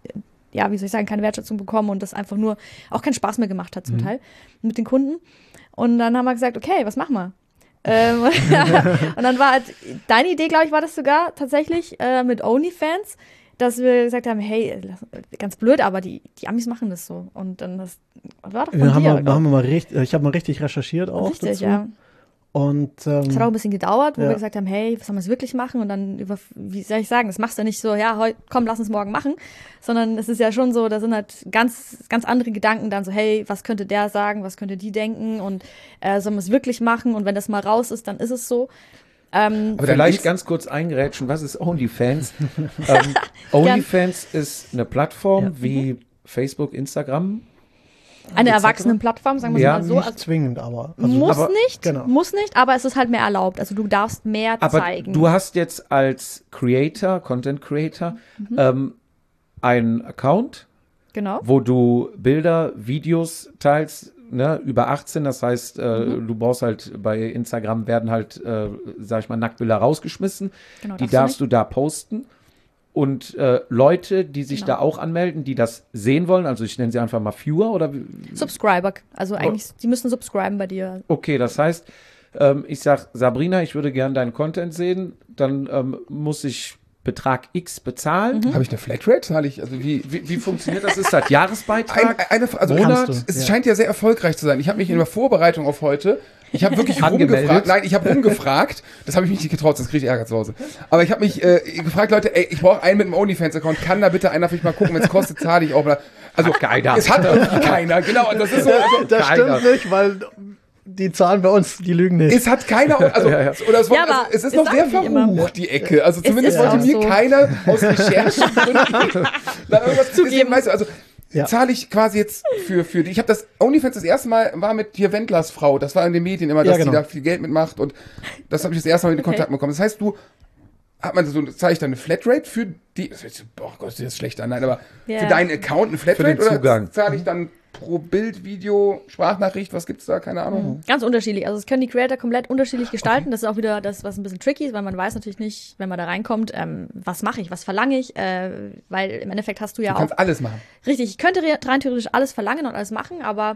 ja, wie soll ich sagen, keine Wertschätzung bekommen und das einfach nur auch keinen Spaß mehr gemacht hat zum Teil mit den Kunden. Und dann haben wir gesagt, okay, was machen wir? ähm, und dann war halt, deine Idee, glaube ich, war das sogar tatsächlich äh, mit OnlyFans, dass wir gesagt haben, hey, lass- ganz blöd, aber die, die Amis machen das so. Und dann das war doch von Wir haben, dir. wir, wir haben wir mal richtig, ich habe mal richtig recherchiert auch Richtig, dazu. ja. Und ähm, Es hat auch ein bisschen gedauert, wo Ja. wir gesagt haben, hey, was sollen wir jetzt wirklich machen? Und dann über, wie soll ich sagen, das machst du nicht so, ja, heu, komm, lass uns morgen machen, sondern es ist ja schon so, da sind halt ganz, ganz andere Gedanken dann so, hey, was könnte der sagen, was könnte die denken und äh, sollen wir es wirklich machen? Und wenn das mal raus ist, dann ist es so. Ähm, Aber dann Vielleicht geht's- ganz kurz eingerätschen, was ist OnlyFans? ähm, OnlyFans ist eine Plattform Ja. wie Facebook, Instagram. eine et cetera. Erwachsenenplattform, sagen wir Ja, mal so. nicht Also, zwingend, aber. Also, muss aber- nicht, genau. muss nicht, aber es ist halt mehr erlaubt. Also du darfst mehr Aber zeigen. du hast jetzt als Creator, Content Creator, Mhm. ähm, einen Account, genau. wo du Bilder, Videos teilst, ne, über achtzehn, das heißt, äh, Mhm. du brauchst halt bei Instagram werden halt, äh, sag ich mal, Nacktbilder rausgeschmissen. Genau, Die darfst du darfst du da posten. Und äh, Leute, die sich Genau. da auch anmelden, die das sehen wollen, also ich nenne sie einfach mal Viewer oder wie- Subscriber, also eigentlich, die müssen subscriben bei dir. okay, das heißt, ähm, ich sag, Sabrina, ich würde gerne deinen Content sehen, dann ähm, muss ich Betrag X bezahlen. Mhm. Habe ich eine Flatrate? Zahle ich, also wie, Wie, wie funktioniert das? Ist das Jahresbeitrag? Ein, eine, also Monat? Kannst du. es Ja. scheint ja sehr erfolgreich zu sein. Ich habe mich in der Vorbereitung auf heute, ich habe wirklich Angemeldet? rumgefragt. Nein, ich habe rumgefragt. Das habe ich mich nicht getraut, sonst kriege ich Ärger zu Hause. Aber ich habe mich äh, gefragt, Leute, ey, ich brauche einen mit einem OnlyFans-Account. Kann da bitte einer für mich mal gucken, wenn es kostet, zahle ich auch. Also Hat keiner. Es hat irgendwie keiner. Genau. Und das ist so. Also, Das Keiner. stimmt nicht, weil die Zahlen bei uns, die lügen nicht. es hat keiner, also, Ja, ja. oder es, Ja, also, aber es ist es noch sehr sagen die immer. verrucht, die Ecke. Also zumindest ist wollte auch mir so. keiner aus Recherchegründen da irgendwas zugeben. Weißt du, also Ja. zahle ich quasi jetzt für, für die. Ich habe das OnlyFans das erste Mal war mit hier Wendlers Frau. Das war in den Medien immer, dass Ja, genau. die da viel Geld mitmacht und das habe ich das erste Mal in Okay. Kontakt bekommen. Das heißt, du hat man so, zahle ich dann eine Flatrate für die, das ist, boah Gott, das ist schlecht an, nein, aber Ja. für deinen Account eine Flatrate Für den Zugang. oder zahle ich dann pro Bild, Video, Sprachnachricht, was gibt's da? Keine Ahnung. Ganz unterschiedlich. Also es können die Creator komplett unterschiedlich gestalten. Das ist auch wieder das, was ein bisschen tricky ist, weil man weiß natürlich nicht, wenn man da reinkommt, ähm, was mache ich, was verlange ich, äh, weil im Endeffekt hast du ja Du auch kannst alles machen. richtig, ich könnte re- rein theoretisch alles verlangen und alles machen, aber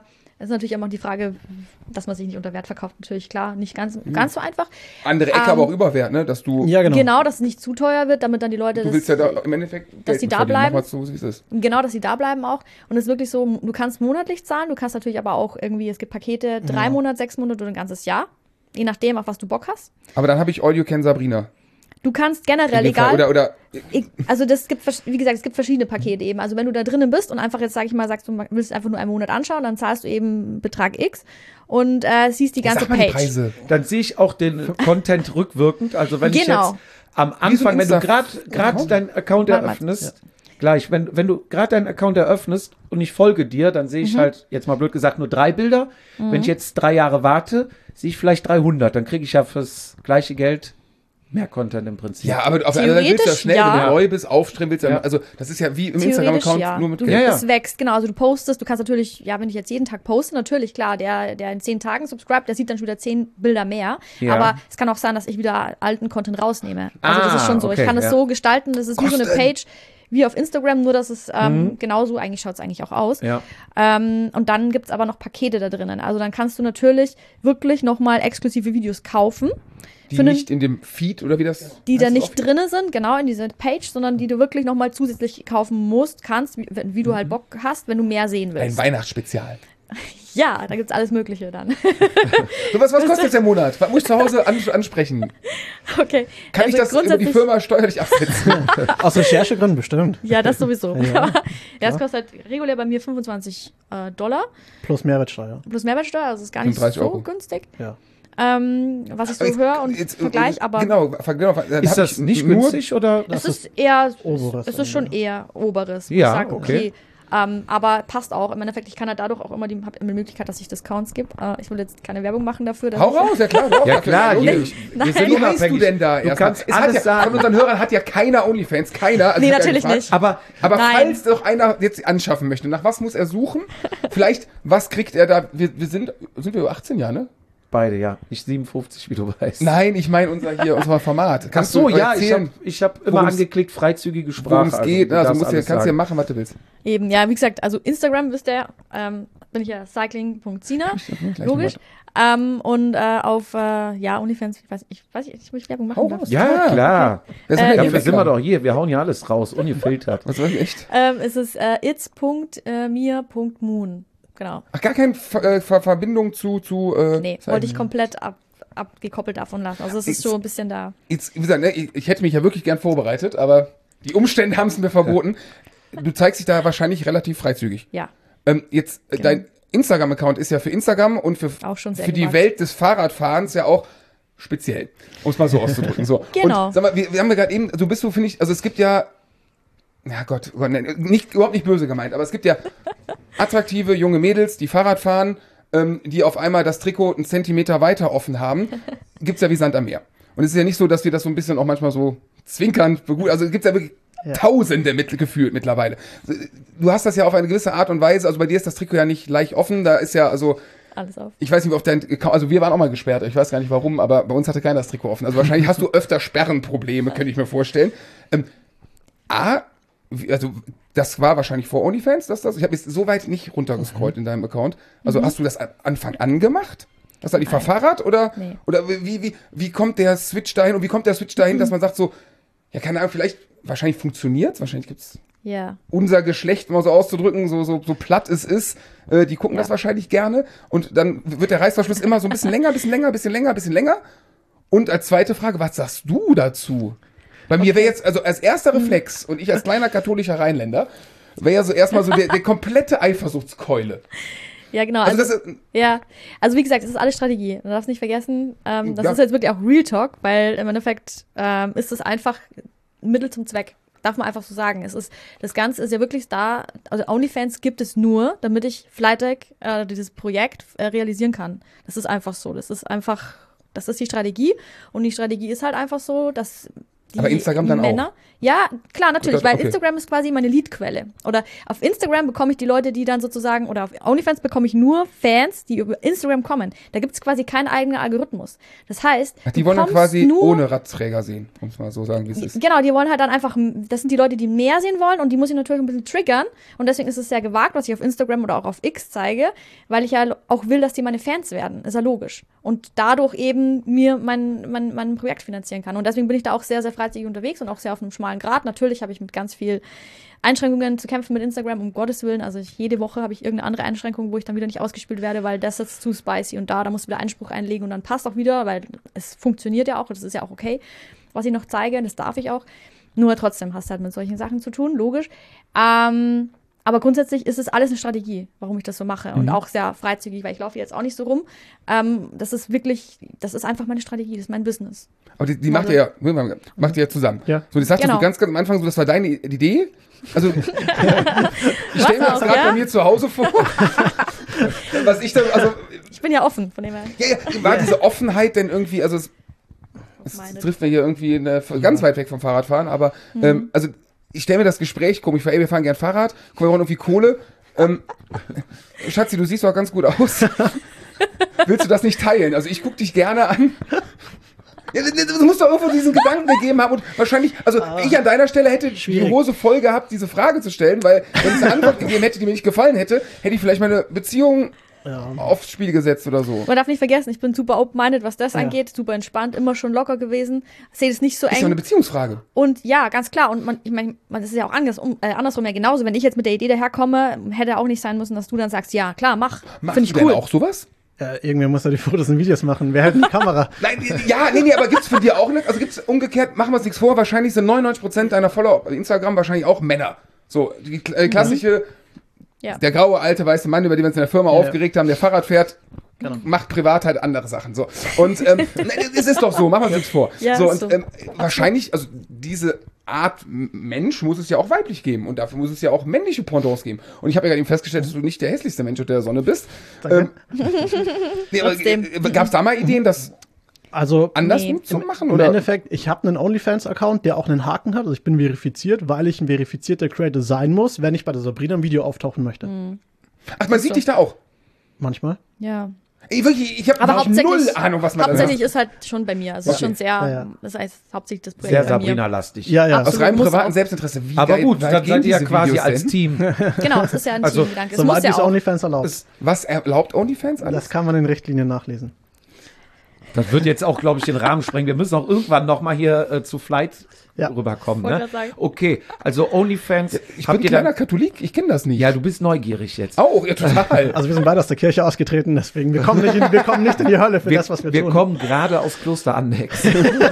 Das ist natürlich immer die Frage, dass man sich nicht unter Wert verkauft, natürlich klar, nicht ganz, ganz so einfach. Andere Ecke, Ähm, aber auch Überwert, ne? Dass du, Ja, genau. Genau, dass es nicht zu teuer wird, damit dann die Leute du willst das, ja da im Endeffekt dass Geld die da verdienen. bleiben. Mach mal so, wie es ist. Genau, dass sie da bleiben auch. Und es ist wirklich so, du kannst monatlich zahlen, du kannst natürlich aber auch irgendwie, es gibt Pakete, drei Monate, sechs Monate oder ein ganzes Jahr. Je nachdem, auf was du Bock hast. Aber dann habe ich All You Can Sabrina. Du kannst In generell, dem Fall. egal. Oder, oder Ich, also das gibt, vers- wie gesagt, es gibt verschiedene Pakete eben. Also wenn du da drinnen bist und einfach jetzt, sag ich mal, sagst du willst einfach nur einen Monat anschauen, dann zahlst du eben Betrag X und äh, siehst die ganze sag mal die Page. Preise. Dann sehe ich auch den Content rückwirkend. Also wenn ich Genau. jetzt am Wie so Anfang, ein wenn du Insta- gerade gerade Account? deinen Account Warte mal. eröffnest, gleich, wenn, wenn du gerade deinen Account eröffnest und ich folge dir, dann sehe Mhm. ich halt, jetzt mal blöd gesagt, nur drei Bilder. Wenn ich jetzt drei Jahre warte, sehe ich vielleicht dreihundert. Dann kriege ich ja fürs gleiche Geld mehr Content im Prinzip. Ja, aber auf der anderen Seite willst du ja Theoretisch schnell, ja. wenn du neu bist, aufstreuen willst. du Ja. Ja. Also das ist ja wie im Theoretisch Instagram-Account ja. nur mit du, Geld. Ja, ja. Es wächst, genau. Also du postest, du kannst natürlich, ja, wenn ich jetzt jeden Tag poste, natürlich, klar, der, der in zehn Tagen subscribt, der sieht dann schon wieder zehn Bilder mehr. Ja. Aber es kann auch sein, dass ich wieder alten Content rausnehme. Also das Ah, ist schon so. okay, ich kann es ja. so gestalten, das ist wie so eine Kosten. Page wie auf Instagram, nur dass es ähm, genauso, eigentlich schaut es eigentlich auch aus. Ja. Ähm, und dann gibt es aber noch Pakete da drinnen. Also dann kannst du natürlich wirklich nochmal exklusive Videos kaufen. Die für einen- nicht in dem Feed oder wie das die da heißt nicht oft? drinne sind, genau in dieser Page, sondern die du wirklich nochmal zusätzlich kaufen musst, kannst, wie, wie du halt Bock hast, wenn du mehr sehen Ein willst. Weihnachtsspezial. Ja, da gibt's alles Mögliche dann. So, was, was kostet jetzt der Monat? Was muss ich zu Hause an, ansprechen? Okay. Kann Also ich das über die grundsätzlich- Firma steuerlich absetzen? Aus Recherchegründen bestimmt. Ja, das sowieso. Ja. Ja, das kostet regulär bei mir fünfundzwanzig äh, Dollar Plus Mehrwertsteuer. plus Mehrwertsteuer, also ist gar nicht fünfunddreißig so Euro. günstig. Ja. Ähm, was ich so Jetzt- höre und jetzt- vergleich, aber Genau, ver- genau dann Ist hab das ich nicht nur, günstig oder? es ist eher, Oberes es ist schon eher Oberes. wo Ja, ich sag, okay. okay. Ähm, aber passt auch. Im Endeffekt, ich kann ja dadurch auch immer die, hab immer die Möglichkeit, dass ich Discounts gebe. Äh, ich will jetzt keine Werbung machen dafür. dass Hau ich- raus, ja klar. Doch, Ja dafür- klar, hier, logisch. wir sind Wie heißt du unabhängig. denn da Du erstmal? kannst Es hat alles ja, sagen. Von unseren Hörern hat ja keiner Onlyfans, keiner. Also Nee, ich hab ja natürlich gefragt. nicht. Aber Aber Nein. falls doch einer jetzt anschaffen möchte, nach was muss er suchen? Vielleicht, was kriegt er da? Wir, wir sind, sind wir über achtzehn Jahre, ne? beide, ja. Nicht siebenundfünfzig, wie du weißt. Nein, ich meine unser hier, unser Format. Ach Kannst so, du ja, ich erzählen, habe ich hab immer worum's- angeklickt, freizügige Sprache. worum es geht? du Also, darfst musst du, alles kannst du ja sagen. machen, was du willst. Eben, ja, wie gesagt, also Instagram wisst ihr, ähm, bin ich ja cycling punkt sina, Gleich logisch. Ähm, und äh, auf, äh, ja, OnlyFans, ich weiß, ich weiß nicht, ich muss Werbung Hau machen. raus. darf. Ja, Ah, klar. Das Äh, ist Dafür sind wir doch hier. Wir hauen ja alles raus, ungefiltert. Was soll ich echt? Ähm, es ist äh, its punkt mir punkt moon. Genau. Ach, gar keine Ver äh, Ver Verbindung zu. zu äh, Nee, Seiten. wollte ich komplett ab, abgekoppelt davon lassen. Also es ist Ich- so ein bisschen da. Jetzt, wie gesagt, ne, ich, ich hätte mich ja wirklich gern vorbereitet, aber die Umstände haben es mir verboten. Du zeigst dich da wahrscheinlich relativ freizügig. Ja, Ähm, jetzt, äh, Genau. dein Instagram-Account ist ja für Instagram und für, auch schon sehr für die gewagt. Welt des Fahrradfahrens ja auch speziell, um es mal so auszudrücken. So. Genau. Und sag mal, wir, wir haben ja gerade eben, du bist so, finde ich, also es gibt ja, ja Gott, Gott nee, nicht, überhaupt nicht böse gemeint, aber es gibt ja attraktive junge Mädels, die Fahrrad fahren, ähm, die auf einmal das Trikot einen Zentimeter weiter offen haben. Gibt's ja wie Sand am Meer. Und es ist ja nicht so, dass wir das so ein bisschen auch manchmal so zwinkernd, begut- also es gibt ja wirklich Ja. Tausende mit, gefühlt mittlerweile. Du hast das ja auf eine gewisse Art und Weise, also bei dir ist das Trikot ja nicht leicht offen, da ist ja, also, Alles auf. ich weiß nicht, ob dein, Account- also wir waren auch mal gesperrt, ich weiß gar nicht warum, aber bei uns hatte keiner das Trikot offen. Also wahrscheinlich hast du öfter Sperrenprobleme, könnte ich mir vorstellen. Ähm, A, wie- also das war wahrscheinlich vor OnlyFans, dass das, ich habe jetzt so weit nicht runtergescrollt in deinem Account. Also hast du das an Anfang an gemacht? Hast du eigentlich verfahrrad oder, Nee. oder wie, wie, wie kommt der Switch dahin und wie kommt der Switch dahin, dass man sagt so, ja keine Ahnung, vielleicht, wahrscheinlich funktioniert's, wahrscheinlich gibt's Ja. unser Geschlecht mal so auszudrücken, so, so, so platt es ist, äh, die gucken Ja. das wahrscheinlich gerne und dann wird der Reißverschluss immer so ein bisschen länger, bisschen länger, bisschen länger, bisschen länger. Und als zweite Frage, was sagst du dazu? Bei mir wäre jetzt, also als erster Reflex und ich als kleiner katholischer Rheinländer, wäre ja so erstmal so der, der komplette Eifersuchtskeule. Ja, genau. Also Also, das ist, ja, also wie gesagt, es ist alles Strategie. Du darfst nicht vergessen, ähm, das Ja. ist jetzt wirklich auch Real Talk, weil im Endeffekt ähm, ist es einfach Mittel zum Zweck. Darf man einfach so sagen. Es ist, das Ganze ist ja wirklich da, also OnlyFans gibt es nur, damit ich Flytech, äh, dieses Projekt äh, realisieren kann. Das ist einfach so. Das ist einfach, das ist die Strategie. Und die Strategie ist halt einfach so, dass die Aber Instagram dann Männer, auch? Ja, klar, natürlich, Okay. weil Instagram ist quasi meine Leadquelle. Oder auf Instagram bekomme ich die Leute, die dann sozusagen, oder auf OnlyFans bekomme ich nur Fans, die über Instagram kommen. Da gibt es quasi keinen eigenen Algorithmus. Das heißt, Ach, die du wollen dann kommst quasi nur, ohne Radträger sehen, um es mal so sagen, wie es ist. Genau, die wollen halt dann einfach, das sind die Leute, die mehr sehen wollen und die muss ich natürlich ein bisschen triggern. Und deswegen ist es sehr gewagt, was ich auf Instagram oder auch auf X zeige, weil ich ja auch will, dass die meine Fans werden. Ist ja logisch. Und dadurch eben mir mein, mein, mein Projekt finanzieren kann. Und deswegen bin ich da auch sehr, sehr freizügig unterwegs und auch sehr auf einem schmalen Grat. Natürlich habe ich mit ganz viel Einschränkungen zu kämpfen mit Instagram, um Gottes Willen. Also ich, jede Woche habe ich irgendeine andere Einschränkung, wo ich dann wieder nicht ausgespielt werde, weil das ist zu spicy und da, da musst du wieder Einspruch einlegen und dann passt auch wieder, weil es funktioniert ja auch, das ist ja auch okay, was ich noch zeige, das darf ich auch. Nur trotzdem hast du halt mit solchen Sachen zu tun, logisch. Ähm, aber grundsätzlich ist es alles eine Strategie, warum ich das so mache und auch sehr freizügig, weil ich laufe jetzt auch nicht so rum. Ähm, das ist wirklich, das ist einfach meine Strategie, das ist mein Business. Aber die, die macht ihr ja, macht ihr ja zusammen. Ja. So, das sagst Genau. du ganz, ganz am Anfang, so, das war deine Idee. Also, ich stelle mir das auch, gerade ja? bei mir zu Hause vor. Was ich dann, also, Ich bin ja offen, von dem her. ja, ja, war diese Offenheit denn irgendwie, also, es, es Meine- trifft mir hier irgendwie eine, ganz weit weg vom Fahrradfahren, aber, Mhm. ähm, also, ich stelle mir das Gespräch komisch, ich fahre, ey, wir fahren gern Fahrrad, guck mal, wir brauchen irgendwie Kohle. Ähm, Schatzi, du siehst doch ganz gut aus. Willst du das nicht teilen? Also, ich guck dich gerne an. Ja, du musst doch irgendwo diesen Gedanken gegeben haben und wahrscheinlich, also ich an deiner Stelle hätte Schwierig. die Hose voll gehabt, diese Frage zu stellen, weil wenn es eine Antwort gegeben hätte, die mir nicht gefallen hätte, hätte ich vielleicht meine Beziehung Ja. aufs Spiel gesetzt oder so. Man darf nicht vergessen, ich bin super open-minded, was das Ja. angeht, super entspannt, immer schon locker gewesen, sehe das nicht so Ist ja eng. eine Beziehungsfrage. Und ja, ganz klar. Und man, ich meine, man, das ist ja auch anders, um, äh, andersrum ja genauso. Wenn ich jetzt mit der Idee daherkomme, hätte auch nicht sein müssen, dass du dann sagst, ja, klar, mach. Machst Finde ich du denn cool. auch sowas? Ja, irgendwer muss ja die Fotos und Videos machen. Wer hält die Kamera? Nein, ja, nee, nee, aber gibt's von dir auch nicht? Also gibt's umgekehrt, machen wir uns nichts vor, wahrscheinlich sind neunundneunzig Prozent deiner Follower auf Instagram wahrscheinlich auch Männer. So, die äh, klassische, Ja. der graue alte weiße Mann, über den wir uns in der Firma Ja. aufgeregt haben, der Fahrrad fährt, Genau. macht privat halt andere Sachen. So. Und ähm, nein, es ist doch so, machen wir uns nichts vor. Ja, so, ist und so. ähm, wahrscheinlich, also diese Art M- Mensch muss es ja auch weiblich geben und dafür muss es ja auch männliche Pendants geben. Und ich habe ja gerade eben festgestellt, dass du nicht der hässlichste Mensch unter der Sonne bist. Danke. Nee, aber, Trotzdem. äh, gab's da mal Ideen, das Also anders Nee. zu machen? im Oder? Endeffekt, ich habe einen OnlyFans-Account, der auch einen Haken hat. Also ich bin verifiziert, weil ich ein verifizierter Creator sein muss, wenn ich bei der Sabrina im Video auftauchen möchte. Ach, man sieht dich da auch. Manchmal. Ja. Ey, wirklich, ich habe Aber null hauptsächlich, Ahnung, was man da hauptsächlich ist halt schon bei mir. Also es ist Okay. schon sehr, Ja, ja. das heißt hauptsächlich das Projekt Sehr bei mir. Sabrina-lastig. Ja, ja. Aus Absolut, reinem muss privaten auch. Selbstinteresse. Wie Aber geil gut, weit dann gehen seid ihr ja diese quasi Videos als denn? Team. Genau, es ist ja ein Also, Teamgedanke. Es muss Soweit ja ist auch. OnlyFans erlaubt. Das, was erlaubt OnlyFans alles? Das kann man in Richtlinien nachlesen. Das wird jetzt auch, glaube ich, den Rahmen sprengen. Wir müssen auch irgendwann noch mal hier äh, zu Flight Ja. rüberkommen. Wollte Ne? grad sagen. Okay, also OnlyFans. Ich habt bin ihr kleiner dann, Katholik, ich kenne das nicht. ja, du bist neugierig jetzt. Auch, ja, total. Also wir sind beide aus der Kirche ausgetreten, deswegen wir kommen nicht in, wir kommen nicht in die Hölle für wir das, was wir, wir tun. kommen gerade aus Kloster Annex.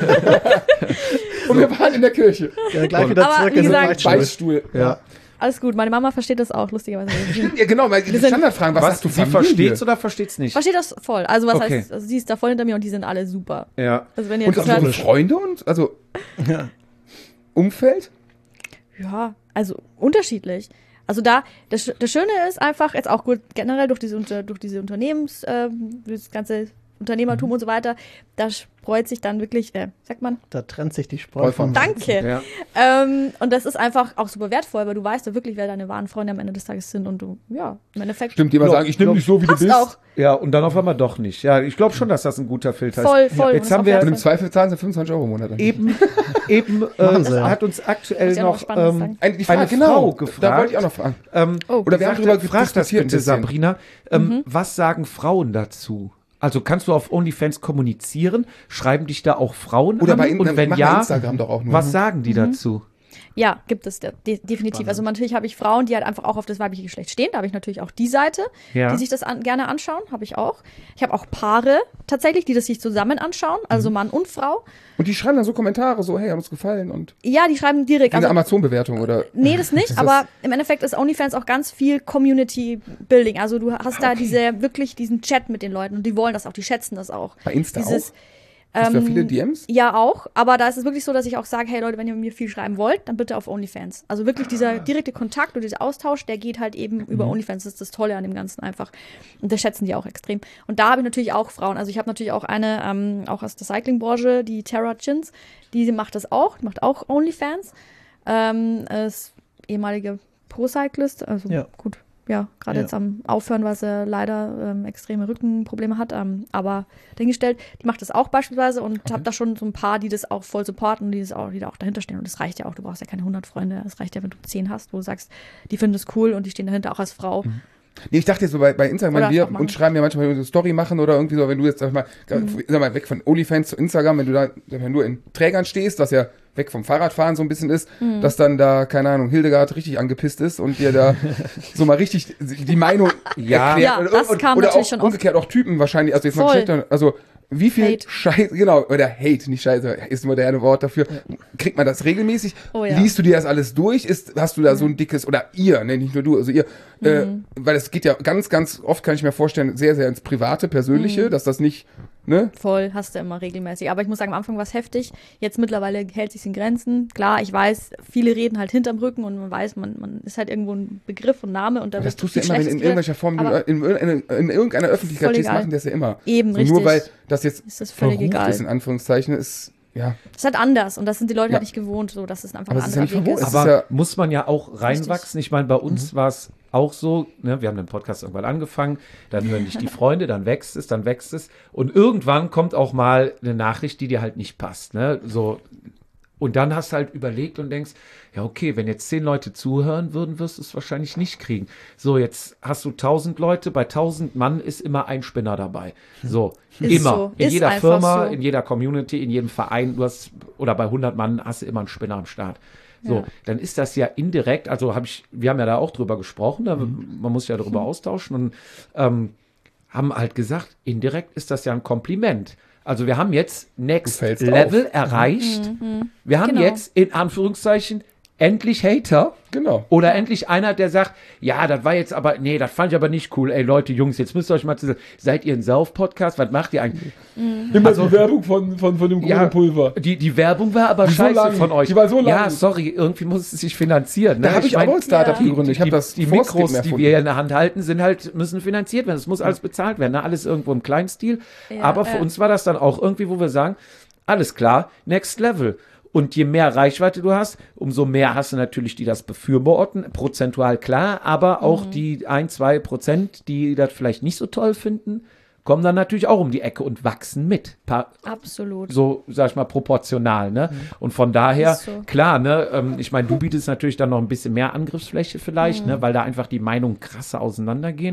Und wir waren in der Kirche. Ja, gleich wieder Aber zurück wie in den gesagt- Beichtstuhl. Beichtstuhl. ja. Alles gut, meine Mama versteht das auch, lustigerweise. Ja, genau, weil die sind- Standardfragen, was, Was, sagst du sie Familie? versteht's oder versteht's nicht? Versteht das voll. Also was Okay. heißt, also sie ist da voll hinter mir und die sind alle super. Ja. Also wenn ihr Und jetzt auch so hört, Freunde und, also, Ja. Umfeld? ja, also unterschiedlich. Also da, das, Sch- das Schöne ist einfach, jetzt auch gut generell durch diese, Unter- durch diese Unternehmens, äh, das ganze Unternehmertum Mhm. und so weiter, da freut sich dann wirklich, äh, sagt man, Da trennt sich die Spreu vom danke. Ja. Ähm, und das ist einfach auch super wertvoll, weil du weißt ja wirklich, wer deine wahren Freunde am Ende des Tages sind und du, ja, im Endeffekt Stimmt, die immer Glaub- sagen, ich nehme glaub- dich so, wie du passt bist. auch. Ja, und dann auf einmal doch nicht. Ja, ich glaube schon, dass das ein guter Filter Voll, ist. voll. Und Jetzt ist haben auch wir Und im wertvoll. Zweifel zahlen sie fünfundzwanzig Euro im Monat. eben, eben Machen äh, sie ja. hat uns aktuell Muss ja noch noch Spannendes ähm, sagen. Eine, die Frage, eine genau, Frau da gefragt. wollte ich auch noch fragen. Ähm, Oh. Oder wir haben darüber frag das diskutiert ein bitte, bisschen. Sabrina. Ähm, Mhm. Was sagen Frauen dazu? Also kannst du auf OnlyFans kommunizieren? Schreiben dich da auch Frauen Oder an? bei In- Und wenn machen ja, Instagram doch auch nur. was sagen die dazu? Ja, gibt es de de definitiv. Also natürlich habe ich Frauen, die halt einfach auch auf das weibliche Geschlecht stehen. Da habe ich natürlich auch die Seite, Ja. die sich das an gerne anschauen. Habe ich auch. Ich habe auch Paare tatsächlich, die das sich zusammen anschauen. Also Mhm. Mann und Frau. Und die schreiben dann so Kommentare, so, hey, hat uns gefallen und Ja, die schreiben direkt. eine Also, Amazon-Bewertung oder. nee, das nicht. Ist aber im Endeffekt ist OnlyFans auch ganz viel Community-Building. Also du hast da diese wirklich diesen Chat mit den Leuten und die wollen das auch, die schätzen das auch. Bei Insta Dieses, Hast du da Ähm, viele D Ms? Ja, auch. Aber da ist es wirklich so, dass ich auch sage, hey Leute, wenn ihr mir viel schreiben wollt, dann bitte auf OnlyFans. Also wirklich dieser direkte Kontakt und dieser Austausch, der geht halt eben über OnlyFans. Das ist das Tolle an dem Ganzen einfach. Und das schätzen die auch extrem. Und da habe ich natürlich auch Frauen. Also ich habe natürlich auch eine, ähm, auch aus der Cycling-Branche, die Tara Chins, die macht das auch, die macht auch OnlyFans. Ähm, ist ehemalige Pro-Cyclist, also Ja. gut. Ja, gerade Ja. jetzt am Aufhören, weil sie leider ähm, extreme Rückenprobleme hat. Ähm, aber dahingestellt, die macht das auch beispielsweise und Okay. habe da schon so ein paar, die das auch voll supporten, die, das auch, die da auch dahinter stehen. Und das reicht ja auch. Du brauchst ja keine hundert Freunde. Es reicht ja, wenn du zehn hast, wo du sagst, die finden es cool und die stehen dahinter auch als Frau. Mhm. Nee, ich dachte jetzt so bei, bei Instagram, Oder wenn wir auch machen. uns schreiben ja manchmal, wenn wir so eine Story machen oder irgendwie so, wenn du jetzt, sag mal, Mhm. sag mal, weg von OnlyFans zu Instagram, wenn du da sag mal, nur in Trägern stehst, was ja weg vom Fahrradfahren so ein bisschen ist, Mhm. dass dann da, keine Ahnung, Hildegard richtig angepisst ist und dir da so mal richtig die Meinung Ja. erklärt. Ja, oder, das oder, kam oder natürlich auch schon oft. umgekehrt auch Typen wahrscheinlich, also jetzt mal Voll. schlechter, also wie viel Hate. Scheiße, genau, oder Hate, nicht Scheiße, ist ein moderne Wort dafür. Kriegt man das regelmäßig? Oh ja. Liest du dir das alles durch? Ist, hast du da so ein dickes, oder ihr, ne, nicht nur du, also ihr, äh, weil es geht ja ganz, ganz oft, kann ich mir vorstellen, sehr, sehr ins Private, Persönliche, dass das nicht, ne? Voll, hast du immer regelmäßig. Aber ich muss sagen, am Anfang war es heftig. Jetzt mittlerweile hält sich in Grenzen. Klar, ich weiß, viele reden halt hinterm Rücken und man weiß, man, man ist halt irgendwo ein Begriff und Name. Und da Das wird tust du viel immer, wenn in Schlechtes irgendwelcher Form, du aber in, in, in irgendeiner Öffentlichkeit voll stehst, egal. machen die das ja immer. Eben, so, nur richtig. weil das jetzt Ist das völlig verrucht egal. ist, in Anführungszeichen, ist, ja. Das ist halt anders und das sind die Leute Ja. halt nicht gewohnt, so dass es einfach Aber ein es ist ja anderer nicht Weg verboten. ist. Es Aber ist ja- muss man ja auch reinwachsen. Ich meine, bei uns war es auch so, ne, wir haben den Podcast irgendwann angefangen, dann hören dich die Freunde, dann wächst es, dann wächst es. Und irgendwann kommt auch mal eine Nachricht, die dir halt nicht passt. Ne? So, und dann hast du halt überlegt und denkst, ja, okay, wenn jetzt zehn Leute zuhören würden, wirst du es wahrscheinlich nicht kriegen. So, jetzt hast du tausend Leute, bei tausend Mann ist immer ein Spinner dabei. So, Ist immer. so, In ist jeder einfach Firma, so. in jeder Community, in jedem Verein, du hast, oder bei hundert Mann hast du immer einen Spinner am Start. So, Ja. dann ist das ja indirekt, also habe ich, wir haben ja da auch drüber gesprochen, da, man muss ja darüber austauschen und ähm, haben halt gesagt, indirekt ist das ja ein Kompliment. Also wir haben jetzt Next Du fällst Level auf. erreicht. Wir haben Genau. jetzt in Anführungszeichen endlich Hater. Genau. Oder endlich einer, der sagt, ja, das war jetzt aber, nee, das fand ich aber nicht cool. Ey, Leute, Jungs, jetzt müsst ihr euch mal zusammen, seid ihr ein Sauf-Podcast? Was macht ihr eigentlich? Immer Also- die Werbung von, von, von dem Ja, Pulver. Die, die Werbung war aber Die so scheiße lang. von euch. Die war so lang. Ja, sorry, irgendwie muss es sich finanzieren. Ne? Da habe ich, mein, auch ein Startup Ja. gegründet. Ich habe die, das die Forskip Mikros, die erfunden. wir in der Hand halten, sind halt, müssen finanziert werden. Es muss alles bezahlt werden, ne? Alles irgendwo im Kleinstil. Ja, Aber für ja. uns war das dann auch irgendwie, wo wir sagen, alles klar, next level. Und je mehr Reichweite du hast, umso mehr hast du natürlich, die das befürworten, prozentual klar, aber auch Mhm. die ein, zwei Prozent, die das vielleicht nicht so toll finden, kommen dann natürlich auch um die Ecke und wachsen mit. Pa Absolut. so, sag ich mal, proportional, ne? Und von daher, Ist so. klar, ne, ähm, ich meine, du bietest natürlich dann noch ein bisschen mehr Angriffsfläche vielleicht, ne, weil da einfach die Meinungen krasser auseinandergehen.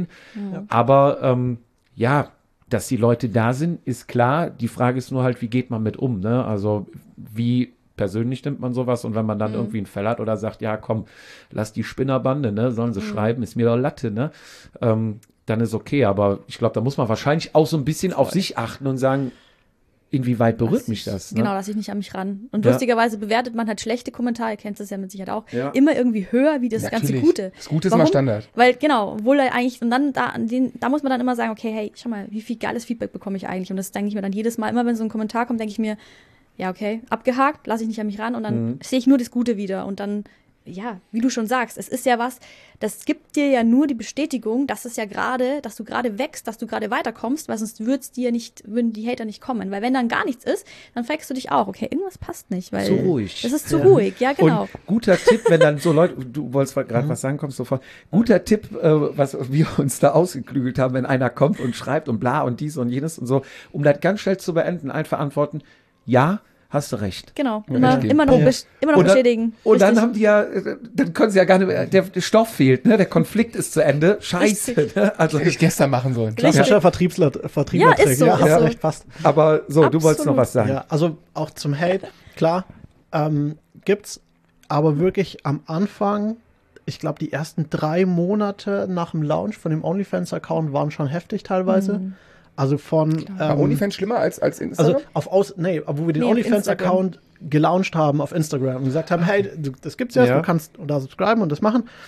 Aber ähm, ja, dass die Leute da sind, ist klar. Die Frage ist nur halt, wie geht man mit um, ne? Also wie persönlich nimmt man sowas und wenn man dann irgendwie einen Fell hat oder sagt, ja komm, lass die Spinnerbande, ne, sollen sie schreiben, ist mir doch Latte, ne? Ähm, dann ist okay, aber ich glaube, da muss man wahrscheinlich auch so ein bisschen auf sich achten und sagen, inwieweit berührt mich das? Ne? Genau, lasse ich nicht an mich ran. Und Ja. lustigerweise bewertet man halt schlechte Kommentare, ihr kennt das ja mit Sicherheit auch, Ja. immer irgendwie höher wie das ganze Natürlich. Gute. Das Gute ist Warum? immer Standard. Weil, genau, obwohl er eigentlich, und dann, da, an den, da muss man dann immer sagen, okay, hey, schau mal, wie viel geiles Feedback bekomme ich eigentlich? Und das denke ich mir dann jedes Mal, immer wenn so ein Kommentar kommt, denke ich mir, ja, okay, abgehakt, lasse ich nicht an mich ran und dann Mhm. sehe ich nur das Gute wieder und dann, ja, wie du schon sagst, es ist ja was, das gibt dir ja nur die Bestätigung, dass es ja gerade, dass du gerade wächst, dass du gerade weiterkommst, weil sonst würd's dir nicht, würden die Hater nicht kommen. Weil wenn dann gar nichts ist, dann fragst du dich auch, okay, irgendwas passt nicht, weil Zu ruhig. es ist zu ruhig, ja, genau. Und guter Tipp, wenn dann so Leute, du wolltest gerade was sagen, kommst sofort. Guter Tipp, äh, was wir uns da ausgeklügelt haben, wenn einer kommt und schreibt und bla und dies und jenes und so, um das ganz schnell zu beenden, einfach antworten, ja, hast du recht. Genau, immer, richtig. immer noch, Ja. bes- immer noch Und dann, bestätigen. und dann Richtig. haben die ja, äh, dann können sie ja gar nicht mehr, der, der Stoff fehlt, ne? Der Konflikt ist zu Ende. Scheiße. Richtig. Ne? Also, Hätte ich gestern machen sollen. Klassischer Vertriebsler, Vertriebler Ja, ist so, ja, ist hast so. recht, passt. aber so, du wolltest noch Absolut. was sagen. Ja, also auch zum Hate, klar, ähm, gibt's, aber wirklich am Anfang, ich glaube, die ersten drei Monate nach dem Launch von dem OnlyFans-Account waren schon heftig teilweise. Mhm. Also von War ähm, OnlyFans schlimmer als, als Instagram? also auf aus, nee, wo wir den Nee, auf OnlyFans-Account gelauncht haben auf Instagram und gesagt haben, hey, du, das gibt's jetzt, Ja. du kannst da subscriben und das machen.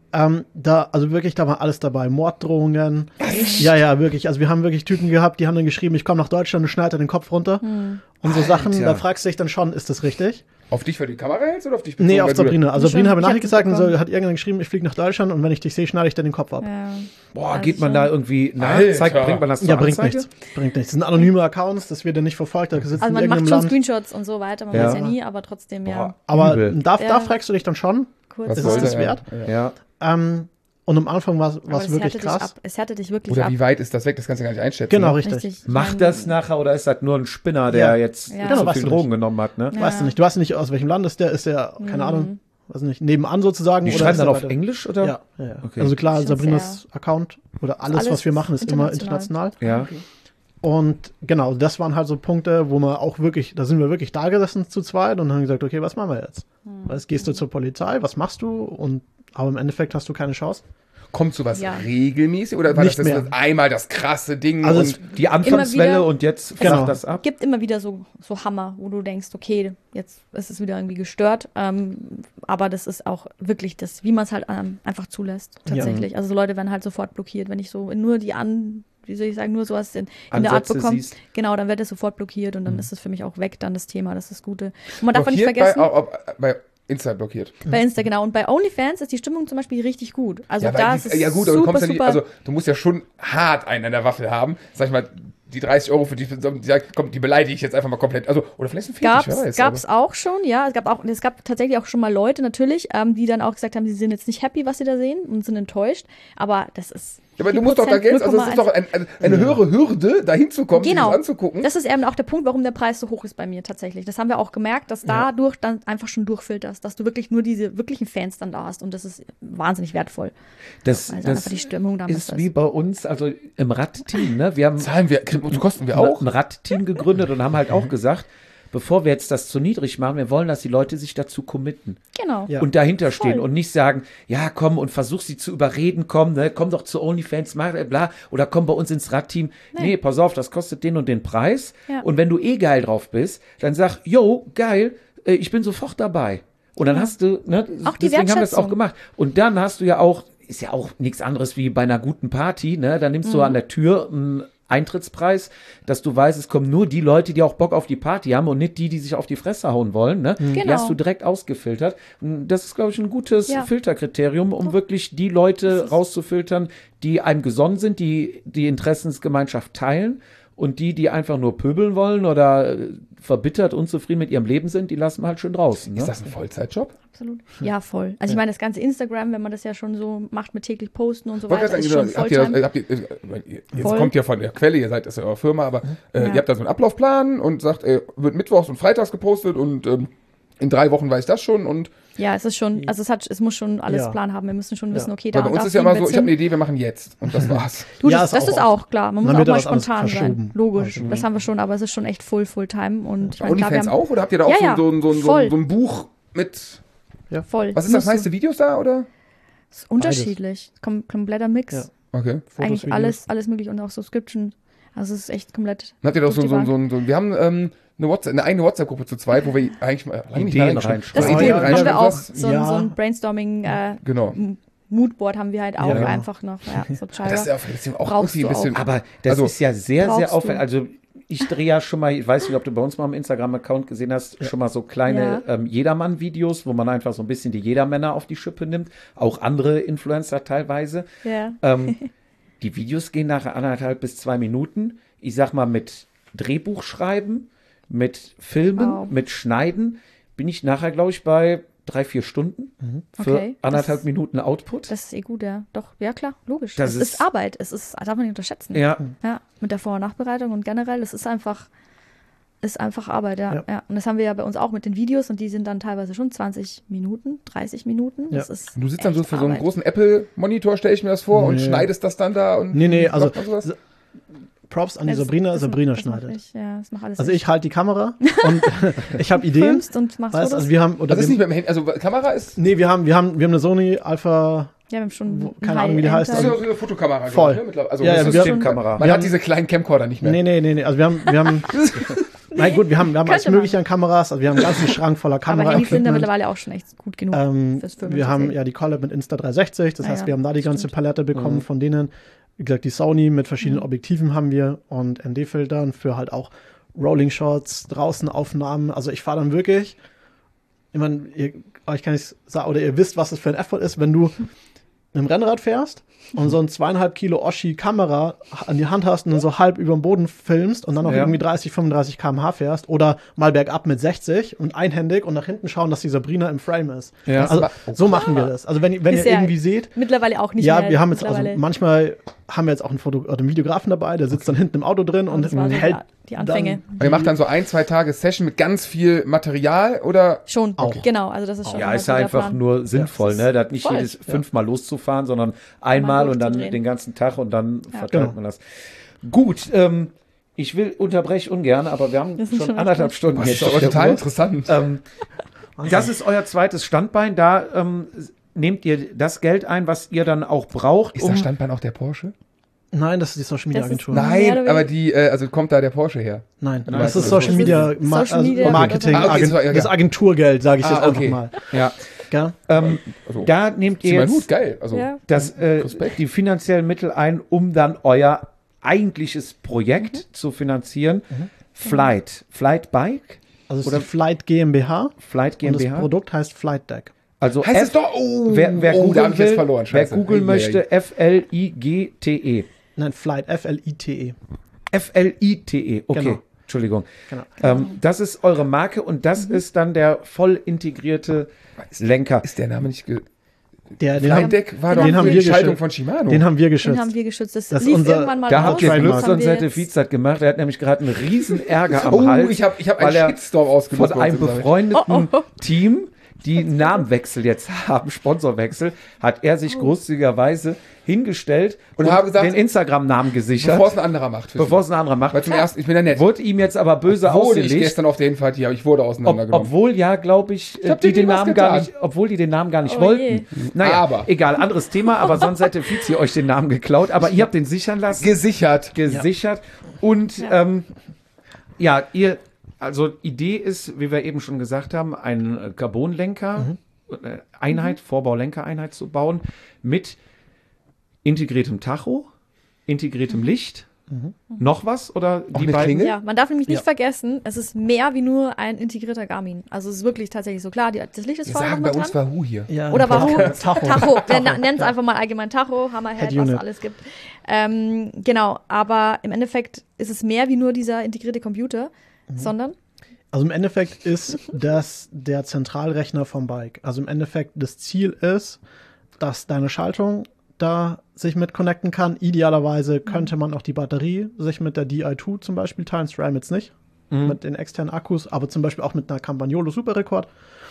Ähm, da, also wirklich, da war alles dabei. Morddrohungen. Ja, ja, wirklich. Also wir haben wirklich Typen gehabt, die haben dann geschrieben, ich komme nach Deutschland und schneide den Kopf runter. Hm. Und so Alter. Sachen, da fragst du dich dann schon, ist das richtig? Auf dich, weil du die Kamera hältst oder auf dich Nee, auf weil du- Sabrina. Also Ich Sabrina schon- habe ich nachher hab gesagt und so, mitbekommen. hat irgendwann geschrieben, ich fliege nach Deutschland und wenn ich dich sehe, schneide ich dir den Kopf ab. Ja. Boah, Also geht man schon- da irgendwie nach? Alter. Zeigt, bringt man das zur Ja, bringt Anzeige? nichts. Bringt nichts. Das sind anonyme Accounts, das wird ja nicht verfolgt, da sitzen Also in man irgendeinem macht schon Land. Screenshots und so weiter, man Ja. weiß ja nie, aber trotzdem, ja. Boah, Aber übel. da, da Ja. fragst du dich dann schon. Kurz. Was Ist soll es das der? wert? Ja. Ja. Ähm, und am Anfang war Aber es das wirklich härtet dich krass. ab. Es härtet dich wirklich Oder ab. wie weit ist das weg? Das kannst du gar nicht einschätzen. Genau, ne? richtig. Richtig. Macht Ich das mein, nachher oder ist das nur ein Spinner, der Ja. jetzt Ja. zu Genau, weißt viel du Drogen nicht. genommen hat, ne? Ja. Weißt du nicht. Du weißt nicht, aus welchem Land ist der, ist der, keine Mhm. Ahnung, weiß nicht, nebenan sozusagen. Die oder schreiben ist dann der auf weiter- Englisch, oder? Ja, ja, ja. Okay. Also klar, Schon Sabrinas Account oder alles, alles was wir machen, ist immer international. international. Ja. Und genau, das waren halt so Punkte, wo man auch wirklich, da sind wir wirklich da gesessen zu zweit und haben gesagt, okay, was machen wir jetzt? Hm. Was gehst du zur Polizei, was machst du? Und aber im Endeffekt hast du keine Chance. Kommt sowas Ja. regelmäßig oder war Nicht das, das mehr. einmal das krasse Ding? Also und es- Die Anfangswelle wieder- und jetzt Genau. flacht das ab. gibt immer wieder so, so Hammer, wo du denkst, okay, jetzt ist es wieder irgendwie gestört. Ähm, aber das ist auch wirklich das, wie man es halt ähm, einfach zulässt, tatsächlich. Also so Leute werden halt sofort blockiert. Wenn ich so nur die an, wie soll ich sagen, nur sowas in, in der Art Ansätze bekomme, siehst. genau, dann wird es sofort blockiert und dann ist es für mich auch weg, dann das Thema, das ist das Gute. Und man darf auch nicht blockiert vergessen, Bei, auch, auch, bei Insta blockiert. bei Insta, genau. Und bei OnlyFans ist die Stimmung zum Beispiel richtig gut. Also Ja, da weil ist die, es ja gut, aber du super, kommst ja nicht, super. also du musst ja schon hart einen an der Waffel haben. Sag ich mal, die dreißig Euro für die, die sagt, komm, die beleidige ich jetzt einfach mal komplett. Also, oder vielleicht sind vierzig, Gab's, wer weiß. gab's auch schon, ja. Es gab auch, es gab tatsächlich auch schon mal Leute natürlich, ähm, die dann auch gesagt haben, sie sind jetzt nicht happy, was sie da sehen und sind enttäuscht. Aber das ist. Ja, aber du musst doch da Geld, also es ist doch ein, ein, eine höhere Hürde, da hinzukommen, sich Genau. das anzugucken. Das ist eben auch der Punkt, warum der Preis so hoch ist bei mir tatsächlich. Das haben wir auch gemerkt, dass dadurch dann einfach schon durchfilterst, dass du wirklich nur diese wirklichen Fans dann da hast und das ist wahnsinnig wertvoll. Das, Weil das einfach die Stimmung dann ist besser wie ist. bei uns, also im Rad-Team, ne? Wir haben Zahlen wir, kriegen uns kosten wir auch. ein Rad-Team gegründet und haben halt auch gesagt, bevor wir jetzt das zu niedrig machen, wir wollen, dass die Leute sich dazu committen Genau. Ja. und dahinter Voll. stehen und nicht sagen, ja, komm und versuch sie zu überreden, komm, ne, komm doch zu OnlyFans, mach äh, bla, oder komm bei uns ins Radteam. Nee. nee, pass auf, das kostet den und den Preis. Ja. Und wenn du eh geil drauf bist, dann sag, yo, geil, äh, ich bin sofort dabei. Und dann hast du, ne, Auch die deswegen haben wir das auch Wertschätzung. gemacht. Und dann hast du ja auch, ist ja auch nichts anderes wie bei einer guten Party, ne, da nimmst du an der Tür einen Eintrittspreis, dass du weißt, es kommen nur die Leute, die auch Bock auf die Party haben und nicht die, die sich auf die Fresse hauen wollen. Ne? Die Genau. hast du direkt ausgefiltert. Und das ist, glaube ich, ein gutes Ja. Filterkriterium, um wirklich die Leute rauszufiltern, die einem gesonnen sind, die die Interessensgemeinschaft teilen. Und die, die einfach nur pöbeln wollen oder äh, verbittert, unzufrieden mit ihrem Leben sind, die lassen wir halt schön draußen. Ne? Ist das ein Vollzeitjob? Absolut. Ja, voll. Also ich meine, das ganze Instagram, wenn man das ja schon so macht mit täglich Posten und so Wollte weiter, gerade ist sagen, schon habt ihr, das- Volltime. habt ihr, äh, jetzt Voll. kommt ja von der Quelle, ihr seid das ja eure Firma, aber äh, Ja. ihr habt da so einen Ablaufplan und sagt, äh, wird mittwochs und freitags gepostet und ähm, in drei Wochen weiß ich das schon und Ja, es ist schon, also es hat, es muss schon alles Ja. Plan haben. Wir müssen schon Ja. wissen, okay, da weil bei und uns da ist ja immer fliegen so, wir ich habe eine jetzt hin. Idee, wir machen jetzt und das war's. Du, Ja, das, ist das auch ist auch klar. Man muss Dann auch wird mal das alles spontan sein. verschoben. Logisch. Mhm. Das haben wir schon, aber es ist schon echt full, Fulltime. Und ich Bei meine, klar, wir OnlyFans haben auch oder habt ihr da auch Ja, so, ja, so, so, so, so, voll. so ein Buch mit, voll. was ist das Musst du- meiste, Videos da oder? Ist unterschiedlich. Kom kompletter Mix. Ja. Okay. Fotos, Eigentlich Videos. alles, alles möglich und auch Subscription. Also es ist echt komplett. Dann habt ihr doch so, durch so, die so, Bank. so, so wir haben ähm, eine, WhatsApp, eine eigene WhatsApp-Gruppe zu zweit, wo wir eigentlich mal lange nicht Ideen mehr reingeschrieben- reinschreiben. Das Oh, Ideen ja, haben reinschreiben, wir auch. was- So, ein- Ja. so ein Brainstorming äh, Genau. M- Moodboard haben wir halt auch Ja, genau. einfach noch. Ja, so Das ist ja Jira. auch, das ist ja auch Brauchst irgendwie ein du bisschen. auch. Aber das Also, ist ja sehr, brauchst sehr du. aufwendig. Also ich drehe ja schon mal, ich weiß nicht, ob du bei uns mal im Instagram-Account gesehen hast, schon mal so kleine Ja. ähm, Jedermann-Videos, wo man einfach so ein bisschen die Jedermänner auf die Schippe nimmt. Auch andere Influencer teilweise. Ja. Ähm, die Videos gehen nachher anderthalb bis zwei Minuten. Ich sag mal, mit Drehbuch schreiben, mit Filmen, Wow. mit Schneiden, bin ich nachher, glaube ich, bei drei, vier Stunden für Okay, anderthalb das- Minuten Output. Das ist eh gut, ja. Doch, ja klar, logisch. Das Das, ist- ist, Arbeit. Es ist, darf man nicht unterschätzen. ja, Ja, mit der Vor- und Nachbereitung und generell, es ist einfach, ist einfach Arbeit, ja. Ja. ja. Und das haben wir ja bei uns auch mit den Videos und die sind dann teilweise schon zwanzig Minuten, dreißig Minuten. Das Ja. ist Du sitzt dann so echt für so einen Arbeit. großen Apple-Monitor, stelle ich mir das vor, und Nee. schneidest das dann da und Nee, nee, also macht man sowas? Props an die Das- Sabrina, das Sabrina mach- das mach schneidet. Ich, ja, das mach alles Also ich halte die Kamera und ich habe Du Ideen. filmst und machst Weißt, Fotos. also wir haben, oder Das ist wir, nicht mit dem Handy, also Kamera ist, nee, wir haben, wir haben, wir haben eine Sony Alpha. ja, wir haben schon Wo- ein keine Ahnung, wie die heißt, das ist High-End- ja so eine Fotokamera. glaub Voll. ich, ne, mittlerweile. Also Ja, das ja, ist wir- schon- Filmkamera. Man wir hat haben- diese kleinen Camcorder nicht mehr. Nee, nee, nee, nee. Also wir haben, wir haben, Nein, gut, wir haben, wir haben alles Könnte man. Mögliche an Kameras, also wir haben einen ganzen Schrank voller Aber Handys sind ja Kamera-Equipment. mittlerweile auch schon echt gut genug Ähm, fürs Filmen. wir zu haben sehen. ja die Collab mit Insta dreihundertsechzig, das Ah heißt, ja, wir haben da die ganze stimmt. Palette bekommen Mhm. von denen. Wie gesagt, die Sony mit verschiedenen Mhm. Objektiven haben wir und N D-Filtern für halt auch Rolling Shots, draußen Aufnahmen. Also ich fahre dann wirklich, ich meine, ihr, euch kann ich sagen, oder ihr wisst, was das für ein Effort ist, wenn du mit dem Rennrad fährst und so ein zweieinhalb Kilo Oschi-Kamera an die Hand hast und dann so halb über dem Boden filmst und dann noch Ja. irgendwie dreißig, fünfunddreißig Kilometer pro Stunde fährst oder mal bergab mit sechzig und einhändig und nach hinten schauen, dass die Sabrina im Frame ist. Ja. Also ma- so machen wir das. Also wenn, wenn Ist ihr ja irgendwie seht, Mittlerweile auch nicht ja, mehr. wir haben jetzt also mittlerweile- manchmal haben wir jetzt auch einen, Foto oder einen Videografen dabei, der sitzt dann hinten im Auto drin und das war so hält die Anfänge. dann Ihr macht dann so ein, zwei Tage Session mit ganz viel Material oder? Schon, Auch. genau. Also das ist schon Ja, immer ist ja guter einfach Plan. nur sinnvoll, das ne? Da hat nicht voll, jedes ja. fünfmal loszufahren, sondern einmal und dann durchzudrehen. den ganzen Tag und dann verteilt Genau. man das. Gut, ähm, ich will unterbreche ungern, aber wir haben Wir sind schon schon anderthalb echt Stunden Das jetzt ist auf aber der total Uhr. interessant. Ähm, das ist euer zweites Standbein. Da ähm, nehmt ihr das Geld ein, was ihr dann auch braucht, Ist um das Standbein auch der Porsche? Nein, das ist die Social Media Das ist- Agentur. Mehr oder Nein, weniger. aber die, äh, also kommt da der Porsche her? Nein, Nein, das das ist ist- Social das Media, ist Ma Social Media- also Marketing, Ah, okay, Agent- so, ja, das ja. Agenturgeld, sage ich Ah, jetzt einfach okay. mal. ja, Gell? ähm, Also, da nehmt zieh ihr mal einen Hut, jetzt geil. Also, Ja. das, äh, Respekt. die finanziellen Mittel ein, um dann euer eigentliches Projekt zu finanzieren. Flight, Flight Bike, Also es ist Oder- die Flight GmbH Flight und das GmbH. Produkt heißt Flight Deck. Also heißt F- es doch, oh, wer, wer oh, da googeln hab ich jetzt will, verloren, wer scheiße. googeln Ei, ei, möchte, F L I G T E. Nein, Flight, F L I T E. F L I T E, okay. Genau. Entschuldigung. Genau. Ähm, das ist eure Marke und das ist dann der voll integrierte Lenker. Ist der Name nicht ge Der, den, Flight haben, Deck war den doch haben die wir Schaltung geschützt. von Shimano. den haben wir Den geschützt. haben wir geschützt. Das, Das ist lief unser- irgendwann mal Da raus. habt ihr Trademark. Glück, Das haben sonst wir hätte jetzt- Fietz das gemacht. Er hat nämlich gerade einen riesen Ärger am oh, Hals. ich habe ich hab weil einen er Shitstorm ausgelöst. von einem bei uns im befreundeten Oh, oh. Team, die einen Namenwechsel jetzt haben, Sponsorwechsel, hat er sich großzügigerweise hingestellt und, Und habe gesagt, den Instagram-Namen gesichert, Bevor es ein anderer macht. für bevor Sie. es ein anderer macht. Weil zum ersten, ich bin ja nett. Wurde ihm jetzt aber böse Wurde ich ausgelegt. gestern auf der Hinfahrt hier, aber ich wurde Ob, auseinandergenommen. obwohl ja, glaube ich, äh, hab die dir den nie was Namen gar getan. nicht, obwohl die den Namen gar nicht Oh wollten. je. Naja, Aber. egal, anderes Thema, aber sonst hätte Fizi euch den Namen geklaut. Aber ihr habt den sichern lassen, Gesichert. gesichert. Und ja. Ähm, ja, ihr, also Idee ist, wie wir eben schon gesagt haben, ein äh, Carbonlenker, äh, Einheit, Vorbau-Lenkereinheit zu bauen mit integriertem Tacho, integriertem Licht. Noch was? Oder Auch die eine beiden? Klingel? Ja, man darf nämlich nicht Ja. vergessen, es ist mehr wie nur ein integrierter Garmin. Also es ist wirklich tatsächlich so klar, die, das Licht ist Wir vorne sagen noch bei mit uns dran. Wahoo hier. Ja, Oder Wahoo, Tacho. Tacho, wir Tacho, nennen es ja. einfach mal allgemein Tacho, Hammerhead, Head was es Unit. alles gibt. Ähm, genau, aber im Endeffekt ist es mehr wie nur dieser integrierte Computer, sondern Also im Endeffekt ist das der Zentralrechner vom Bike. Also im Endeffekt das Ziel ist, dass deine Schaltung da sich mit connecten kann. Idealerweise könnte man auch die Batterie sich mit der D I zwei zum Beispiel teilen. SRAM jetzt nicht, mit den externen Akkus, aber zum Beispiel auch mit einer Campagnolo Super Rekord.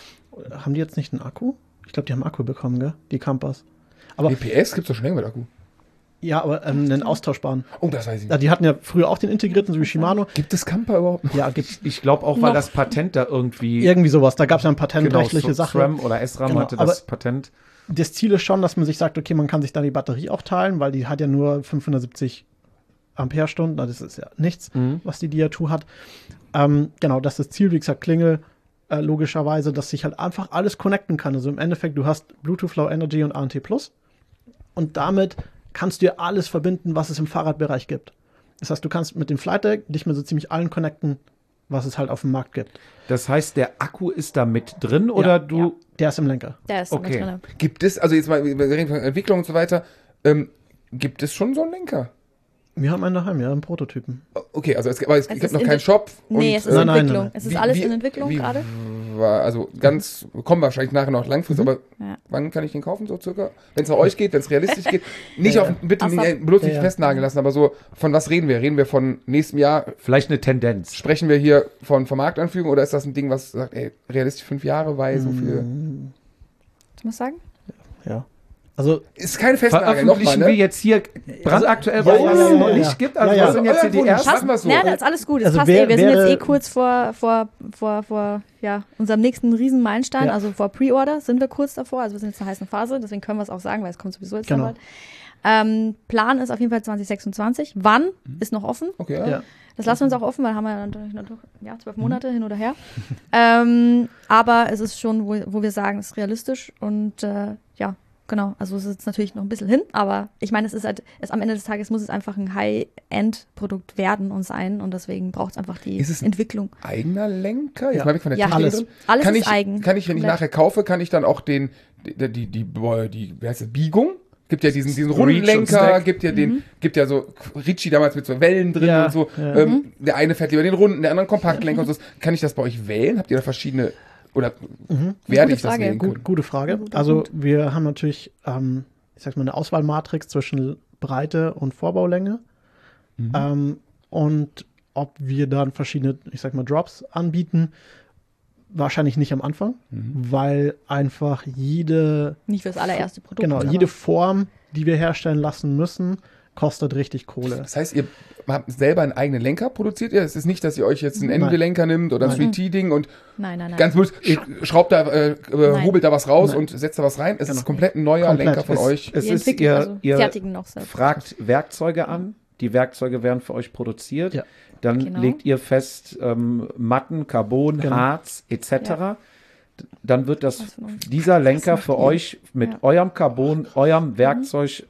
Haben die jetzt nicht einen Akku? Ich glaube, die haben einen Akku bekommen, gell? Die Campers. Aber W P S gibt's doch schon länger mit Akku. ja, aber ähm, einen austauschbaren. Oh, das weiß ich Ja, nicht. die hatten ja früher auch den integrierten, so wie Shimano. Gibt es Camper überhaupt noch? Ja, gibt's Ich glaube auch, weil Noch. das Patent da irgendwie irgendwie sowas. Da gab es ja eine genau, patentrechtliche Sache. SRAM oder SRAM Genau, hatte das aber- Patent. Das Ziel ist schon, dass man sich sagt, okay, man kann sich dann die Batterie auch teilen, weil die hat ja nur fünfhundertsiebzig Ampere-Stunden. Das ist ja nichts, Mhm. was die D I zwei hat. Ähm, genau, das ist das Ziel, wie gesagt, Klingel, äh, logischerweise, dass sich halt einfach alles connecten kann. Also im Endeffekt, du hast Bluetooth Low Energy und A N T Plus und damit kannst du dir alles verbinden, was es im Fahrradbereich gibt. Das heißt, du kannst mit dem Flight Deck dich mit so ziemlich allen connecten, was es halt auf dem Markt gibt. Das heißt, der Akku ist da mit drin oder du. ja. Der ist im Lenker. der ist Okay. mit drin. Gibt es, also jetzt mal, wir reden von Entwicklung und so weiter, ähm, gibt es schon so einen Lenker? Wir haben einen daheim, ja, einen Prototypen. Okay, also es, aber es, Es gibt ist noch in keinen der- Shop. Nee, und, es ist Nein, nein, Entwicklung. nein. Es ist wie- alles wie- in Entwicklung wie gerade. war, also ganz, kommen wahrscheinlich nachher noch langfristig, aber Ja. wann kann ich den kaufen, so circa? Wenn es nach euch geht, wenn es realistisch geht. Nicht auf, bitte Ach so. nicht, bloß nicht Ja, ja. festnageln lassen, aber so, von was reden wir? Reden wir von nächstem Jahr? Vielleicht eine Tendenz. Sprechen wir hier von, von Marktanführung oder ist das ein Ding, was sagt, ey, realistisch fünf Jahre, weil so viele. Ich muss sagen, Ja. Also Ist keine Festnagel, nochmal, Veröffentlichen ne? wir jetzt hier brandaktuell, Ja, weil ja, es ja, noch ja, nicht ja. gibt. Also Ja, ja. was sind jetzt hier die Euer Wunsch, ersten? machen wir es so. ja, das ist alles gut. Das Also passt wer- eh. Wir sind wäre- jetzt eh kurz vor, vor, vor, vor ja, unserem nächsten Riesenmeilenstein, Ja. also vor Pre-Order sind wir kurz davor. Also wir sind jetzt in einer heißen Phase, deswegen können wir es auch sagen, weil es kommt sowieso jetzt Genau. dann bald. Ähm, Plan ist auf jeden Fall zwanzig sechsundzwanzig. Wann Mhm. ist noch offen. Okay, ja. Ja. Das lassen wir uns auch offen, weil haben wir natürlich noch ja, zwölf Monate mhm. hin oder her. ähm, aber es ist schon, wo, wo wir sagen, es ist realistisch und äh, ja, genau. Also es ist jetzt natürlich noch ein bisschen hin, aber ich meine, es ist halt, es, am Ende des Tages muss es einfach ein High-End-Produkt werden und sein und deswegen braucht es einfach die ist es ein Entwicklung. Eigener Lenker? Jetzt Ja. mal weg von der Ja, Technik alles. drin. Alles kann ist ich, eigen. Kann ich, wenn ich Komplett. nachher kaufe, kann ich dann auch den, die, die, die, die, die wie heißt das, Biegung? Gibt ja diesen, diesen Reach und Rundenlenker, Stack. gibt ja den, gibt ja so Ricci damals mit so Wellen drin Ja, und so. ja. Ähm, Der eine fährt lieber den Runden, der andere einen Kompaktlenker und so. Kann ich das bei euch wählen? Habt ihr da verschiedene, oder werde Gute ich das Frage. wählen können? Gut, gute Frage. Guter Also Punkt. wir haben natürlich, ähm, ich sag mal, eine Auswahlmatrix zwischen Breite und Vorbaulänge. Ähm, und ob wir dann verschiedene, ich sag mal, Drops anbieten, wahrscheinlich nicht am Anfang, weil einfach jede, Nicht fürs allererste Produkt. genau, aber- jede Form, die wir herstellen lassen müssen, kostet richtig Kohle. Das heißt, ihr habt selber einen eigenen Lenker produziert ihr? Es ist nicht, dass ihr euch jetzt einen Nein. N-Lenker nimmt oder ein Nein. three T-Ding und Nein, nein, nein. ganz blöd, sch schraubt da, äh, äh, Nein. hobelt da was raus Nein. und setzt da was rein. Es Genau. ist komplett ein neuer Komplett. Lenker von Es- euch. Es wir ist, entwickeln, ihr, also ihr fertigen noch selbst. fragt Werkzeuge an, die Werkzeuge werden für euch produziert. Ja. Dann Genau. legt ihr fest ähm, Matten, Carbon, Genau. Harz et cetera. D- Dann wird das Was von uns. dieser Lenker macht für ihr? euch mit Ja. eurem Carbon, eurem Werkzeug,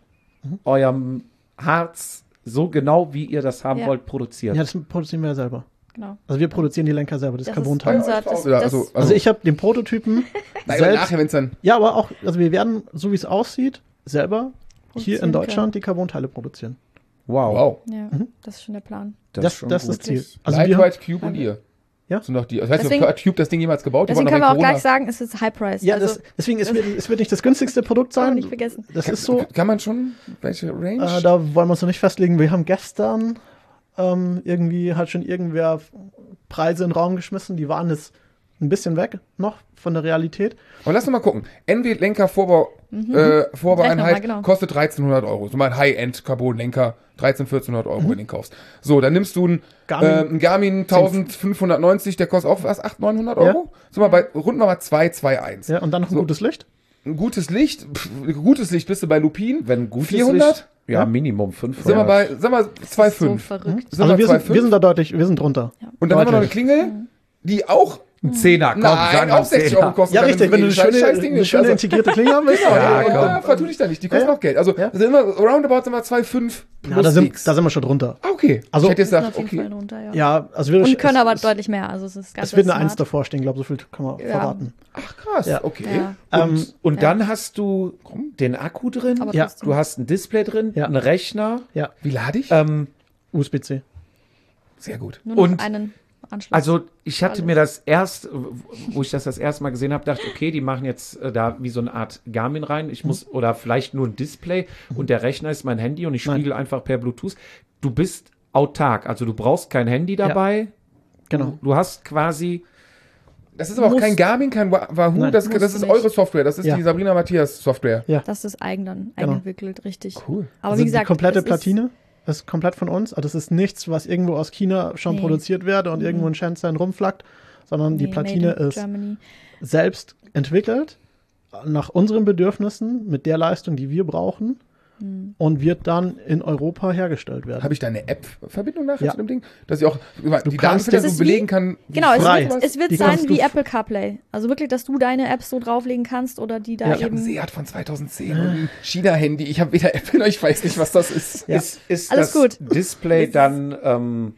eurem Harz so genau, wie ihr das haben Ja. wollt, produziert. Ja, das produzieren wir ja selber. Genau. Also wir produzieren die Lenker selber, das, Das Carbon-Teil. ist unser, das, Oder, das, also, Also ich habe den Prototypen Nein, aber selbst, nachher, wenn es dann. ja, aber auch, also wir werden, so wie es aussieht, selber hier in Produzieren Deutschland die Carbon-Teile produzieren. Wow. Wow. ja, das ist schon der Plan. Das, Das, ist schon das gut. ist das Ziel. Wirklich. Also wir, Lightweight, Cube und ihr. Ja. Sind doch die. Das heißt, Deswegen- hat Cube das Ding jemals gebaut? Die Deswegen waren können doch wir auch bei Corona. gleich sagen, es ist High Price. ja, also, das, deswegen, es wird, es wird nicht das günstigste Produkt darf man sein. nicht vergessen. Das ist so, Kann man schon, welche Range? äh, da wollen wir uns noch nicht festlegen. Wir haben gestern ähm, irgendwie, hat schon irgendwer Preise in den Raum geschmissen, die waren jetzt ein bisschen weg noch von der Realität. Aber lass uns mal gucken. N W-Lenker Vorbau, äh, Rechnen Vorbaueinheit mal, genau. kostet dreizehnhundert Euro. So mal ein High-End-Carbon-Lenker, dreizehn, vierzehnhundert Euro, Mhm. wenn du den kaufst. So, dann nimmst du einen Garmin. Garmin, äh, einen Garmin eintausendfünfhundertneunzig, der kostet auch was, achthundert, neunhundert Euro? So mal bei, runden wir mal zwei, zwei, eins. Ja, und dann noch ein So. gutes Licht. Ein gutes Licht, pff, gutes Licht bist du bei Lupin. Wenn gutes vierhundert? Licht, ja, Ja. Minimum fünfhundert. Sind wir bei, sagen wir, zwei Komma So fünf. verrückt. Sind Also wir wir zwei Komma sind, fünf? wir sind da deutlich, wir sind drunter. Und dann haben wir noch eine deutlich. Klingel, die auch, Ein Zehner, komm, nein, sagen wir auch sechzig Euro kostet. Ja, Dann richtig, wenn du eine scheiß- schöne, Scheißding eine ist. schöne Also- integrierte Klinge haben willst. Ja, Ja, ja, komm. vertu dich da nicht, die kosten Ja. auch Geld. Also Ja. sind wir, roundabout sind wir zwei Komma fünf plus Ja, da sind, X. da sind wir schon drunter. Ah, okay. Also- ich hätte jetzt Wir sind gesagt, auf jeden okay. Fall runter, ja. Ja, also wir Und können es, aber es, deutlich mehr. Also es ist ganz es wird eine smart. Eins davor stehen, glaube ich, so viel kann man Ja. verraten. Ach krass, Ja. okay. Ja, Und, Ähm, und ja. dann hast du den Akku drin, aber Ja. trotzdem. du hast ein Display drin, Ja. einen Rechner. Ja, Wie lade ich? Ähm, U S B C. Sehr gut. Nur noch und- einen Anschluss. also ich hatte Alles. mir das erst, wo ich das das erste Mal gesehen habe, dachte, okay, die machen jetzt äh, da wie so eine Art Garmin rein. Ich muss, oder vielleicht nur ein Display und der Rechner ist mein Handy und ich Nein. spiegel einfach per Bluetooth. Du bist autark, also du brauchst kein Handy dabei. Genau. Du hast quasi, Das ist aber auch Muss- kein Garmin, kein Wa- Wahoo, Nein. das, Musst das du ist nicht. eure Software, das ist Ja. die Sabrina Matthias Software. Ja. Das ist eigen dann, Genau. eigenentwickelt, richtig. Cool. Aber Also wie gesagt, die komplette es ist- Platine ist komplett von uns. Also das ist nichts, was irgendwo aus China schon Nee. produziert wird und irgendwo in Shenzhen rumflackt, sondern die Nee, Platine made in ist Germany. selbst entwickelt, nach unseren Bedürfnissen, mit der Leistung, die wir brauchen Hm. und wird dann in Europa hergestellt werden. Habe ich da eine App-Verbindung nachher Ja. zu dem Ding? Dass ich auch die kannst- Daten Das so ist belegen wie- kann? wie Genau, es Frei. wird, es wird Die sein kannst wie du- Apple CarPlay. Also wirklich, dass du deine Apps so drauflegen kannst oder die da Ja. Ich habe eben. ein Seat von zweitauszehn und ein China-Handy. Ich habe weder Apple noch ich weiß nicht, was das ist. Ja. ist, ist Alles das gut. Display dann ähm,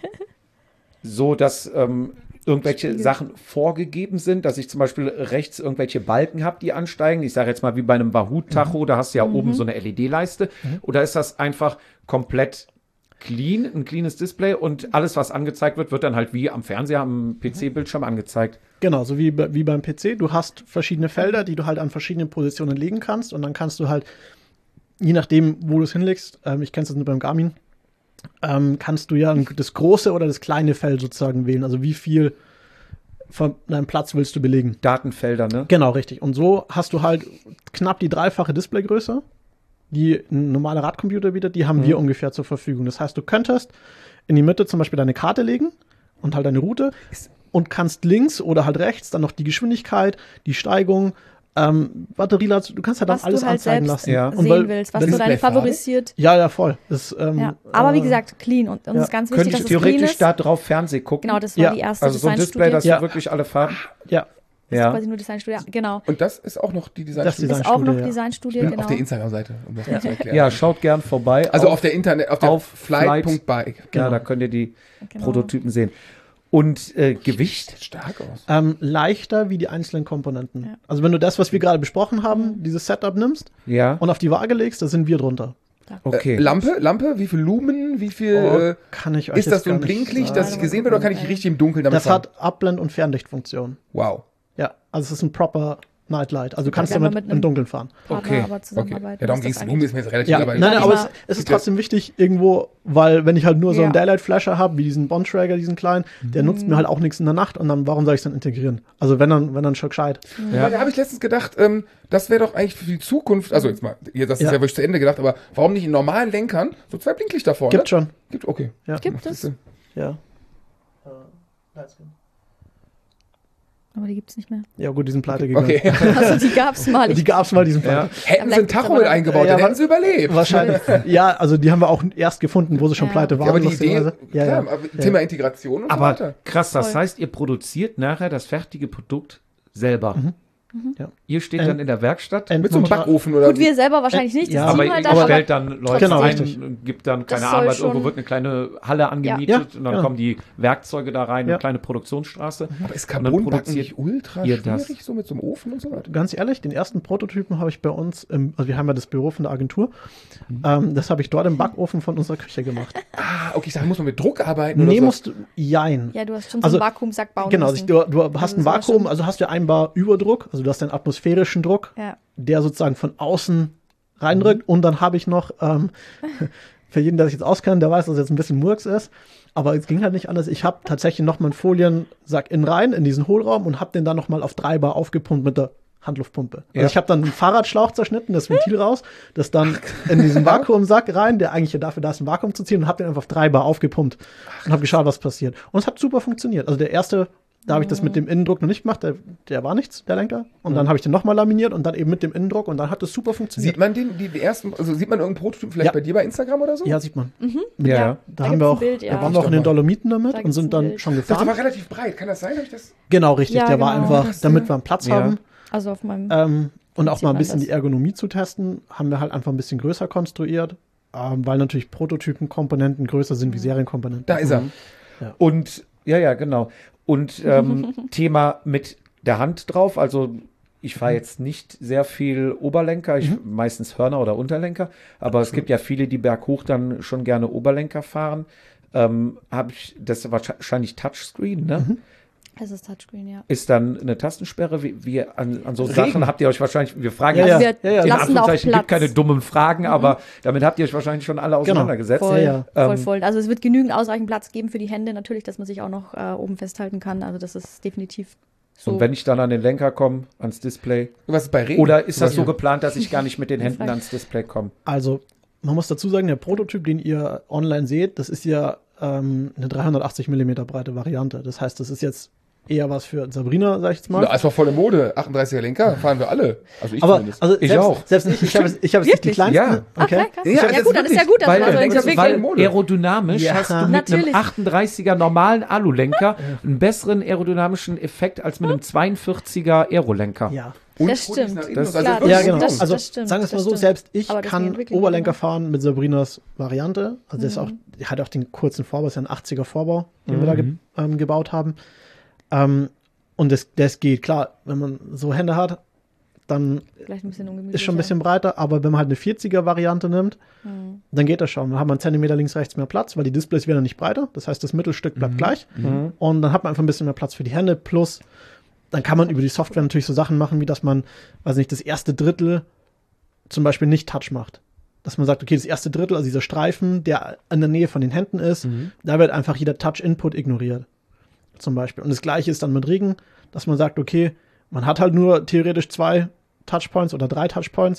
so, dass ähm, irgendwelche Spiegel. Sachen vorgegeben sind, dass ich zum Beispiel rechts irgendwelche Balken habe, die ansteigen. Ich sage jetzt mal wie bei einem Wahoo-Tacho, da hast du ja Mhm. oben so eine L E D-Leiste. Oder ist das einfach komplett clean, ein cleanes Display und alles, was angezeigt wird, wird dann halt wie am Fernseher, am P C-Bildschirm angezeigt. Genau, so wie, bei- wie beim P C. Du hast verschiedene Felder, die du halt an verschiedenen Positionen legen kannst und dann kannst du halt, je nachdem, wo du es hinlegst, ähm, ich kenne es jetzt nur beim Garmin, ähm, kannst du ja ein- das große oder das kleine Feld sozusagen wählen. Also wie viel von deinem Platz willst du belegen. Datenfelder, ne? Genau, richtig. Und so hast du halt knapp die dreifache Displaygröße, die ein normaler Radcomputer bietet, die haben Mhm. wir ungefähr zur Verfügung. Das heißt, du könntest in die Mitte zum Beispiel deine Karte legen und halt deine Route und kannst links oder halt rechts dann noch die Geschwindigkeit, die Steigung, Ähm, Batterielad, du kannst ja dann was alles du halt anzeigen selbst lassen. Ja. Und sehen weil- willst, was wenn du es deine Bleifarbe? favorisiert. Ja, ja, voll. Das, ähm, Ja. Aber wie äh, gesagt, clean und uns ja. ist ganz Könnte wichtig, ich dass es clean theoretisch ist. da drauf Fernsehen gucken? Genau, das war Ja. die erste Also so ein Display, Designstudie. das Ja. du wirklich alle Farben. Ja, Das ist Ja. quasi nur Designstudie, ja, genau. Und das ist auch noch die Das Designstudie. Design- Ist auch noch Designstudie, ja. Designstudie, Ich bin genau. auf der Instagram-Seite, um das mal zu erklären. Ja, schaut gern vorbei. Also auf, auf der Internet, auf der auf flight punkt bike. Ja, Genau. da könnt ihr die Genau. Prototypen sehen. Und äh, Gewicht? Sieht stark aus. ähm, leichter wie die einzelnen Komponenten. Ja. Also wenn du das, was wir gerade besprochen haben, dieses Setup nimmst Ja, und auf die Waage legst, da sind wir drunter. okay. Äh, Lampe, Lampe, wie viel Lumen, wie viel, Oh, äh, kann ich euch ist das jetzt so ein gar nicht Blinklicht, sagen. dass ich gesehen werde, oder kann ich richtig im Dunkeln damit Das fahren? hat Abblend- und Fernlichtfunktion. Wow. Ja, also es ist ein proper Nightlight. Also du kannst wenn man damit mit im einem Dunkeln fahren. Partner Okay. aber Okay. zusammenarbeiten. Ja, darum ist ging es. das Lumen ist mir jetzt relativ Ja, aber nein, nein, aber es, Thema- es ist trotzdem wichtig irgendwo, weil wenn ich halt nur so einen Ja. Daylight-Flasher habe, wie diesen Bontrager, diesen kleinen, der nutzt mir halt auch nichts in der Nacht und dann, warum soll ich es dann integrieren? Also wenn dann, wenn dann schon gescheit. Ja. Da habe ich letztens gedacht, ähm, das wäre doch eigentlich für die Zukunft, also jetzt mal, hier, das ist Ja. ja wirklich zu Ende gedacht, aber warum nicht in normalen Lenkern so zwei Blinklichter vorne? Gibt schon. Gibt, okay. Ja. Gibt es, Ja. aber die gibt es nicht mehr. Ja gut, die sind pleite gegangen. Okay. Also die gab es mal. Die gab's mal, die sind Ja. pleite. Hätten sie ein Tacho mit eingebaut, Ja, dann wa- hätten sie überlebt. Wahrscheinlich. Ja, also die haben wir auch erst gefunden, wo sie schon Ja. pleite waren. Ja, aber die Idee, lustigerweise. ja, klar, ja. aber Ja. Thema Integration und so Aber weiter. krass, das Voll. heißt, ihr produziert nachher das fertige Produkt selber. Ja. Ihr steht End- dann in der Werkstatt, Mit so einem Endmonta- Backofen oder Gut, wir selber wahrscheinlich nicht. Das Ja, Team aber halt ihr dann, aber stellt dann Leute Genau, ein, richtig. gibt dann, keine Das Ahnung, soll was, irgendwo schon- wird eine kleine Halle angemietet Ja, und dann genau. kommen die Werkzeuge da rein, Ja. eine kleine Produktionsstraße. Aber ist Und dann Carbonbacken produziert nicht ultra ihr schwierig, das? so mit so einem Ofen und so weiter? Ganz ehrlich, den ersten Prototypen habe ich bei uns, im, also wir haben ja das Büro von der Agentur, ähm, das habe ich dort im Backofen von unserer Küche gemacht. Ah, okay, ich sage, muss man mit Druck arbeiten oder Nee, so? musst du, jein. Ja, du hast schon so Also, einen Vakuumsack bauen Genau, müssen. du, du hast ein das war Vakuum, schon- also hast du einen Bar Überdruck, also du hast einen atmosphärischen Druck, Ja. der sozusagen von außen reindrückt und dann habe ich noch, ähm, für jeden, der sich jetzt auskennt, der weiß, dass es jetzt ein bisschen Murks ist, aber es ging halt nicht anders. Ich habe tatsächlich noch mal einen Foliensack innen rein, in diesen Hohlraum und habe den dann noch mal auf drei Bar aufgepumpt mit der Handluftpumpe. Ja. Also ich habe dann einen Fahrradschlauch zerschnitten, das Ventil raus, das dann in diesen Vakuumsack rein, der eigentlich ja dafür da ist, ein Vakuum zu ziehen, und habe den einfach auf drei Bar aufgepumpt und habe geschaut, was passiert. Und es hat super funktioniert. Also der erste, da habe ich das mit dem Innendruck noch nicht gemacht, der, der war nichts, der Lenker. Und dann habe ich den nochmal laminiert und dann eben mit dem Innendruck und dann hat es super funktioniert. Sieht man den, die, die ersten, also sieht man irgendeinen Prototyp vielleicht Ja. bei dir bei Instagram oder so? Ja, sieht man. Ja, ja. Da, Da haben gibt's wir ein auch, Bild, ja. da waren wir auch in den Doch mal. Dolomiten damit Da und gibt's sind ein dann Bild. schon Das war gefahren. relativ breit, kann das sein? Hab ich das? Genau, richtig. Ja, der war genau. einfach, Das, damit ja. wir einen Platz Ja. haben Also auf meinem. ähm, und auch Sieht mal ein man bisschen das. die Ergonomie zu testen, haben wir halt einfach ein bisschen größer konstruiert, ähm, weil natürlich Prototypenkomponenten größer sind wie Serienkomponenten. Da ist er. Und ja, ja, genau. Und ähm, Thema mit der Hand drauf, also ich fahre jetzt nicht sehr viel Oberlenker, ich meistens Hörner oder Unterlenker, aber es gibt ja viele, die berghoch dann schon gerne Oberlenker fahren. Ähm, habe ich, das ist wahrscheinlich Touchscreen, ne? Es ist Touchscreen, ja. Ist dann eine Tastensperre, wie, wie an, an so Regen. Sachen habt ihr euch wahrscheinlich, wir fragen Ja, jetzt ja. Also wir ja, ja. in lassen auch Anführungszeichen, gibt Platz. keine dummen Fragen, aber damit habt ihr euch wahrscheinlich schon alle auseinandergesetzt. Voll, Ja, ja. voll, Ähm, voll. Also es wird genügend ausreichend Platz geben für die Hände natürlich, dass man sich auch noch äh, oben festhalten kann. Also das ist definitiv so. Und wenn ich dann an den Lenker komme, ans Display, Was ist bei Regen? oder ist das Was- so geplant, dass ich gar nicht mit den Händen Frage. ans Display komme? Also, man muss dazu sagen, der Prototyp, den ihr online seht, das ist ja ähm, eine dreihundertachtzig Millimeter breite Variante. Das heißt, das ist jetzt eher was für Sabrina, sag ich jetzt mal. Ja, es war volle Mode. achtunddreißiger Lenker fahren wir alle. Also ich aber zumindest. also Ich selbst, auch. Selbst ich, ich habe ich hab jetzt nicht die Wirklich? kleinsten. Ja. Okay. Okay, krass. Ja, Ja, das ja ist gut, dann ist ja wirklich- gut, dass Weil, man so Lenker entwickelt. weil- weil Mode. aerodynamisch Ja. hast du mit Natürlich. einem achtunddreißiger normalen Alulenker einen besseren aerodynamischen Effekt als mit einem zweiundvierziger Aerolenker. Ja. Und Das Fotos stimmt. nach innen, Das- also Klar, wirklich Ja, das- genau. das- also das stimmt, sagen wir es mal das so, stimmt. selbst ich Aber deswegen kann entwickeln wir Oberlenker genau. fahren mit Sabrinas Variante. Also der ist auch, der hat auch den kurzen Vorbau, ist ja ein achtziger Vorbau, den wir da ge ähm, gebaut haben. Ähm, und das, das geht, klar, wenn man so Hände hat, dann Vielleicht ein bisschen ungemütlich. ist schon ein bisschen breiter, aber wenn man halt eine vierziger Variante nimmt, Mhm. dann geht das schon. Dann hat man einen Zentimeter links, rechts mehr Platz, weil die Displays werden nicht breiter. Das heißt, das Mittelstück bleibt gleich. Und dann hat man einfach ein bisschen mehr Platz für die Hände. Plus, dann kann man über die Software natürlich so Sachen machen, wie dass man, weiß nicht, das erste Drittel zum Beispiel nicht Touch macht. Dass man sagt, okay, das erste Drittel, also dieser Streifen, der in der Nähe von den Händen ist, da wird einfach jeder Touch-Input ignoriert. Zum Beispiel. Und das Gleiche ist dann mit Regen, dass man sagt, okay, man hat halt nur theoretisch zwei Touchpoints oder drei Touchpoints.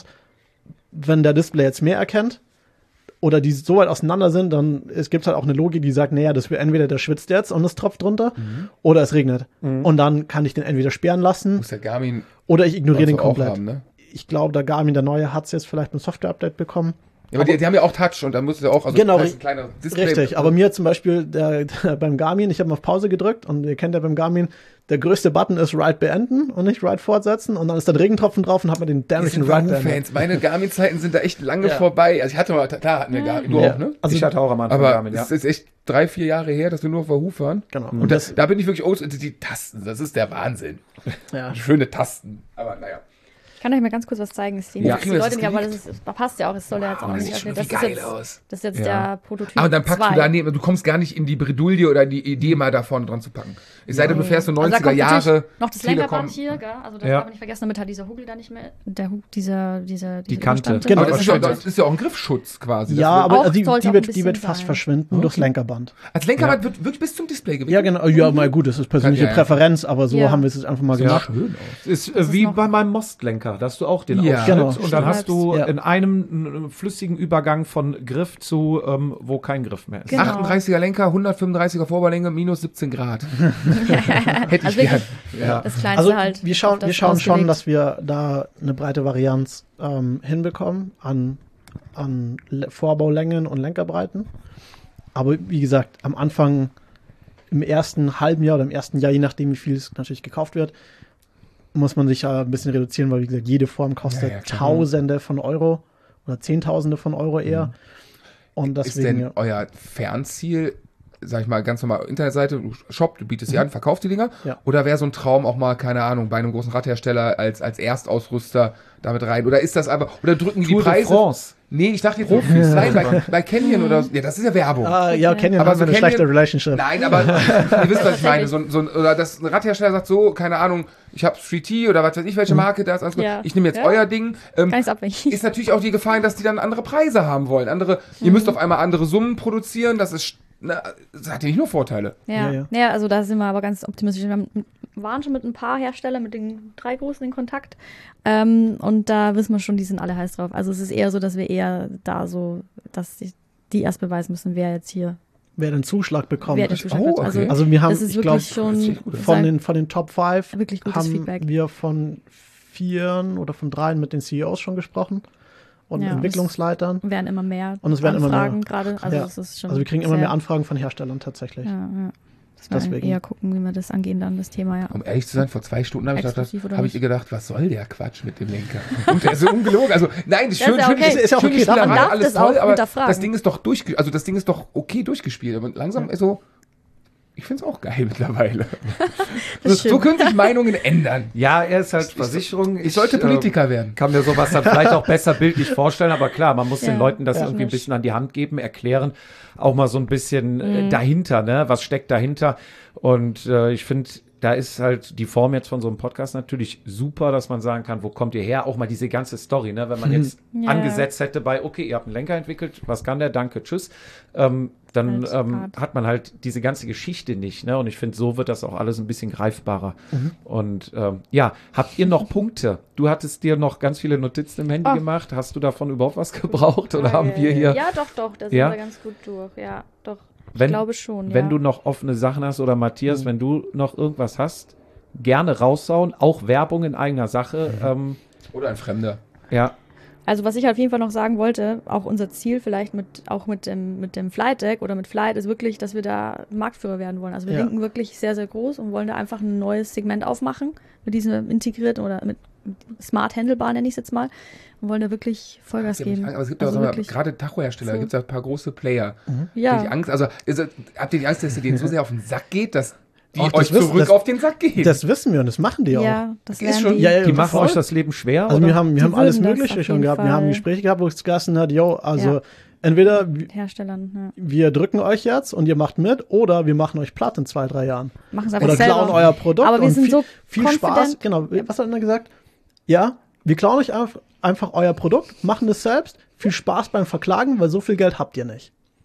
Wenn der Display jetzt mehr erkennt oder die so weit auseinander sind, dann es gibt halt auch eine Logik, die sagt, naja, das wird entweder der schwitzt jetzt und es tropft runter oder es regnet. Und dann kann ich den entweder sperren lassen muss der Garmin Oder ich ignoriere den Wolltest du auch komplett. haben, ne? Ich glaube, der Garmin, der neue, hat es jetzt vielleicht ein Software-Update bekommen. Ja, aber die, die haben ja auch Touch und da musst du ja auch, also Genau, das heißt, ein kleiner Display. Richtig, aber mir zum Beispiel der, der, beim Garmin, ich habe auf Pause gedrückt und ihr kennt ja beim Garmin, der größte Button ist Ride beenden und nicht Ride fortsetzen und dann ist da ein Regentropfen drauf und hat man den Die dämlichen sind Ride beendet. Fans. Meine Garmin-Zeiten sind da echt lange Ja. vorbei. Also ich hatte mal, klar hatten wir Garmin, du Ja. auch, ne? Also, ich hatte auch am Anfang Aber Garmin, ja. es ist echt drei, vier Jahre her, dass wir nur auf Wahoo fahren. genau. Und das, da bin ich wirklich, oh, die, die Tasten, das ist der Wahnsinn. ja. Schöne Tasten. Aber naja. Ich kann euch mal ganz kurz was zeigen. Das sehen Ja. jetzt die Leute nicht, aber das, ist, das passt ja auch. Das soll ja jetzt auch das nicht sieht schon das wie ist geil jetzt, aus. Das ist jetzt Ja. der Prototyp. Aber dann packst zwei. du daneben, du kommst gar nicht in die Bredouille oder die Idee mal da vorne dran zu packen. Es sei denn, du fährst so Also da neunziger kommt natürlich Jahre. noch das Telekom. Lenkerband hier, gell? Also das Ja. darf man nicht vergessen, damit hat dieser Hugel da nicht mehr, der Hug, dieser, dieser, diese Kante. Überstandte. Genau, Aber das ist, ja, das das ist ja auch ein Griffschutz quasi. Ja, Das aber Auch also die, soll's die, auch ein wird, die bisschen wird fast sein. verschwinden durchs Lenkerband. Als Lenkerband wird wirklich bis zum Display gewickelt. Ja, genau. Ja, mal gut, das ist persönliche Ja, ja. Präferenz, aber so Ja. haben wir es jetzt einfach mal Ja. gemacht. Schön aus. Ist äh, ist wie noch- bei meinem Mostlenker, da hast du auch den Ja. Aufschnitt Genau. und dann hast du Ja. in einem äh, flüssigen Übergang von Griff zu, ähm, wo kein Griff mehr ist. Genau. achtunddreißiger Lenker, hundertfünfunddreißiger Vorbaulenker, minus siebzehn Grad. Hätte ich Also gern. wirklich Ja. das Kleinste Also halt. wir schauen, auf das wir schauen schon, ausgelegt. dass wir da eine breite Varianz ähm, hinbekommen an, an Le- Vorbaulängen und Lenkerbreiten. Aber wie gesagt, am Anfang, im ersten halben Jahr oder im ersten Jahr, je nachdem wie viel es natürlich gekauft wird, muss man sich ja ein bisschen reduzieren, weil wie gesagt, jede Form kostet Ja, ja, klar. Tausende von Euro oder Zehntausende von Euro eher. Und Ist deswegen, denn euer Fernziel, sag ich mal, ganz normal Internetseite, du Shop, du bietest sie an, verkaufst die Dinger? Ja. Oder wäre so ein Traum auch mal, keine Ahnung, bei einem großen Radhersteller als, als Erstausrüster damit rein? Oder ist das aber, oder drücken die Tour de Preise? France. Nee, ich dachte jetzt Profis. Nein, bei, bei Canyon oder so. Ja, das ist ja Werbung. ah, ja, Canyon Aber haben so wir eine Canyon- schlechte Relationship. Nein, aber ihr wisst, was ich meine. So, ein- so, ein- oder dass ein Radhersteller sagt so, keine Ahnung, ich habe Street T oder was weiß ich, welche Marke da ist. Alles gut. Ja. Ich nehme jetzt Ja. euer Ding. Ähm, Ganz abhängig. ist natürlich auch die Gefahr, dass die dann andere Preise haben wollen. Andere, ihr müsst auf einmal andere Summen produzieren. Das ist, na, das hat ja nicht nur Vorteile. Ja, Ja, ja. ja. also da sind wir aber ganz optimistisch. Wir haben, waren schon mit ein paar Herstellern, mit den drei großen in Kontakt. Ähm, und da wissen wir schon, die sind alle heiß drauf. Also es ist eher so, dass wir eher da so, dass die, die erst beweisen müssen, wer jetzt hier, Wer den Zuschlag bekommt. wer den Zuschlag Oh, hat. okay. Also, Also wir haben, das ist ich wirklich glaube, schon von den, von den Top fünf wirklich gutes haben Feedback. wir von vieren oder von dreien mit den C E Os schon gesprochen und Ja, Entwicklungsleitern. werden immer mehr Und es werden immer Anfragen mehr. gerade. Also, Ja. das ist schon Also wir kriegen immer sehr- mehr Anfragen von Herstellern tatsächlich. Ja, ja. Das wir Deswegen. eher gucken, wie wir das angehen dann, das Thema, ja. Um ehrlich zu sein, vor zwei Stunden habe ich, gedacht, Exklusiv oder hab ich nicht? gedacht, was soll der Quatsch mit dem Lenker? Und der ist so ungelogen. Also, nein, das ist Das schön, ist ja schön, okay. schön, Ist ja auch schön okay, die Spielerei, man darf alles das auch toll, aber hinterfragen. das Ding ist doch durch, also das Ding ist doch okay durchgespielt. Aber langsam ist so, ich finde es auch geil mittlerweile. Das ist So, so schön. können sich Meinungen ändern. Ja, er ist halt Versicherung. Ich sollte Politiker werden. Kann mir sowas dann vielleicht auch besser bildlich vorstellen, aber klar, man muss Ja, den Leuten das ja. irgendwie ein bisschen an die Hand geben, erklären, auch mal so ein bisschen Mhm. äh, dahinter, ne? Was steckt dahinter? Und äh, ich finde, da ist halt die Form jetzt von so einem Podcast natürlich super, dass man sagen kann, wo kommt ihr her? Auch mal diese ganze Story, ne? Wenn man jetzt Ja. angesetzt hätte bei, okay, ihr habt einen Lenker entwickelt, was kann der? Danke, tschüss. Ähm, dann Als ähm, Art. hat man halt diese ganze Geschichte nicht, ne? Und ich finde, so wird das auch alles ein bisschen greifbarer. Und ähm, ja, habt ihr noch Punkte? Du hattest dir noch ganz viele Notizen im Handy Oh. gemacht. Hast du davon überhaupt was gebraucht? Oder haben wir hier, Ja, doch, doch, da sind Ja? wir ganz gut durch. Ja, doch. Wenn- ich glaube schon, wenn ja. du noch offene Sachen hast oder Matthias, wenn du noch irgendwas hast, gerne raussauen. Auch Werbung in eigener Sache. Ähm, Oder ein Fremder. ja, Also was ich auf jeden Fall noch sagen wollte, auch unser Ziel vielleicht mit auch mit dem mit dem Flight Deck oder mit Flight ist wirklich, dass wir da Marktführer werden wollen. Also wir Ja. denken wirklich sehr sehr groß und wollen da einfach ein neues Segment aufmachen mit diesem integrierten oder mit Smart Handlebar nenne ich es jetzt mal und wollen da wirklich Vollgas Ich hab nicht geben. Angst, aber es gibt Also ja auch wirklich- gerade Tachohersteller, da so. gibt es ja ein paar große Player. Habt ihr ja, die Angst, also ist, es- habt ihr die Angst, dass ihr denen so sehr auf den Sack geht, dass die Ach, das euch wissen- zurück das- auf den Sack gehen? Das wissen wir und das machen die auch. ja, das Ist werden schon- die. Ja, ja, die das machen voll. euch das Leben schwer? Also oder? wir haben, wir Die haben alles würden das Mögliche auf schon jeden gehabt. Wir haben Fall. Gespräche gehabt, wo es gelassen hat, yo, also Ja. entweder w- Herstellern, ja. wir drücken euch jetzt und ihr macht mit oder wir machen euch platt in zwei, drei Jahren. Machen es einfach Oder selber. klauen euer Produkt. Aber wir und sind viel, so viel Spaß. confident. Genau, was hat er gesagt? Ja, wir klauen euch einfach, einfach euer Produkt, machen es selbst. Viel Spaß beim Verklagen, weil so viel Geld habt ihr nicht.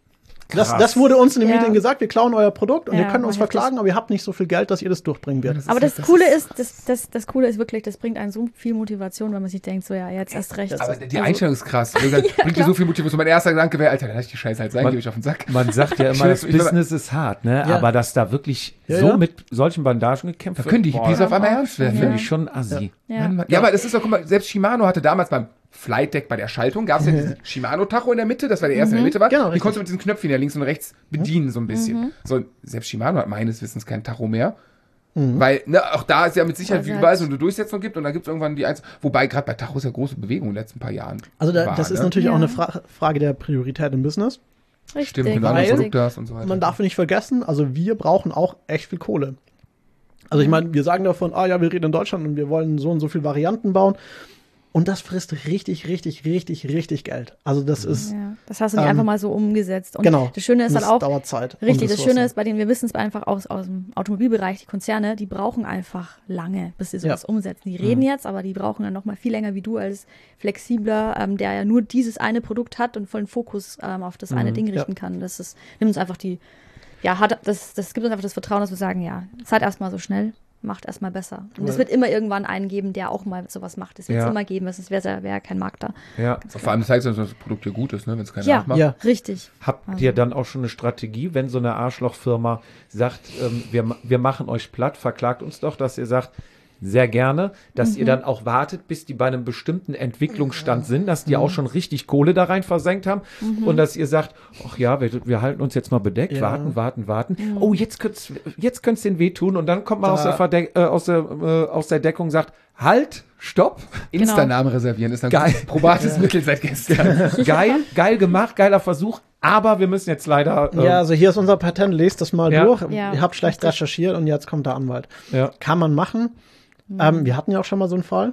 Das, das wurde uns in dem Ja. Meeting gesagt, wir klauen euer Produkt und Ja, ihr könnt uns heftig. verklagen, aber ihr habt nicht so viel Geld, dass ihr das durchbringen werdet. Aber das, das Coole ist- ist, das, das, das Coole ist wirklich, das bringt einen so viel Motivation, wenn man sich denkt, so ja, jetzt erst recht. Aber die Also- Einstellung ist krass. Wie gesagt, bringt dir so viel Motivation. Mein erster Gedanke wäre, Alter, dann lass ich die Scheiße halt sein, Man- gebe ich auf den Sack. Man sagt ja immer, das Ich will- Business ist hart, ne? Ja. Aber dass da wirklich Ja, so ja. mit solchen Bandagen gekämpft Da wird, können die boah, Hippies auf einmal ernst werden. finde ne? ich schon assi. Ja. Mann, Mann. Ja, aber das ist doch, guck mal, selbst Shimano hatte damals beim Flight Deck bei der Schaltung, gab es ja diesen Shimano-Tacho in der Mitte, das war der erste, der in der Mitte war. Genau, die richtig. konntest du mit diesen Knöpfchen ja links und rechts bedienen, so ein bisschen. So, selbst Shimano hat meines Wissens kein Tacho mehr. Weil, ne, auch da ist ja mit Sicherheit, Also wie halt- überall so eine Durchsetzung gibt und dann gibt es irgendwann die eins. Wobei gerade bei Tachos ja große Bewegung in den letzten paar Jahren. Also da, war, das ist ne? natürlich Ja. auch eine Fra Frage der Priorität im Business. Richtig, Stimmt, wenn du andere Weil- Produkte hast und so weiter. Man darf nicht vergessen, also wir brauchen auch echt viel Kohle. Also ich Mhm. meine, wir sagen davon, ah ja, wir reden in Deutschland und wir wollen so und so viele Varianten bauen. Und das frisst richtig, richtig, richtig, richtig Geld. Also das ist, Ja, das hast du nicht Ähm, einfach mal so umgesetzt. Und genau. das Schöne ist das halt auch, dauert Zeit. und richtig, das Ressourcen. Schöne ist bei denen, wir wissen es einfach aus, aus dem Automobilbereich, die Konzerne, die brauchen einfach lange, bis sie sowas Ja. umsetzen. Die reden jetzt, aber die brauchen dann noch mal viel länger wie du als flexibler, ähm, der ja nur dieses eine Produkt hat und vollen Fokus ähm, auf das eine Ding ja. richten kann. Das ist, nimmt uns einfach die, ja, hat, das, das gibt uns einfach das Vertrauen, dass wir sagen, ja, seid erstmal so schnell, macht erstmal besser. Und es Weil- wird immer irgendwann einen geben, der auch mal sowas macht. Es wird es Ja. immer geben, es wäre wär kein Markt da. Ja. Vor allem zeigt es, dass das Produkt ja gut ist, ne, wenn es keiner Ja, nachmacht. Ja. richtig. Habt Also- ihr dann auch schon eine Strategie, wenn so eine Arschlochfirma sagt, ähm, wir, ma- wir machen euch platt, verklagt uns doch, dass ihr sagt, sehr gerne, dass Mhm. ihr dann auch wartet, bis die bei einem bestimmten Entwicklungsstand sind, dass die auch schon richtig Kohle da rein versenkt haben Mhm. und dass ihr sagt, ach ja, wir, wir halten uns jetzt mal bedeckt, Ja. warten, warten, warten. Mhm. Oh, jetzt könnte jetzt könnte es den wehtun und dann kommt man Da- aus der, Verdeck, äh, aus, der, äh, aus der Deckung und sagt, halt, stopp, Insta-Namen reservieren ist ein Geil. probates Mittel seit gestern. geil, geil gemacht, geiler Versuch, aber wir müssen jetzt leider, ähm, Ja, also hier ist unser Patent, lest das mal Ja. durch. Ja, Ihr habt schlecht richtig. recherchiert und jetzt kommt der Anwalt. ja, Kann man machen. Ähm, wir hatten ja auch schon mal so einen Fall.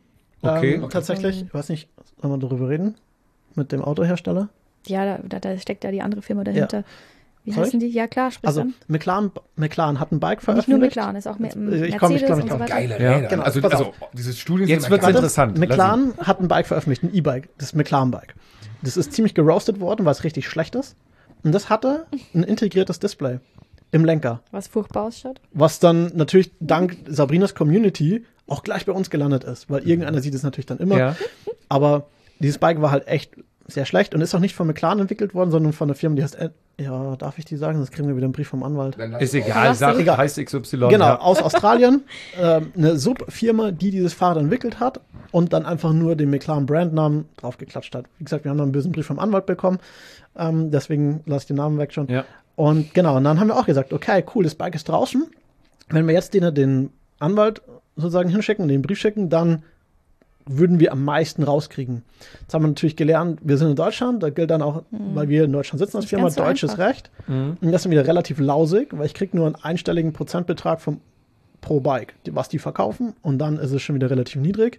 Okay. Ähm, tatsächlich, ich weiß nicht, sollen wir darüber reden? Mit dem Autohersteller? Ja, da, da, da steckt ja die andere Firma dahinter. Wie Soll heißen die? Ja, klar, sprich Also an. McLaren, McLaren hat ein Bike Nicht nur veröffentlicht. McLaren, ist auch Me Ich Mercedes komm, ich komm, ich und so komm. weiter. Geile Ja. Räder. Genau, also, pass also auf. dieses Studien Jetzt sind wird's immer geil. interessant. McLaren hat ein Bike veröffentlicht, ein E-Bike, das McLaren-Bike. Das ist ziemlich geroastet worden, weil es richtig schlecht ist. Und das hatte ein integriertes Display im Lenker. Was furchtbar ausschaut. Was dann natürlich dank Sabrinas Community auch gleich bei uns gelandet ist, weil irgendeiner sieht es natürlich dann immer. ja. Aber dieses Bike war halt echt sehr schlecht und ist auch nicht von McLaren entwickelt worden, sondern von einer Firma, die heißt, Ed- ja, darf ich die sagen? Sonst kriegen wir wieder einen Brief vom Anwalt. Dann lass Ist es egal, Lass sag, egal. heißt X Y. Genau, ja. aus Australien. ähm, eine Sub-Firma, die dieses Fahrrad entwickelt hat und dann einfach nur den McLaren-Brandnamen draufgeklatscht hat. Wie gesagt, wir haben dann einen bösen Brief vom Anwalt bekommen. Ähm, deswegen lasse ich den Namen weg schon. Ja. Und genau, und dann haben wir auch gesagt, okay, cool, das Bike ist draußen. Wenn wir jetzt den, den Anwalt sozusagen hinschicken, den Brief schicken, dann würden wir am meisten rauskriegen. Jetzt haben wir natürlich gelernt, wir sind in Deutschland, da gilt dann auch, weil wir in Deutschland sitzen als Nicht Firma, ganz so deutsches einfach. Recht. Und das ist dann wieder relativ lausig, weil ich kriege nur einen einstelligen Prozentbetrag vom pro Bike, die- was die verkaufen, und dann ist es schon wieder relativ niedrig.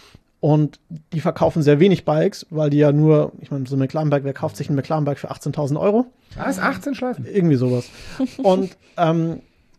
Und die verkaufen sehr wenig Bikes, weil die ja nur, ich meine, so ein McLaren-Bike, wer kauft sich ein McLaren-Bike für achtzehntausend Euro? Ah, ist achtzehn Schleifen. Irgendwie sowas. Und ähm,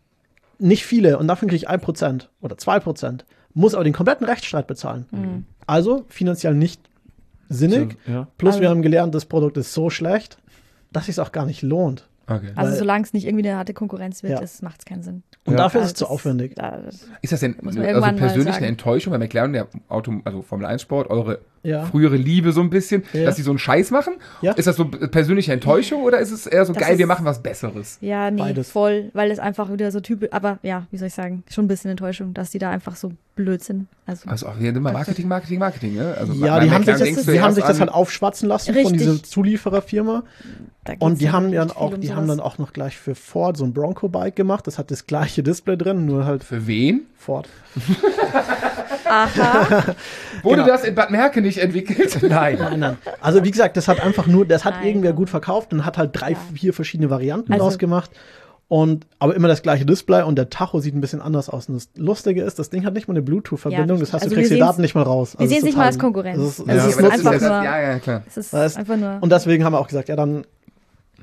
nicht viele, und davon kriege ich ein Prozent oder zwei Prozent, muss aber den kompletten Rechtsstreit bezahlen. Also finanziell nicht sinnig. Ja. Plus Also- wir haben gelernt, das Produkt ist so schlecht, dass es sich auch gar nicht lohnt. Okay. Also Weil- solange es nicht irgendwie eine harte Konkurrenz wird, Ja. ist, macht es keinen Sinn. Und Ja. dafür ist Also es zu das- aufwendig. Ja, das, Ist das denn Muss man also irgendwann mal persönlich sagen. eine Enttäuschung bei McLaren, der Auto, also Formel eins Sport, eure Ja. frühere Liebe so ein bisschen, Ja. dass sie so einen Scheiß machen? Ja. Ist das so persönliche Enttäuschung oder ist es eher so Das geil, wir ist- machen was Besseres? ja, nee, Beides. voll, weil es einfach wieder so typisch, aber ja, wie soll ich sagen, schon ein bisschen Enttäuschung, dass die da einfach so blöd sind. Also, Also auch hier immer Marketing, Marketing, Marketing, ne? Also Ja, bei die haben sich McLaren das, denkst du die haben erst sich das an- halt aufschwatzen lassen von Richtig. dieser Zuliefererfirma. da geht's Und die ja haben echt dann viel auch, um die haben sowas. dann auch noch gleich für Ford so ein Bronco-Bike gemacht. Das hat das gleiche Display drin, nur halt Für wen? Ford. Aha, Wurde Genau. das in Bad Merkenich entwickelt? Nein. Nein, nein. Also wie gesagt, das hat einfach nur, das hat Nein. irgendwer gut verkauft und hat halt drei, Ja. vier verschiedene Varianten Also- draus gemacht. Und, aber immer das gleiche Display und der Tacho sieht ein bisschen anders aus. Und das Lustige ist, das Ding hat nicht mal eine Bluetooth-Verbindung, Ja, das heißt, also du kriegst wir die sehen's- Daten nicht mal raus. wir Also sehen es es ist nicht mal total- als Konkurrenz. Es ist, Also es es ist ist aber das einfach ist das, nur- ja, ja, klar. es ist Das- einfach nur, Und deswegen haben wir auch gesagt, ja dann,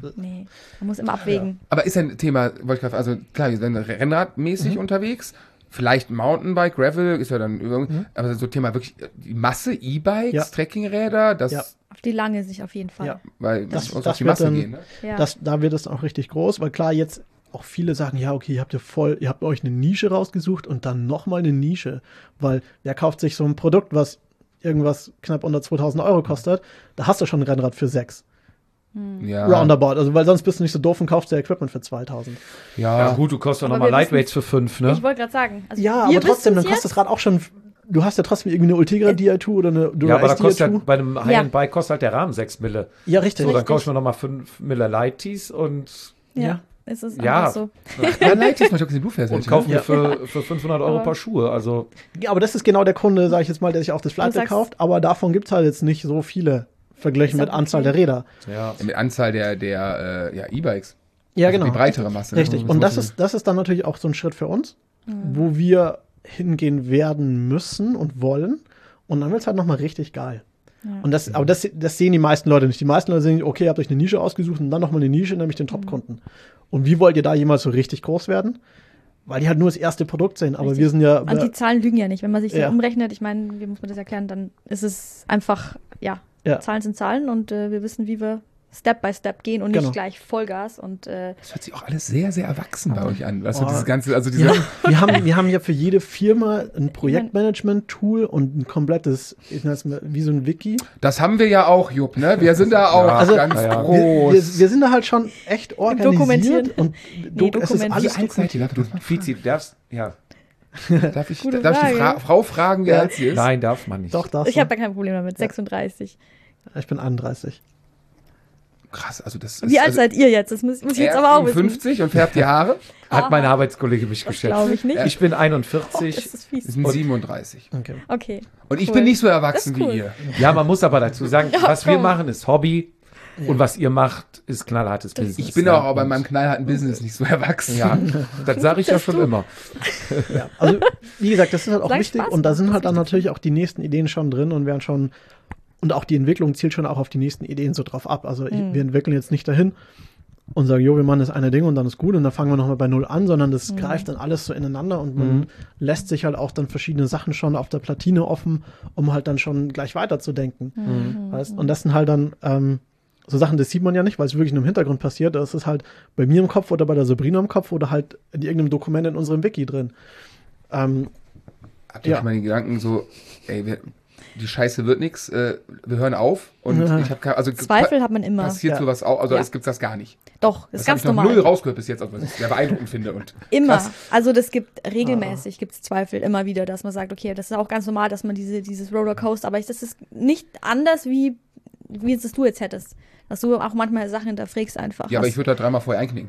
nee, man muss immer abwägen. Aber ist ein Thema, wollte ich gerade, also klar, wir sind rennradmäßig Mhm. unterwegs. vielleicht Mountainbike, Gravel ist ja dann irgendwie, Mhm. aber so Thema wirklich die Masse, E-Bikes, Ja. Trekkingräder, das, Ja. Auf die lange Sicht auf jeden Fall. Ja. weil Das- das muss das auf die wird Masse dann- gehen. Ne? Ja. Das, da wird es auch richtig groß, weil klar, jetzt auch viele sagen, ja, okay, ihr habt ja voll, ihr habt euch eine Nische rausgesucht und dann nochmal eine Nische, weil wer kauft sich so ein Produkt, was irgendwas knapp unter zweitausend Euro kostet, da hast du schon ein Rennrad für sechs. Ja. Roundabout, also weil sonst bist du nicht so doof und kaufst dir Equipment für zweitausend. Ja. Ja, gut, du kostet doch Aber nochmal wir wissen- Lightweights für fünf, ne? Ich wollte gerade sagen. Also Ja, wir aber trotzdem, dann wissen's kostet das Rad auch schon, du hast ja trotzdem irgendwie eine Ultegra D I zwei oder eine Dura Ja, aber da S D I zwei. kostet halt, bei einem High-End-Bike kostet halt der Rahmen sechs Mille. Ja, richtig. So, dann Richtig. kaufst du nochmal fünf Mille Lighties und, Ja, Ja. es ist Ja. einfach so. Ja, Lighties, mal gucken, die du fährst. und kauf mir Ja. für, für fünfhundert Euro Aber- Paar Schuhe. Also, Ja, aber das ist genau der Kunde, sag ich jetzt mal, der sich auch das Du Flight sagst- kauft, aber davon gibt es halt jetzt nicht so viele, verglichen Ist mit auch Anzahl okay. der Räder. ja. Mit Anzahl der, der äh, ja, E-Bikes. Ja, Also genau. Die breitere Masse. Richtig. Ne? Und das muss- ist, das ist dann natürlich auch so ein Schritt für uns, Mhm. wo wir hingehen werden müssen und wollen. Und dann wird es halt nochmal richtig geil. Ja. Und das, aber das, das sehen die meisten Leute nicht. Die meisten Leute sehen, okay, ihr habt euch eine Nische ausgesucht und dann nochmal eine Nische, nämlich den Top-Kunden. Und wie wollt ihr da jemals so richtig groß werden? Weil die halt nur das erste Produkt sehen. Aber Richtig. wir sind ja. Und die Zahlen lügen ja nicht. Wenn man sich so Ja. umrechnet, ich meine, wie muss man das erklären, dann ist es einfach, ja, Ja. Zahlen sind Zahlen und äh, wir wissen, wie wir Step by Step gehen und Genau. nicht gleich Vollgas. Und äh, Das hört sich auch alles sehr, sehr erwachsen bei euch an. Also Oh. dieses ganze, also diese, Ja, wir, haben, wir haben ja für jede Firma ein Projektmanagement-Tool und ein komplettes, ich nenne es mal, wie so ein Wiki. das haben wir ja auch, Jupp, ne? Wir sind da auch also, ganz ja, ja. groß. Wir, wir, wir sind da halt schon echt organisiert. Dokumentieren. Und do, es ist dokumentieren. alles Wie alt seid ihr? Darf, ich- Fizi, du darfst, ja. darf ich, Gute darf ich die Fra Frage. Frau fragen, wie Ja. alt sie ist? Nein, darf man nicht. Doch, das. ich habe da kein Problem damit. sechsunddreißig. Ich bin einunddreißig. Krass, also das ist. Wie alt also, seid ihr jetzt? Das muss, muss ich jetzt er aber auch wissen. fünfzig und färbt die Haare. Hat mein Arbeitskollege mich Das geschätzt. glaube ich nicht. Ich bin Oh, einundvierzig. das ist Wir fies. sind siebenunddreißig. Okay. Okay. Und ich Cool. bin nicht so erwachsen Das ist cool. wie ihr. Ja, man muss aber dazu sagen, Ja, was wir komm. machen, ist Hobby. Und was ihr macht, ist knallhartes Business. Ich bin ja. auch bei meinem knallharten Business nicht so erwachsen. Ja, das sage ich ja schon immer. Ja, also wie gesagt, das ist halt auch Solange wichtig Spaß und da macht, sind ist halt dann wichtig. natürlich auch die nächsten Ideen schon drin und werden schon und auch die Entwicklung zielt schon auch auf die nächsten Ideen so drauf ab. Also ich, Mhm. wir entwickeln jetzt nicht dahin und sagen, jo, wir machen das eine Ding und dann ist gut und dann fangen wir nochmal bei Null an, sondern das Mhm. greift dann alles so ineinander und man lässt sich halt auch dann verschiedene Sachen schon auf der Platine offen, um halt dann schon gleich weiterzudenken. Mhm. Weißt? Und das sind halt dann ähm, so Sachen, das sieht man ja nicht, weil es wirklich nur im Hintergrund passiert. Das ist halt bei mir im Kopf oder bei der Sabrina im Kopf oder halt in irgendeinem Dokument in unserem Wiki drin. Ähm, Habt ihr Ja. euch mal die Gedanken so, ey, wir, die Scheiße wird nix, äh, wir hören auf und Ja. ich habe also Zweifel hat man immer. passiert Ja. sowas auch, also Ja. es gibt das gar nicht. Doch, Das ist habe ganz ich noch normal. null rausgehört bis jetzt, also was ich sehr beeindruckend finde und Immer. krass. Also das gibt regelmäßig gibt's Zweifel immer wieder, dass man sagt, okay, das ist auch ganz normal, dass man diese, dieses Rollercoaster, aber ich, das ist nicht anders, wie, wie es du jetzt hättest. Dass du auch manchmal Sachen hinterfragst einfach. Ja, aber Hast- ich würde da dreimal vorher einknicken.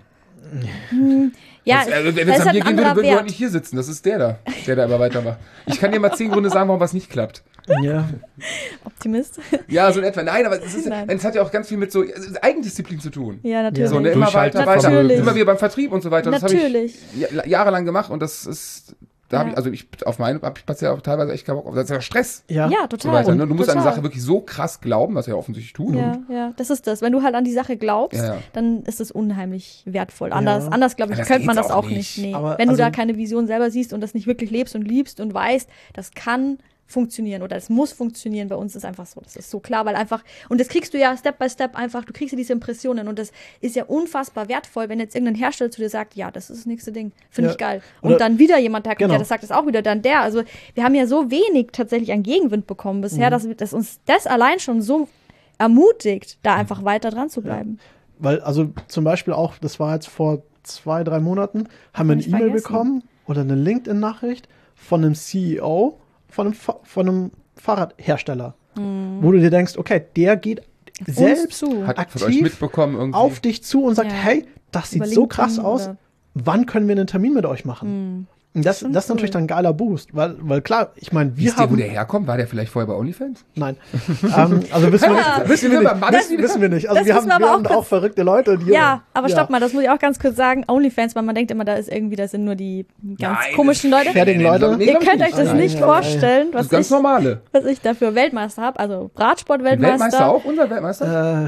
ja, Sonst, äh, wenn das es ist an halt mir ein gehen würde, anderer würden wir heute Wert. nicht hier sitzen. Das ist der da, der da immer weitermacht. Ich kann dir mal zehn Gründe sagen, warum was nicht klappt. ja, Optimist. Ja, so in etwa. Nein, aber es, ist, Nein. es hat ja auch ganz viel mit so also Eigendisziplin zu tun. Ja, natürlich. So, ne, immer Durchhalten. weiter, weiter. Natürlich. Immer wieder beim Vertrieb und so weiter. Das habe Natürlich. ich ja- jahrelang gemacht und das ist, da habe Ja. ich, also ich, auf meinen habe ich ja auch teilweise echt keinen Bock auf. Das ist ja Stress. ja. Ja, So total. weiter, ne? Du musst an total. eine Sache wirklich so krass glauben, was wir ja offensichtlich tun. Ja, Und ja, das ist das. Wenn du halt an die Sache glaubst, Ja, ja. dann ist es unheimlich wertvoll. Anders, Ja. anders glaube ich, Ja, das könnte man geht's das auch auch nicht. nicht. Nee. Aber Wenn du also- da keine Vision selber siehst und das nicht wirklich lebst und liebst und weißt, das kann funktionieren oder es muss funktionieren. Bei uns ist einfach so, das ist so klar, weil einfach, und das kriegst du ja Step by Step einfach, du kriegst ja diese Impressionen und das ist ja unfassbar wertvoll, wenn jetzt irgendein Hersteller zu dir sagt, ja, das ist das nächste Ding, finde Ja. ich geil. Oder- Und dann wieder jemand, der kommt, Genau. ja, das sagt das auch wieder, dann der. Also wir haben ja so wenig tatsächlich an Gegenwind bekommen bisher, Mhm. dass, dass uns das allein schon so ermutigt, da einfach weiter dran zu bleiben. Weil, also zum Beispiel auch, das war jetzt vor zwei, drei Monaten, haben wir eine nicht E-Mail vergessen. bekommen oder eine LinkedIn-Nachricht von einem C E O von einem, Fa von einem Fahrradhersteller, wo du dir denkst, okay, der geht selbst zu. Hat von euch aktiv mitbekommen irgendwie. auf dich zu und sagt, Ja. hey, das sieht Über so krass LinkedIn aus, oder- wann können wir einen Termin mit euch machen? Und das, Schon das ist cool. natürlich dann ein geiler Boost, weil, weil klar, ich meine, wir Wisst ihr, wo haben... der herkommt? War der vielleicht vorher bei OnlyFans? Nein. ähm, also wissen wir nicht. Wissen wir beim nicht. Mann Das, wieder. wissen wir nicht. Also Das wir haben, wissen wir aber wir auch haben kurz- auch verrückte Leute, die... Ja, aber stopp mal, das muss ich auch ganz kurz sagen. OnlyFans, weil man denkt immer, da ist irgendwie, das sind nur die ganz Nein, komischen das- Leute. Fertigen Nee, nee, Leute. nee, Ihr glaub ich könnt euch das Nein, nicht nein, nein. vorstellen, Das was ist ganz ich, normale. was ich da für Weltmeister habe. Also Den Radsport-Weltmeister. Weltmeister auch? Unser Weltmeister? Äh,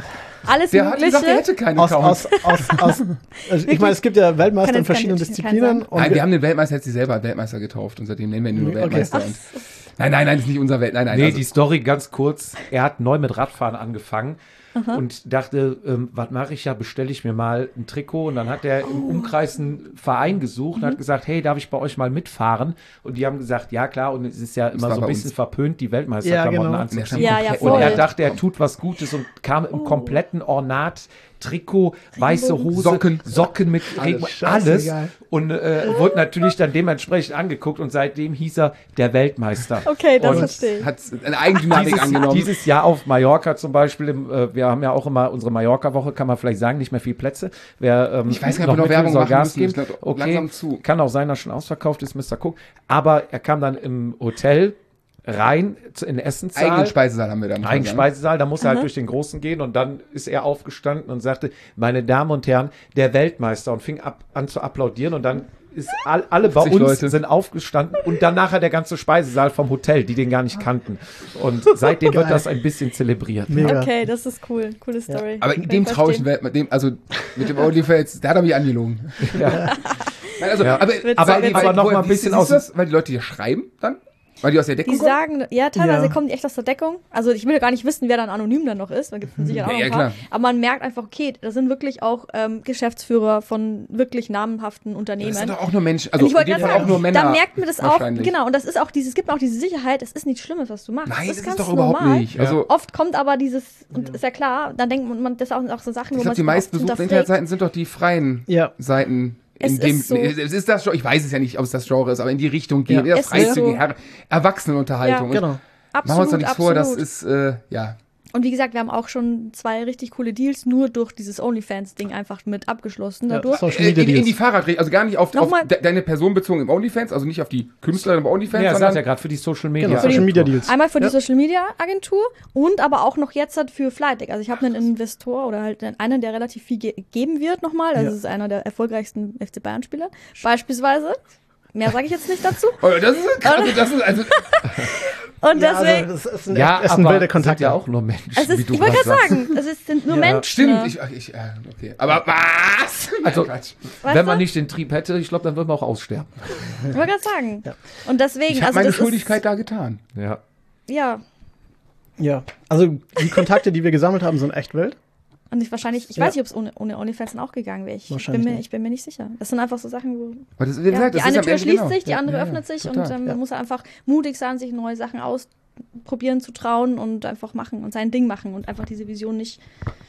alles Der hat Mögliche. gesagt, er hätte keine Aus, Accounts. aus, aus, aus, also ich meine, es gibt ja Weltmeister Kann in jetzt verschiedenen kein- kein Disziplinen. sagen. Und Nein, wir haben den Weltmeister, hat sie selber Weltmeister getauft und seitdem nennen wir ihn nur Okay. Weltmeister. Und nein, nein, nein, das ist nicht unser Welt. Nein, nein. Nee, also, die Story ganz kurz. Er hat neu mit Radfahren angefangen und dachte, ähm, was mache ich ja, bestelle ich mir mal ein Trikot. Und dann hat er im Umkreis einen Verein gesucht und hat gesagt, hey, darf ich bei euch mal mitfahren? Und die haben gesagt, ja klar. Und es ist ja immer war so bei ein bisschen uns. verpönt, die Weltmeisterklamotten Ja, genau. anzuziehen. Ja, ja, Und voll. er dachte, er tut was Gutes und kam im kompletten Ornat, Trikot, weiße Hose, Socken. Socken mit Regen, Scheiße, alles. geil. Und äh, wurde natürlich dann dementsprechend angeguckt und seitdem hieß er der Weltmeister. Okay, das Und verstehe ich. hat eine Eigendynamik dieses, angenommen. dieses Jahr auf Mallorca zum Beispiel, im, äh, wir haben ja auch immer unsere Mallorca-Woche, kann man vielleicht sagen, nicht mehr viel Plätze. Wer, ähm, Ich weiß gar nicht, ob wir noch mit will, Werbung soll machen Gas müssen. geben. Ich glaub, Okay, langsam zu. kann auch sein, dass schon ausverkauft ist, Mister Cook. Aber er kam dann im Hotel rein zu- in den Essenssaal. Eigenen Speisesaal haben wir dann. Eigenen Speisesaal, da muss er halt durch den Großen gehen und dann ist er aufgestanden und sagte, meine Damen und Herren, der Weltmeister und fing ab, an zu applaudieren und dann ist all, alle bei uns fünfzig Leute. sind aufgestanden und dann nachher der ganze Speisesaal vom Hotel, die den gar nicht kannten. Und seitdem wird Geil. das ein bisschen zelebriert. Mega. Okay, das ist cool. Coole Story. Aber Kann ich dem traue ich verstehen. Welt, mit dem, also mit dem OnlyFans, der hat er mich angelogen. Ja. Nein, also, Ja. aber, Witzig, aber, witzig. weil, Aber noch woher- mal ein wie bisschen siehst aus du das? Weil die Leute hier schreiben dann? Weil die aus der Deckung Die kommen? sagen, ja, teilweise Ja. kommen die echt aus der Deckung. Also ich will ja gar nicht wissen, wer dann anonym dann noch ist. Da gibt es sicher auch Ja, noch ja, ein paar. klar. Aber man merkt einfach, okay, das sind wirklich auch ähm, Geschäftsführer von wirklich namenhaften Unternehmen. Das sind doch auch nur Menschen, also Und ich in wollte dem gerade Fall sagen, auch nur Männer. da merkt man das auch, wahrscheinlich. genau, und das ist auch dieses, es gibt auch diese Sicherheit, es ist nichts Schlimmes, was du machst. Nein, das das ist ist ganz doch überhaupt normal. nicht. Also, Oft kommt aber dieses, und ist ja klar, dann denkt man, man das sind auch so Sachen, ich wo glaube, man die sich meisten oft besuchten hinterfragt. Internetseiten sind doch die freien Ja. Seiten. Es In dem, ist so. es ist das, ich weiß es ja nicht, ob es das Genre ist, aber in die Richtung gehen, Ja. eher Es ist freizügige so. Her- Erwachsenenunterhaltung. Ja. Und Genau. Machen wir uns doch Absolut, nichts vor, das absolut. ist, äh, ja. Und wie gesagt, wir haben auch schon zwei richtig coole Deals nur durch dieses OnlyFans-Ding einfach mit abgeschlossen. Ja, Dadurch. Social Äh, Media in, in Deals. die Fahrradrechte, also gar nicht auf, auf Nochmal- de, deine Person bezogen im OnlyFans, also nicht auf die Künstlerin im OnlyFans, Ja, er sondern sagt ja gerade für die Social Media. Genau, Für die- Social Media Deals. Einmal für die Ja. Social Media Agentur und aber auch noch jetzt halt für Flydeck. Also ich habe einen Investor oder halt einen, der relativ viel ge geben wird nochmal. Also Ja. das ist einer der erfolgreichsten F C Bayern-Spieler. Beispielsweise. Mehr sage ich jetzt nicht dazu. Oh, das ist krass, das ist, also, Und Ja, deswegen. also, das ist ein, Ja, echt, ist ein aber wilder Kontakt. sind ja auch nur Menschen, es ist, wie du ich wollte gerade gerade sagst. sagen, es ist, sind nur Ja. Menschen. stimmt, ich, ach, ich, äh, okay. Aber was? Also, Quatsch. Weißt wenn du? man nicht den Trieb hätte, ich glaube, dann würden wir auch aussterben. Ich wollte gerade sagen. Und deswegen, Ich habe also meine das Schuldigkeit ist, da getan. Ja. ja. Ja, also die Kontakte, die wir gesammelt haben, sind echt wild. Und ich wahrscheinlich, ich Ja. weiß nicht, ob es ohne, ohne OnlyFans dann auch gegangen wäre. Ich, ich, bin Wahrscheinlich mir, nicht. ich bin mir nicht sicher. Das sind einfach so Sachen, wo Aber das, wie ja, gesagt, die das eine ist am Tür Ende schließt genau. sich, die Ja, andere ja, ja, öffnet sich total. und ähm, Ja. man muss einfach mutig sein, sich neue Sachen ausprobieren zu trauen und einfach machen und sein Ding machen und einfach diese Vision nicht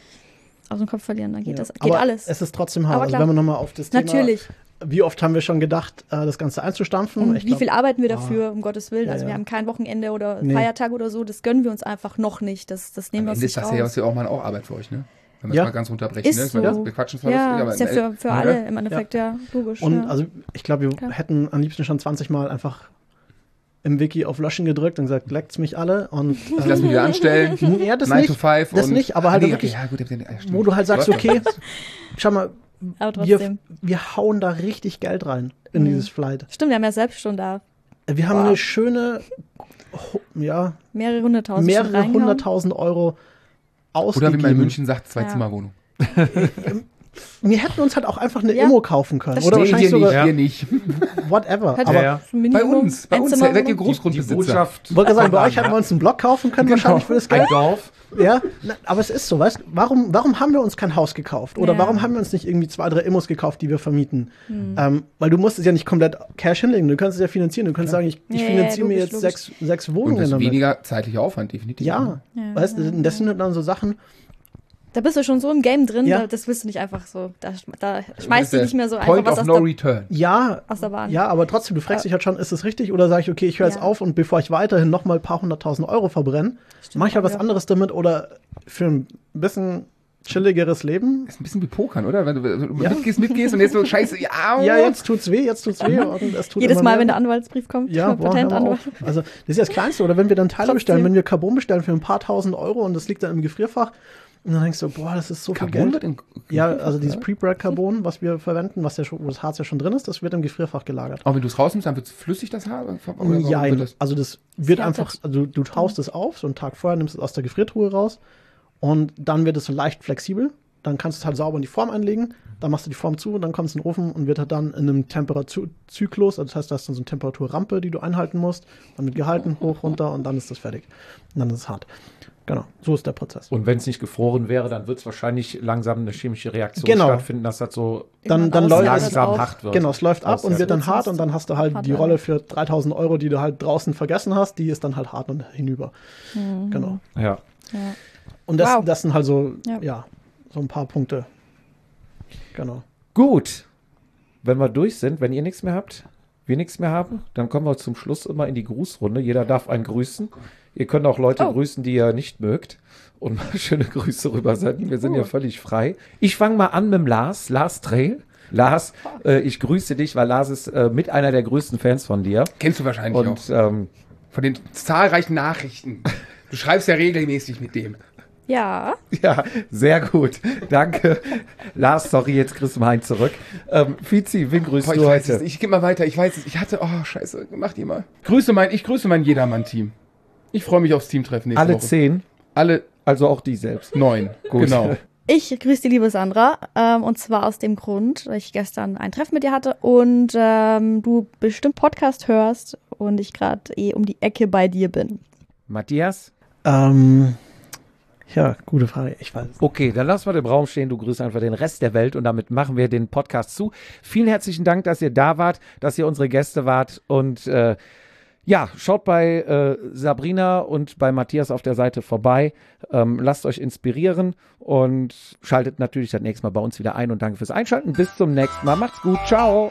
aus dem Kopf verlieren. Dann geht Ja. das geht Aber alles. es ist trotzdem hart. Aber Also klar. wenn man nochmal auf das Thema, Natürlich. wie oft haben wir schon gedacht, äh, das Ganze einzustampfen? Und Ich wie glaub, viel arbeiten wir ah. dafür, um Gottes Willen? Ja, Also wir ja. haben kein Wochenende oder Nee. Feiertag oder so. Das gönnen wir uns einfach noch nicht. Das, das nehmen Am wir uns Ende nicht ist das raus. ja was ja auch mal auch Arbeit für euch, ne? Wenn wir Ja. es mal ganz runterbrechen. Ist ne? Ich so. meine, wir quatschen zwar Ja, lustig, aber ist ja für, für Ja. alle im Endeffekt, ja, logisch. Und ja. also ich glaube, wir Klar. hätten am liebsten schon zwanzig Mal einfach im Wiki auf Löschen gedrückt und gesagt, leckt's mich alle. Und Ich lasse mich wieder anstellen. ja, das nine nicht. to five das und, nicht, aber halt Ah, nee, wirklich, okay, ja, gut, ja, stimmt. wo du halt sagst, Du hast okay, recht. schau mal, Aber wir, trotzdem. wir hauen da richtig Geld rein in Mhm. dieses Flight. Stimmt, wir haben ja selbst schon da Wir haben Wow. eine schöne, ho- ja, mehrere hunderttausend schon mehrere reingehauen. hunderttausend Euro Oder ausgegeben. wie man in München sagt, zwei Ja. Zimmerwohnung. Wir hätten uns halt auch einfach eine Ja. Immo kaufen können. Das Oder Nee, wahrscheinlich hier sogar nicht, hier nicht. whatever. Hat Aber Ja, ja. ein Bei Minimum, uns, bei uns Einzimmerwohnung. werdet ihr Die, die Großgrundbesitzer. Botschaft. wollte sagen, bei von euch hätten ja. wir uns einen Block kaufen können, Genau. wahrscheinlich für das Ein Geld. Dorf. Ja, na, aber es ist so, weißt warum, warum haben wir uns kein Haus gekauft? Oder Ja. warum haben wir uns nicht irgendwie zwei, drei Immos gekauft, die wir vermieten? Ähm, weil du musst es ja nicht komplett Cash hinlegen, du kannst es ja finanzieren. Du kannst sagen, ich, ich Ja, finanziere mir logisch, jetzt logisch. sechs, sechs Und Wohnungen das ist damit. weniger zeitlicher Aufwand, definitiv. Ja, Ja, weißt du, ja, das sind dann so Sachen, Da bist du schon so im Game drin, Ja. da, das willst du nicht einfach so. Da, da schmeißt du Das ist nicht mehr so der einfach Point was of aus no der, return. ja, aus der Bahn. ja, aber trotzdem, du fragst dich halt schon, ist es richtig? Oder sage ich, okay, ich höre jetzt Ja. auf und bevor ich weiterhin noch mal ein paar hunderttausend Euro verbrenne, mache ich halt auch, was ja. anderes damit oder für ein bisschen chilligeres Leben. Ist ein bisschen wie Pokern, oder? Wenn du, wenn du Ja. mitgehst, mitgehst und jetzt so scheiße, ja, Ja, jetzt tut's weh, jetzt tut's weh. Und es tut Jedes immer Mal, mehr wenn weh. der Anwaltsbrief kommt, Ja, boah, hör mal Patentanwalt. auf. Also das ist ja das Kleinste. Oder wenn wir dann Teile Trotzdem. bestellen, wenn wir Carbon bestellen für ein paar tausend Euro und das liegt dann im Gefrierfach und dann denkst du, boah, das ist so viel Carbon Geld. wird in, Ja, also dieses Pre-Bread Carbon, was wir verwenden, was ja schon, wo das Harz ja schon drin ist, das wird im Gefrierfach gelagert. auch wenn du es rausnimmst, dann wird es flüssig, das Haar? Oder warum Ja, wird das? also das wird härtet. einfach, also du taust es auf, so einen Tag vorher nimmst es aus der Gefriertruhe raus Und dann wird es so leicht flexibel. Dann kannst du es halt sauber in die Form einlegen. Dann machst du die Form zu und dann kommst du in den Ofen und wird halt dann in einem Temperaturzyklus, also das heißt, da ist dann so eine Temperaturrampe, die du einhalten musst. Dann wird gehalten, hoch, runter und dann ist das fertig. Und dann ist es hart. Genau, so ist der Prozess. Und wenn es nicht gefroren wäre, dann wird es wahrscheinlich langsam eine chemische Reaktion Genau. stattfinden, dass das so Dann, dann Irgendwann läuft ausleitet langsam auch. hart wird. Genau, es läuft ab Ausleitet. und wird dann Das hart ist und dann hast du halt hart die werden. Rolle für dreitausend Euro, die du halt draußen vergessen hast, die ist dann halt hart und hinüber. Mhm. Genau. Ja. Ja. Und das, Wow. das sind halt so, Ja. ja, so ein paar Punkte. Genau. Gut. Wenn wir durch sind, wenn ihr nichts mehr habt, wir nichts mehr haben, dann kommen wir zum Schluss immer in die Grußrunde. Jeder darf einen grüßen. Ihr könnt auch Leute Oh. grüßen, die ihr nicht mögt. Und mal schöne Grüße rübersenden. Wir sind Oh. ja völlig frei. Ich fange mal an mit dem Lars, Lars Trail. Lars, äh, ich grüße dich, weil Lars ist äh, mit einer der größten Fans von dir. Kennst du wahrscheinlich auch. Und ähm, Von den zahlreichen Nachrichten. Du schreibst ja regelmäßig mit dem. Ja. ja, sehr gut. Danke. Lars, sorry, jetzt kriegst du mal einen zurück. Ähm, Fizi, wen grüßt Boah, ich du weiß es heute? nicht. Ich geh mal weiter. Ich weiß es. Ich hatte, oh, scheiße, mach die mal. Grüße mein, ich grüße mein Jedermann-Team. Ich freue mich aufs Teamtreffen nächste Alle Woche. zehn, Alle also auch die selbst. neun. Gut. Genau. Ich grüße die liebe Sandra, ähm, und zwar aus dem Grund, weil ich gestern ein Treffen mit dir hatte und ähm, du bestimmt Podcast hörst und ich gerade eh um die Ecke bei dir bin. Matthias? Ähm, ja, gute Frage. Ich weiß. Okay, dann lass mal im Raum stehen. Du grüßt einfach den Rest der Welt und damit machen wir den Podcast zu. Vielen herzlichen Dank, dass ihr da wart, dass ihr unsere Gäste wart und äh, ja, schaut bei äh, Sabrina und bei Matthias auf der Seite vorbei. Ähm, lasst euch inspirieren und schaltet natürlich das nächste Mal bei uns wieder ein und danke fürs Einschalten. Bis zum nächsten Mal. Macht's gut. Ciao.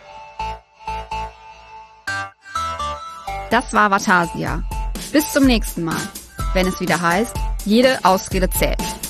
Das war Vatasia. Bis zum nächsten Mal, wenn es wieder heißt, jede Ausrede zählt.